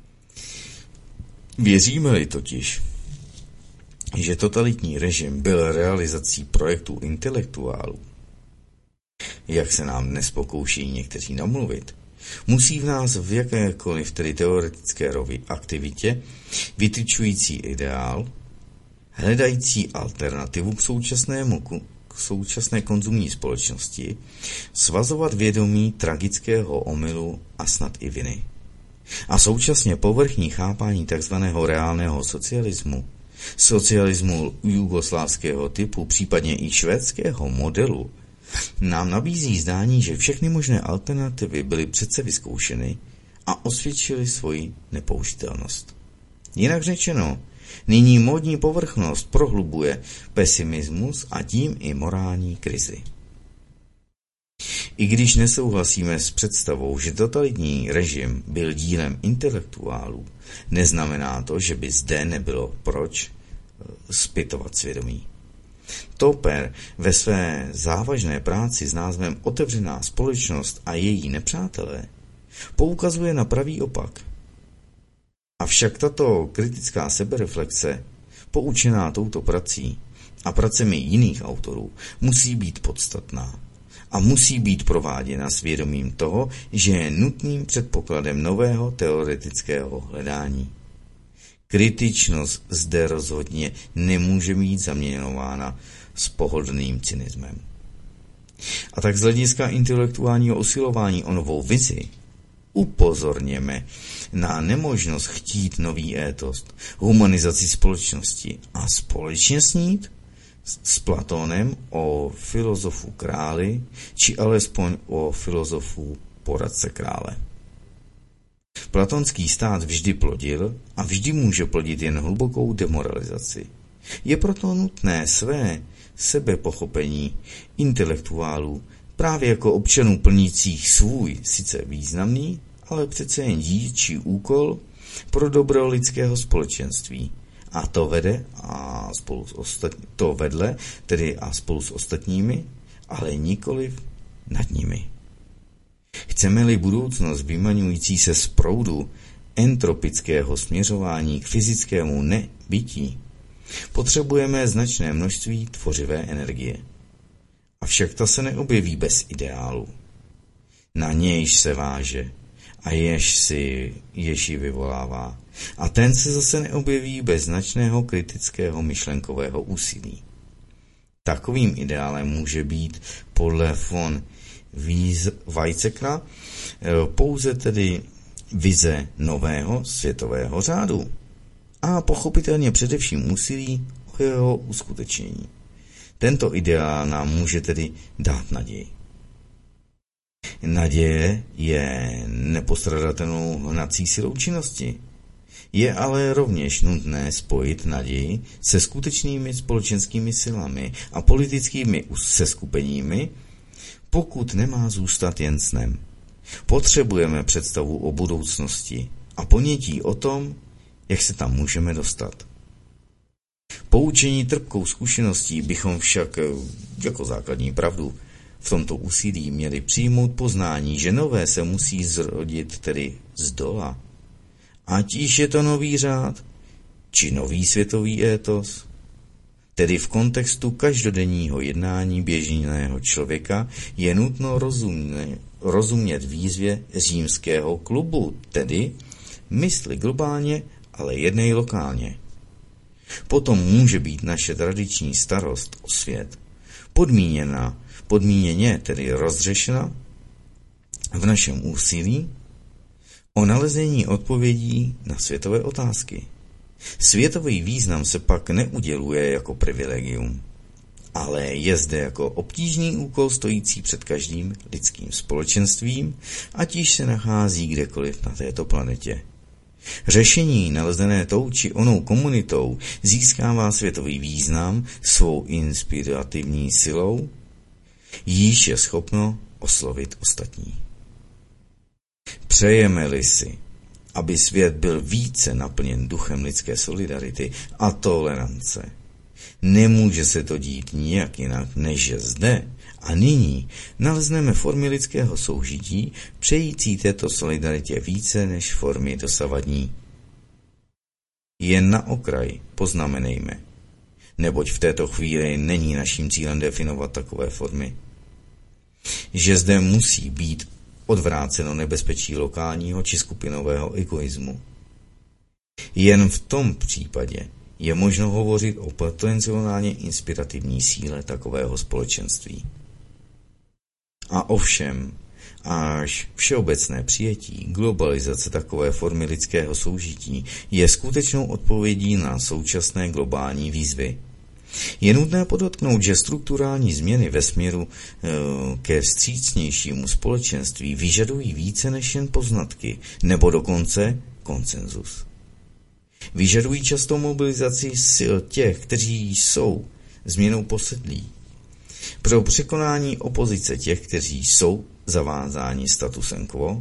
Věříme-li totiž, že totalitní režim byl realizací projektů intelektuálů, jak se nám dnes pokouší někteří namluvit, musí v nás v jakékoliv tedy teoretické rovi aktivitě vytyčující ideál, hledající alternativu k současnému k současné konzumní společnosti, svazovat vědomí tragického omylu a snad i viny. A současně povrchní chápání tzv. Reálného socialismu, socialismu jugoslávského typu, případně i švédského modelu, nám nabízí zdání, že všechny možné alternativy byly přece vyzkoušeny a osvědčily svoji nepoužitelnost. Jinak řečeno, nyní módní povrchnost prohlubuje pesimismus a tím i morální krizi. I když nesouhlasíme s představou, že totalitní režim byl dílem intelektuálů, neznamená to, že by zde nebylo proč zpytovat svědomí. Topper ve své závažné práci s názvem Otevřená společnost a její nepřátelé poukazuje na pravý opak. Avšak tato kritická sebereflexe, poučená touto prací a pracemi jiných autorů, musí být podstatná a musí být prováděna s vědomím toho, že je nutným předpokladem nového teoretického hledání. Kritičnost zde rozhodně nemůže být zaměňována s pohodlným cynismem. A tak z hlediska intelektuálního usilování o novou vizi upozorněme na nemožnost chtít nový étos, humanizaci společnosti a společně snít s Platónem o filozofu králi, či alespoň o filozofu poradce krále. Platonský stát vždy plodil a vždy může plodit jen hlubokou demoralizaci. Je proto nutné své sebepochopení intelektuálů právě jako občanů plnících svůj sice významný, ale přece jen dílčí úkol pro dobro lidského společenství. A to vede a spolu s ostatní, to vedle, tedy a spolu s ostatními, ale nikoliv nad nimi. Chceme-li budoucnost vymaňující se z proudu entropického směřování k fyzickému nebytí, potřebujeme značné množství tvořivé energie. Avšak ta se neobjeví bez ideálu. Na nějž se váže a jež si ježi vyvolává. A ten se zase neobjeví bez značného kritického myšlenkového úsilí. Takovým ideálem může být podle von Weizsäckera pouze tedy vize nového světového řádu a pochopitelně především úsilí o jeho uskutečnění. Tento ideál nám může tedy dát naději. Naděje je nepostradatelnou hnací silou činnosti. Je ale rovněž nutné spojit naději se skutečnými společenskými silami a politickými seskupeními, pokud nemá zůstat jen snem. Potřebujeme představu o budoucnosti a ponětí o tom, jak se tam můžeme dostat. Poučení trpkou zkušeností bychom však jako základní pravdu v tomto úsilí měli přijmout poznání, že nové se musí zrodit tedy zdola. Ať již je to nový řád, či nový světový étos, tedy v kontextu každodenního jednání běžného člověka je nutno rozumě, rozumět výzvě římského klubu, tedy mysli globálně, ale jednej lokálně. Potom může být naše tradiční starost o svět podmíněna, podmíněně tedy rozřešena v našem úsilí o nalezení odpovědí na světové otázky. Světový význam se pak neuděluje jako privilegium, ale je zde jako obtížný úkol stojící před každým lidským společenstvím, ať již se nachází kdekoliv na této planetě. Řešení nalezené tou či onou komunitou získává světový význam svou inspirativní silou, již je schopno oslovit ostatní. Přejeme-li si, aby svět byl více naplněn duchem lidské solidarity a tolerance, nemůže se to dít nijak jinak, než že zde a nyní nalezneme formy lidského soužití, přející této solidaritě více než formy dosavadní. Jen na okraj poznamenejme, neboť v této chvíli není naším cílem definovat takové formy, že zde musí být odvráceno nebezpečí lokálního či skupinového egoismu. Jen v tom případě je možno hovořit o potenciálně inspirativní síle takového společenství. A ovšem, až všeobecné přijetí globalizace takové formy lidského soužití je skutečnou odpovědí na současné globální výzvy. Je nutné podotknout, že strukturální změny ve směru e, ke vstřícnějšímu společenství vyžadují více než jen poznatky, nebo dokonce konsenzus. Vyžadují často mobilizaci sil těch, kteří jsou změnou posedlí. Pro překonání opozice těch, kteří jsou zavázáni statusem quo,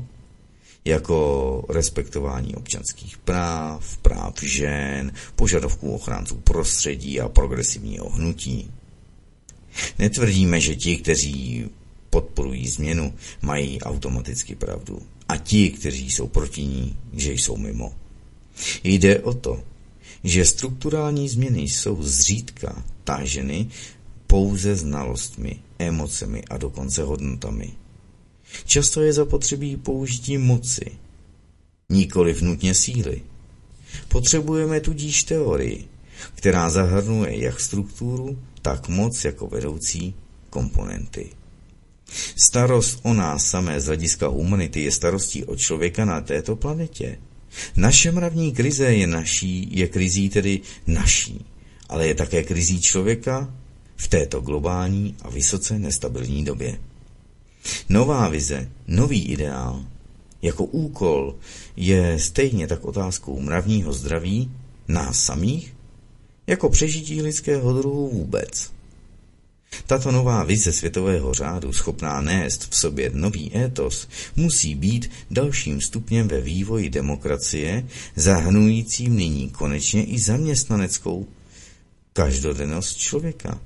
jako respektování občanských práv, práv žen, požadavků ochránců prostředí a progresivního hnutí. Netvrdíme, že ti, kteří podporují změnu, mají automaticky pravdu a ti, kteří jsou proti ní, že jsou mimo. Jde o to, že strukturální změny jsou zřídka táženy pouze znalostmi, emocemi a dokonce hodnotami. Často je zapotřebí použití moci, nikoliv nutně síly. Potřebujeme tudíž teorii, která zahrnuje jak strukturu, tak moc jako vedoucí komponenty. Starost o nás samé z hlediska humanity je starostí o člověka na této planetě. Naše mravní krize je naší, je krizí tedy naší, ale je také krizí člověka v této globální a vysoce nestabilní době. Nová vize, nový ideál, jako úkol je stejně tak otázkou mravního zdraví nás samých, jako přežití lidského druhu vůbec. Tato nová vize světového řádu, schopná nést v sobě nový étos, musí být dalším stupněm ve vývoji demokracie, zahrnujícím nyní konečně i zaměstnaneckou každodennost člověka.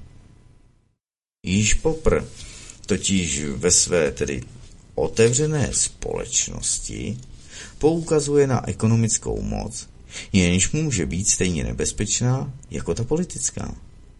Již popr, totiž ve své tedy otevřené společnosti, poukazuje na ekonomickou moc, jenž může být stejně nebezpečná jako ta politická.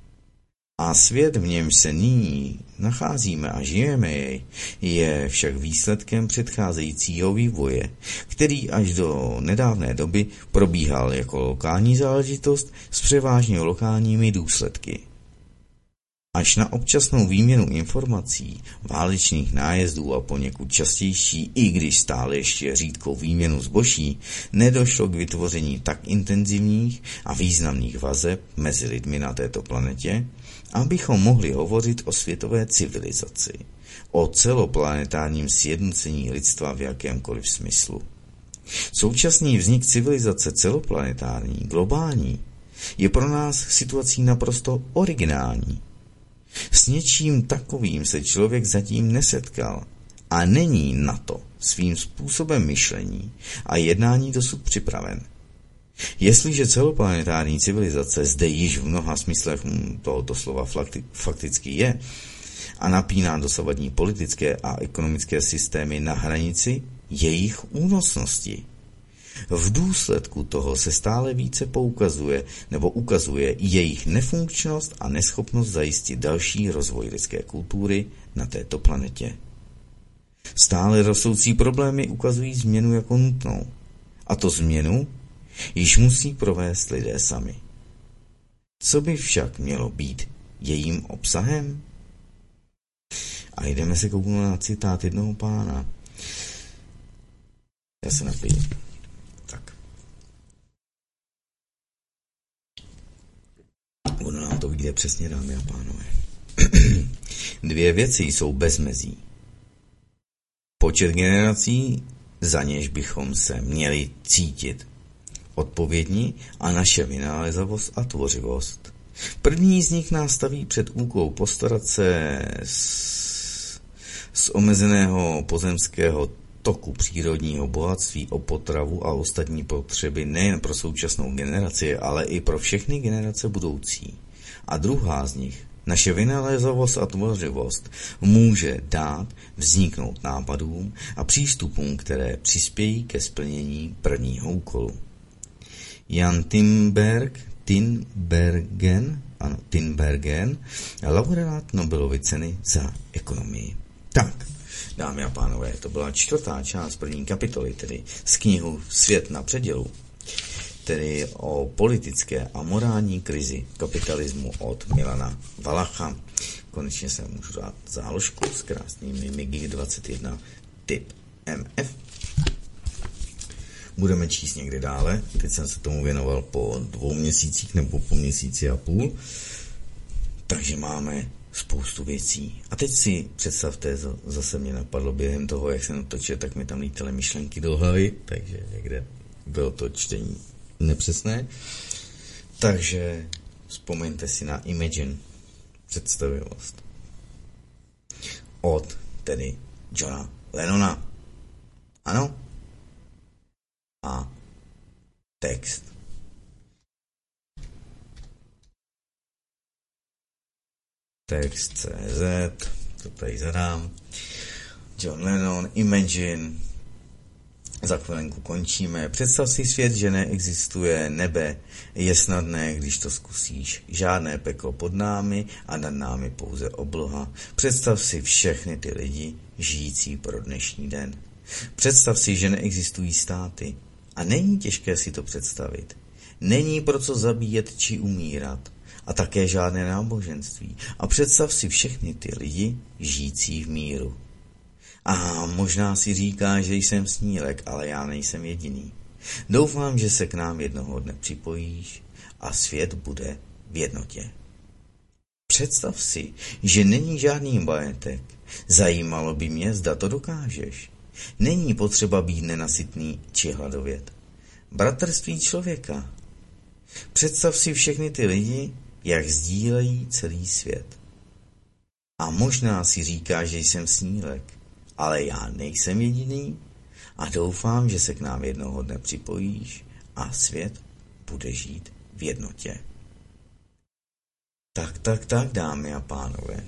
A svět, v němž se nyní nacházíme a žijeme jej, je však výsledkem předcházejícího vývoje, který až do nedávné doby probíhal jako lokální záležitost s převážně lokálními důsledky. Až na občasnou výměnu informací, válečných nájezdů a poněkud častější, i když stále ještě řídkou výměnu zboží, nedošlo k vytvoření tak intenzivních a významných vazeb mezi lidmi na této planetě, abychom mohli hovořit o světové civilizaci, o celoplanetárním sjednocení lidstva v jakémkoliv smyslu. Současný vznik civilizace celoplanetární, globální, je pro nás situací naprosto originální. S něčím takovým se člověk zatím nesetkal a není na to svým způsobem myšlení a jednání dosud připraven. Jestliže celoplanetární civilizace zde již v mnoha smyslech tohoto slova fakticky je a napíná dosavadní politické a ekonomické systémy na hranici jejich únosnosti, v důsledku toho se stále více poukazuje nebo ukazuje jejich nefunkčnost a neschopnost zajistit další rozvoj lidské kultury na této planetě. Stále rostoucí problémy ukazují změnu jako nutnou. A to změnu již musí provést lidé sami. Co by však mělo být jejím obsahem? A jdeme se kouknout na citát jednoho pána. Já se napiju. Tak. Ono nám to vyjde přesně, dámy a pánové. Dvě věci jsou bez mezí. Počet generací, za něž bychom se měli cítit odpovědní, a naše vynálezovost a tvořivost. První z nich nás staví před úkolou postarat se z, z omezeného pozemského toku přírodního bohatství o potravu a ostatní potřeby nejen pro současnou generaci, ale i pro všechny generace budoucí. A druhá z nich, naše vynalézovost a tvořivost, může dát vzniknout nápadům a přístupům, které přispějí ke splnění prvního úkolu. Jan Tinberg, Tinbergen, ano, Tinbergen, laureát Nobelovy ceny za ekonomii. Tak, dámy a pánové, to byla čtvrtá část první kapitoly, tedy z knihu Svět na předělu, tedy o politické a morální krizi kapitalismu od Milana Valacha. Konečně se můžu dát záložku s krásnými MIG dvacet jedna typ M F. Budeme číst někde dále. Teď jsem se tomu věnoval po dvou měsících nebo po měsíci a půl. Takže máme spoustu věcí. A teď si představte, zase mě napadlo během toho, jak jsem točil, tak mi tam lítaly myšlenky do hlavy, takže někde bylo to čtení nepřesné. Takže vzpomeňte si na Imagine, představivost. Od tedy Johna Lennona. Ano? A text. Text C Z, to tady zadám. John Lennon, Imagine. Za chvilenku končíme. Představ si svět, že neexistuje nebe. Je snadné, když to zkusíš. Žádné peklo pod námi a nad námi pouze obloha. Představ si všechny ty lidi, žijící pro dnešní den. Představ si, že neexistují státy. A není těžké si to představit. Není pro co zabíjet či umírat. A také žádné náboženství. A představ si všechny ty lidi, žijící v míru. A možná si říká, že jsem snílek, ale já nejsem jediný. Doufám, že se k nám jednoho dne připojíš a svět bude v jednotě. Představ si, že není žádný majetek. Zajímalo by mě, zda to dokážeš. Není potřeba být nenasytný či hladovět. Bratrství člověka. Představ si všechny ty lidi, jak sdílejí celý svět. A možná si říká, že jsem snílek, ale já nejsem jediný a doufám, že se k nám jednoho dne připojíš a svět bude žít v jednotě. Tak, tak, tak, dámy a pánové.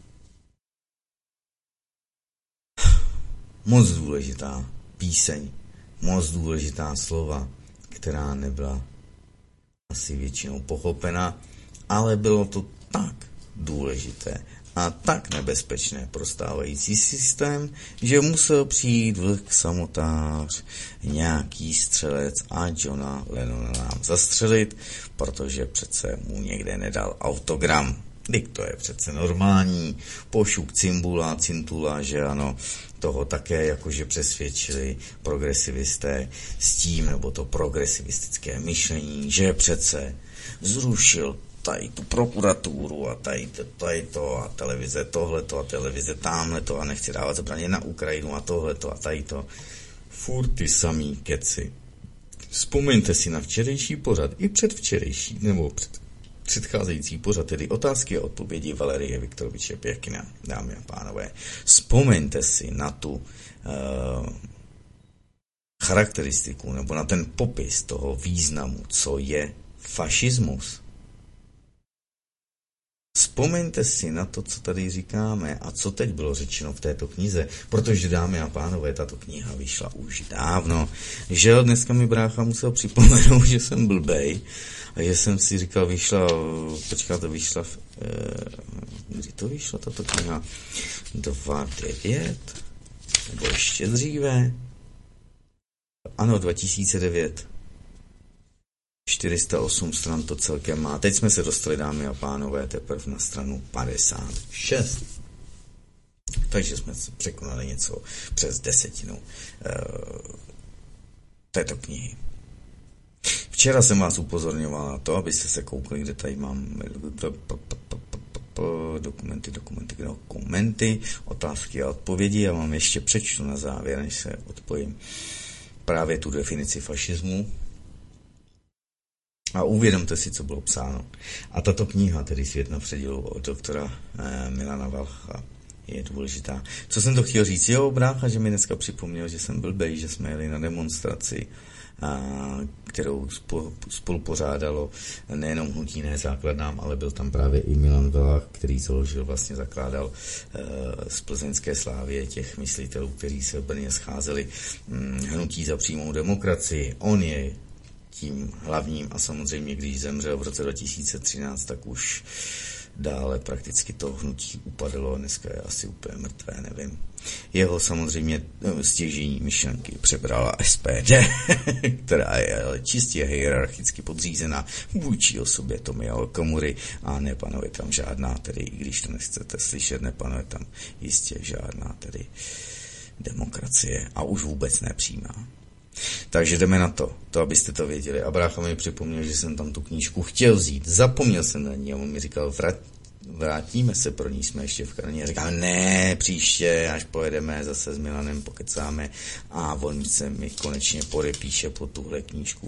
Moc důležitá píseň, moc důležitá slova, která nebyla asi většinou pochopena, ale bylo to tak důležité a tak nebezpečné pro stávající systém, že musel přijít vlk samotář, nějaký střelec a Johna Lennona nám zastřelit, protože přece mu někde nedal autogram. Vždyť to je přece normální. Pošuk, Cimbula, Cintula, že ano, toho také jakože přesvědčili progresivisté s tím, nebo to progresivistické myšlení, že přece zrušil tady tu prokuraturu a tady to, tady to a televize tohleto a televize tamhleto a nechci dávat zbraně na Ukrajinu a tohleto a tady to. Furt ty samý keci. Vzpomeňte si na včerejší pořad i předvčerejší, nebo před, předcházející pořad, tedy otázky a odpovědi Valerie Viktoroviče Pěkina, dámy a pánové. Vzpomeňte si na tu uh, charakteristiku nebo na ten popis toho významu, co je fašismus. Vzpomeňte si na to, co tady říkáme a co teď bylo řečeno v této knize, protože, dámy a pánové, tato kniha vyšla už dávno. Žel, dneska mi brácha musel připomenout, že jsem blbej a že jsem si říkal, vyšla, počká, to vyšla, v, eh, kdy to vyšla tato kniha? dva tisíce devět? Nebo ještě dříve? Ano, dva tisíce devět. čtyři sta osm stran to celkem má. Teď jsme se dostali, dámy a pánové, teprve na stranu padesát šest. Takže jsme překonali něco přes desetinu e, této knihy. Včera jsem vás upozorňoval na to, abyste se koukli, kde tady mám dokumenty, dokumenty, dokumenty, otázky a odpovědi. Já vám ještě přečtu na závěr, než se odpojím, právě tu definici fašismu. A uvědomte si, co bylo psáno. A tato kniha, tedy Svět na předělu od doktora eh, Milana Valcha, je důležitá. Co jsem to chtěl říct? Jo, brácha, že mi dneska připomněl, že jsem blbej, že jsme jeli na demonstraci, a, kterou spolu pořádalo nejenom hnutí Ne základnám, ale byl tam právě i Milan Valach, který založil, vlastně zakládal e, z Plzeňské Slávie těch myslitelů, kteří se v Brně scházeli, hm, hnutí za přímou demokracii. On je tím hlavním a samozřejmě, když zemřel v roce dva tisíce třináct, tak už dále prakticky to hnutí upadlo, dneska je asi úplně mrtvé, nevím. Jeho samozřejmě stěžejní myšlenky přebrala S P D, která je ale čistě hierarchicky podřízená vůči osobě Tomia Okamury a nepanuje tam žádná, tedy i když to nechcete slyšet, nepanuje tam jistě žádná tedy demokracie a už vůbec nepřímá. Takže jdeme na to, to abyste to věděli. A brácha mi připomněl, že jsem tam tu knížku chtěl vzít. Zapomněl jsem na ní a on mi říkal, vrát, vrátíme se pro ní, jsme ještě v Karně. A říkal, ne, příště, až pojedeme zase s Milanem, pokecáme. A on se mi konečně podepíše po tuhle knížku.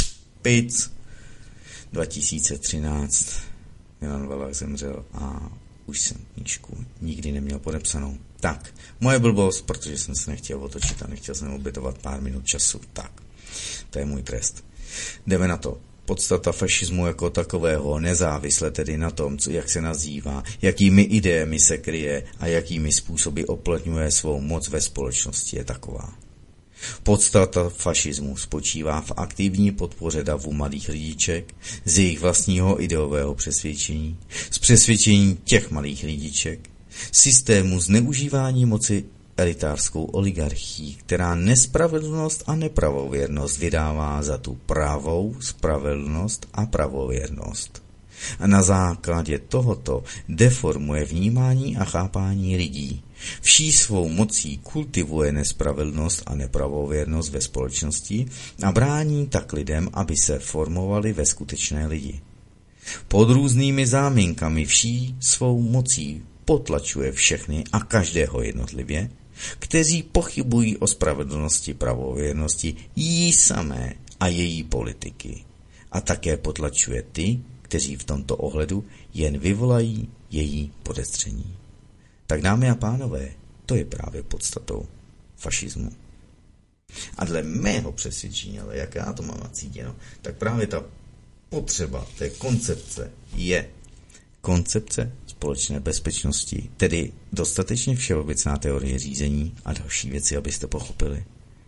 Pic. dva tisíce třináct. Milan Valach zemřel a už jsem knížku nikdy neměl podepsanou. Tak, moje blbost, protože jsem se nechtěl otočit a nechtěl jsem obětovat pár minut času. Tak, to je můj trest. Jdeme na to. Podstata fašismu jako takového, nezávisle tedy na tom, co, jak se nazývá, jakými ideemi se kryje a jakými způsoby uplatňuje svou moc ve společnosti, je taková. Podstata fašismu spočívá v aktivní podpoře davu malých lidiček, z jejich vlastního ideového přesvědčení, z přesvědčení těch malých lidiček, systému zneužívání moci elitářskou oligarchií, která nespravedlnost a nepravověrnost vydává za tu pravou spravedlnost a pravověrnost. A na základě tohoto deformuje vnímání a chápání lidí. Vší svou mocí kultivuje nespravedlnost a nepravověrnost ve společnosti a brání tak lidem, aby se formovali ve skutečné lidi. Pod různými záminkami vší svou mocí potlačuje všechny a každého jednotlivě, kteří pochybují o spravedlnosti pravověrnosti jí samé a její politiky. A také potlačuje ty, kteří v tomto ohledu jen vyvolají její podezření. Tak dámy a pánové, to je právě podstatou fašismu. A dle mého přesvědčení, ale jak já to mám nacítěno, tak právě ta potřeba té koncepce je koncepce společné bezpečnosti, tedy dostatečně všeobecná teorie řízení a další věci, abyste pochopili.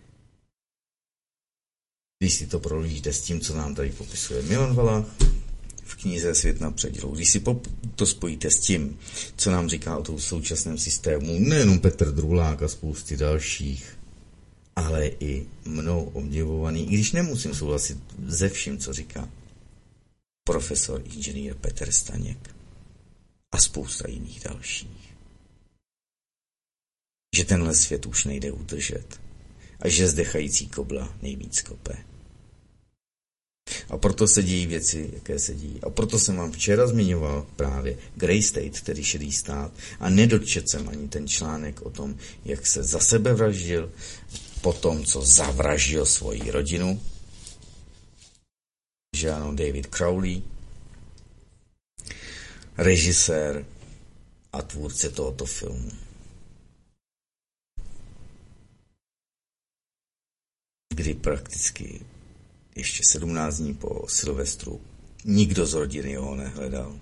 Když si to proložíte s tím, co nám tady popisuje Milan Valach v knize Svět na předělu, když si to spojíte s tím, co nám říká o tom současném systému, nejenom Petr Drulák a spousty dalších, ale i mnou obdivovaný, i když nemusím souhlasit ze vším, co říká profesor inženýr Petr Staněk. spousta jiných dalších. Že tenhle svět už nejde udržet a že zdechající kobla nejvíc kope. A proto se dějí věci, jaké se dějí. A proto jsem vám včera zmiňoval právě Grey State, tedy šedý stát, a nedočet jsem ani ten článek o tom, jak se za sebe vraždil, po tom, co zavraždil svoji rodinu, že ano, David Crowley, režisér a tvůrce tohoto filmu. Kdy prakticky ještě sedmnáct dní po Silvestru nikdo z rodiny ho nehledal.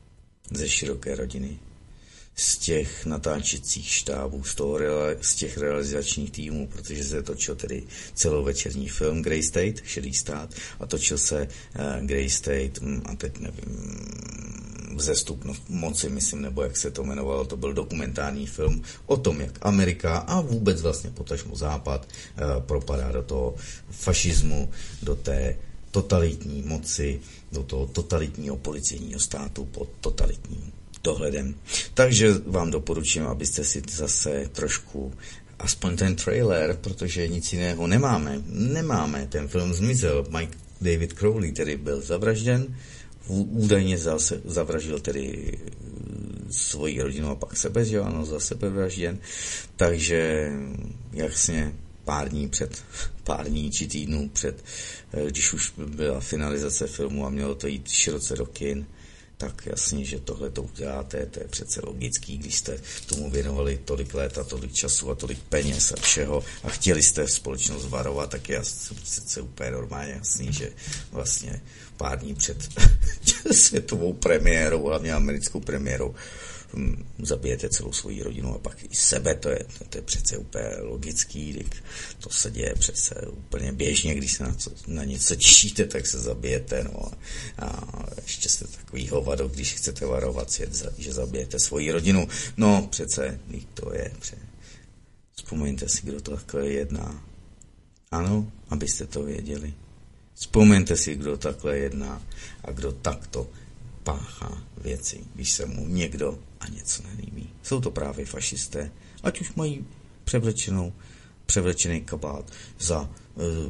Ze široké rodiny. Z těch natáčecích štábů, z, toho, z těch realizačních týmů, protože se točil tedy celovečerní film Grey State, šedý stát, a točil se uh, Grey State, a teď nevím, Vzestup no, moci, myslím, nebo jak se to jmenovalo, to byl dokumentární film o tom, jak Amerika a vůbec vlastně potažmo Západ uh, propadá do toho fašismu, do té totalitní moci, do toho totalitního policejního státu pod totalitním dohledem. Takže vám doporučím, abyste si zase trošku aspoň ten trailer, protože nic jiného nemáme. Nemáme. Ten film zmizel. Mike David Crowley tedy byl zavražděn. Údajně zase zavraždil tedy svoji rodinu a pak sebe, že ano, za sebe vražděn. Takže jasně pár dní před, pár dní či týdnů před, když už byla finalizace filmu a mělo to jít široce do kin, tak jasně, že tohle to uděláte, to je přece logický, když jste tomu věnovali tolik let a tolik času a tolik peněz a všeho a chtěli jste společnost varovat, tak je přece úplně normálně jasný, že vlastně pár dní před světovou premiérou, hlavně americkou premiérou, zabijete celou svoji rodinu a pak i sebe, to je, to je přece úplně logický, to se děje přece úplně běžně, když se na, co, na něco těšíte, tak se zabijete, no a ještě jste takový hovado, když chcete varovat svět, že zabijete svoji rodinu, no přece to je, pře... vzpomeňte si, kdo to takhle jedná, ano, abyste to věděli, vzpomeňte si, kdo takhle jedná a kdo takto páchá věci, když se mu někdo a něco nelíbí. Jsou to právě fašisté, ať už mají převlečenou, převlečený kabát za uh,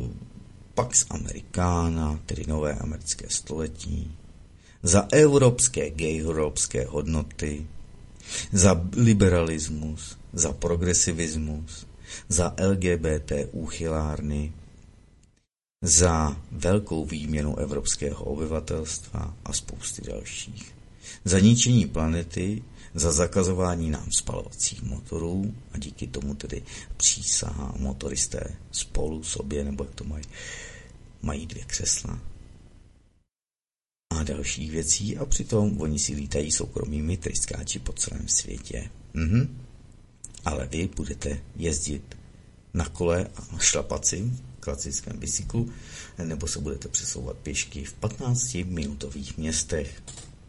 Pax Americana, tedy nové americké století, za evropské, gayhorovské hodnoty, za liberalismus, za progresivismus, za L G B T úchylárny, za velkou výměnu evropského obyvatelstva a spousty dalších. Za ničení planety, za zakazování nám spalovacích motorů a díky tomu tedy přísahá motoristé spolu sobě, nebo jak to mají, mají dvě křesla a dalších věcí a přitom oni si lítají soukromými tryskáči po celém světě. Mhm. Ale vy budete jezdit na kole a šlapat si klasickém bicyklu, nebo se budete přesouvat pěšky v patnáctiminutových městech.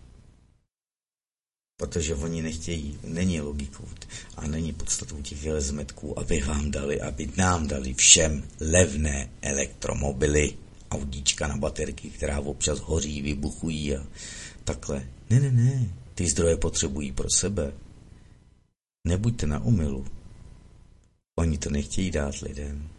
Protože oni nechtějí, není logikou a není podstatou těch železmetků, aby vám dali, aby nám dali všem levné elektromobily, audíčka na baterky, která občas hoří, vybuchují a takhle. Ne, ne, ne, ty zdroje potřebují pro sebe. Nebuďte na omylu. Oni to nechtějí dát lidem.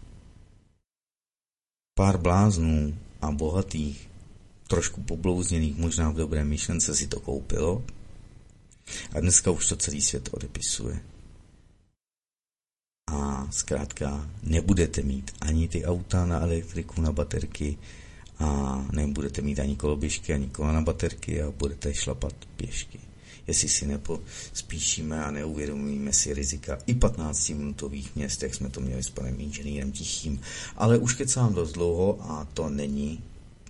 Pár bláznů a bohatých, trošku poblouzněných, možná v dobré myšlence si to koupilo a dneska už to celý svět odepisuje. A zkrátka nebudete mít ani ty auta na elektriku, na baterky a nebudete mít ani koloběžky, ani kola na baterky a budete šlapat pěšky. Jestli si nepospíšíme a neuvědomíme si rizika i patnáctiminutových měst, jak jsme to měli s panem inženýrem Tichým. Ale už kecám dost dlouho a to není,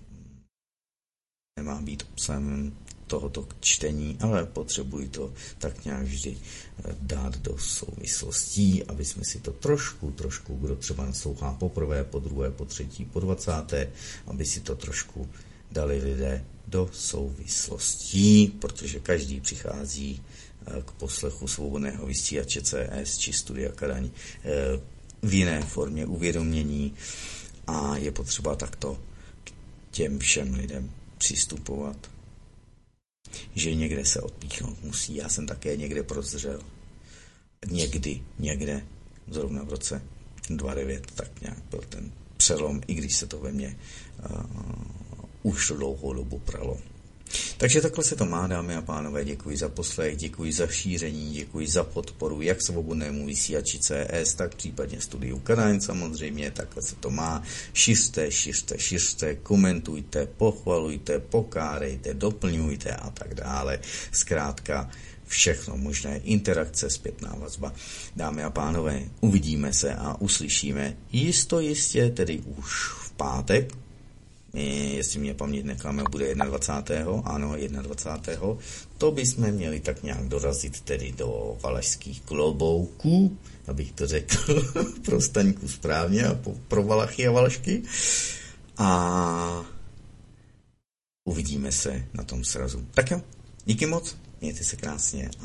nemá být obsahem tohoto čtení, ale potřebuji to tak nějak vždy dát do souvislostí, aby jsme si to trošku, trošku, kdo třeba naslouchá poprvé, po druhé, po třetí, po dvacáté, aby si to trošku dali lidé do souvislostí, protože každý přichází k poslechu svobodného vysílače C S či Studia Kadaň v jiné formě uvědomění a je potřeba takto k těm všem lidem přistupovat. že někde se odpíchnout musí. Já jsem také někde prozřel. Někdy, někde, zrovna v roce dva tisíce devět, tak nějak byl ten přelom, i když se to ve mně uh, už dlouhou dobu pralo. Takže takhle se to má, dámy a pánové, děkuji za poslech, děkuji za šíření, děkuji za podporu jak svobodnému vysílači C S, tak případně studiu Kadaň samozřejmě, takhle se to má. Šiřte, šiřte, šiřte, komentujte, pochvalujte, pokárejte, doplňujte a tak dále. Zkrátka všechno možné, interakce, zpětná vazba. Dámy a pánové, uvidíme se a uslyšíme jisto jistě, tedy už v pátek, jestli mě paměť neklame, bude dvacátého prvního Ano, dvacátého prvního To bychom měli tak nějak dorazit tedy do valašských klobouků, abych to řekl pro Staňku správně a pro Valachy a Valašky. A uvidíme se na tom srazu. Tak jo, díky moc, mějte se krásně.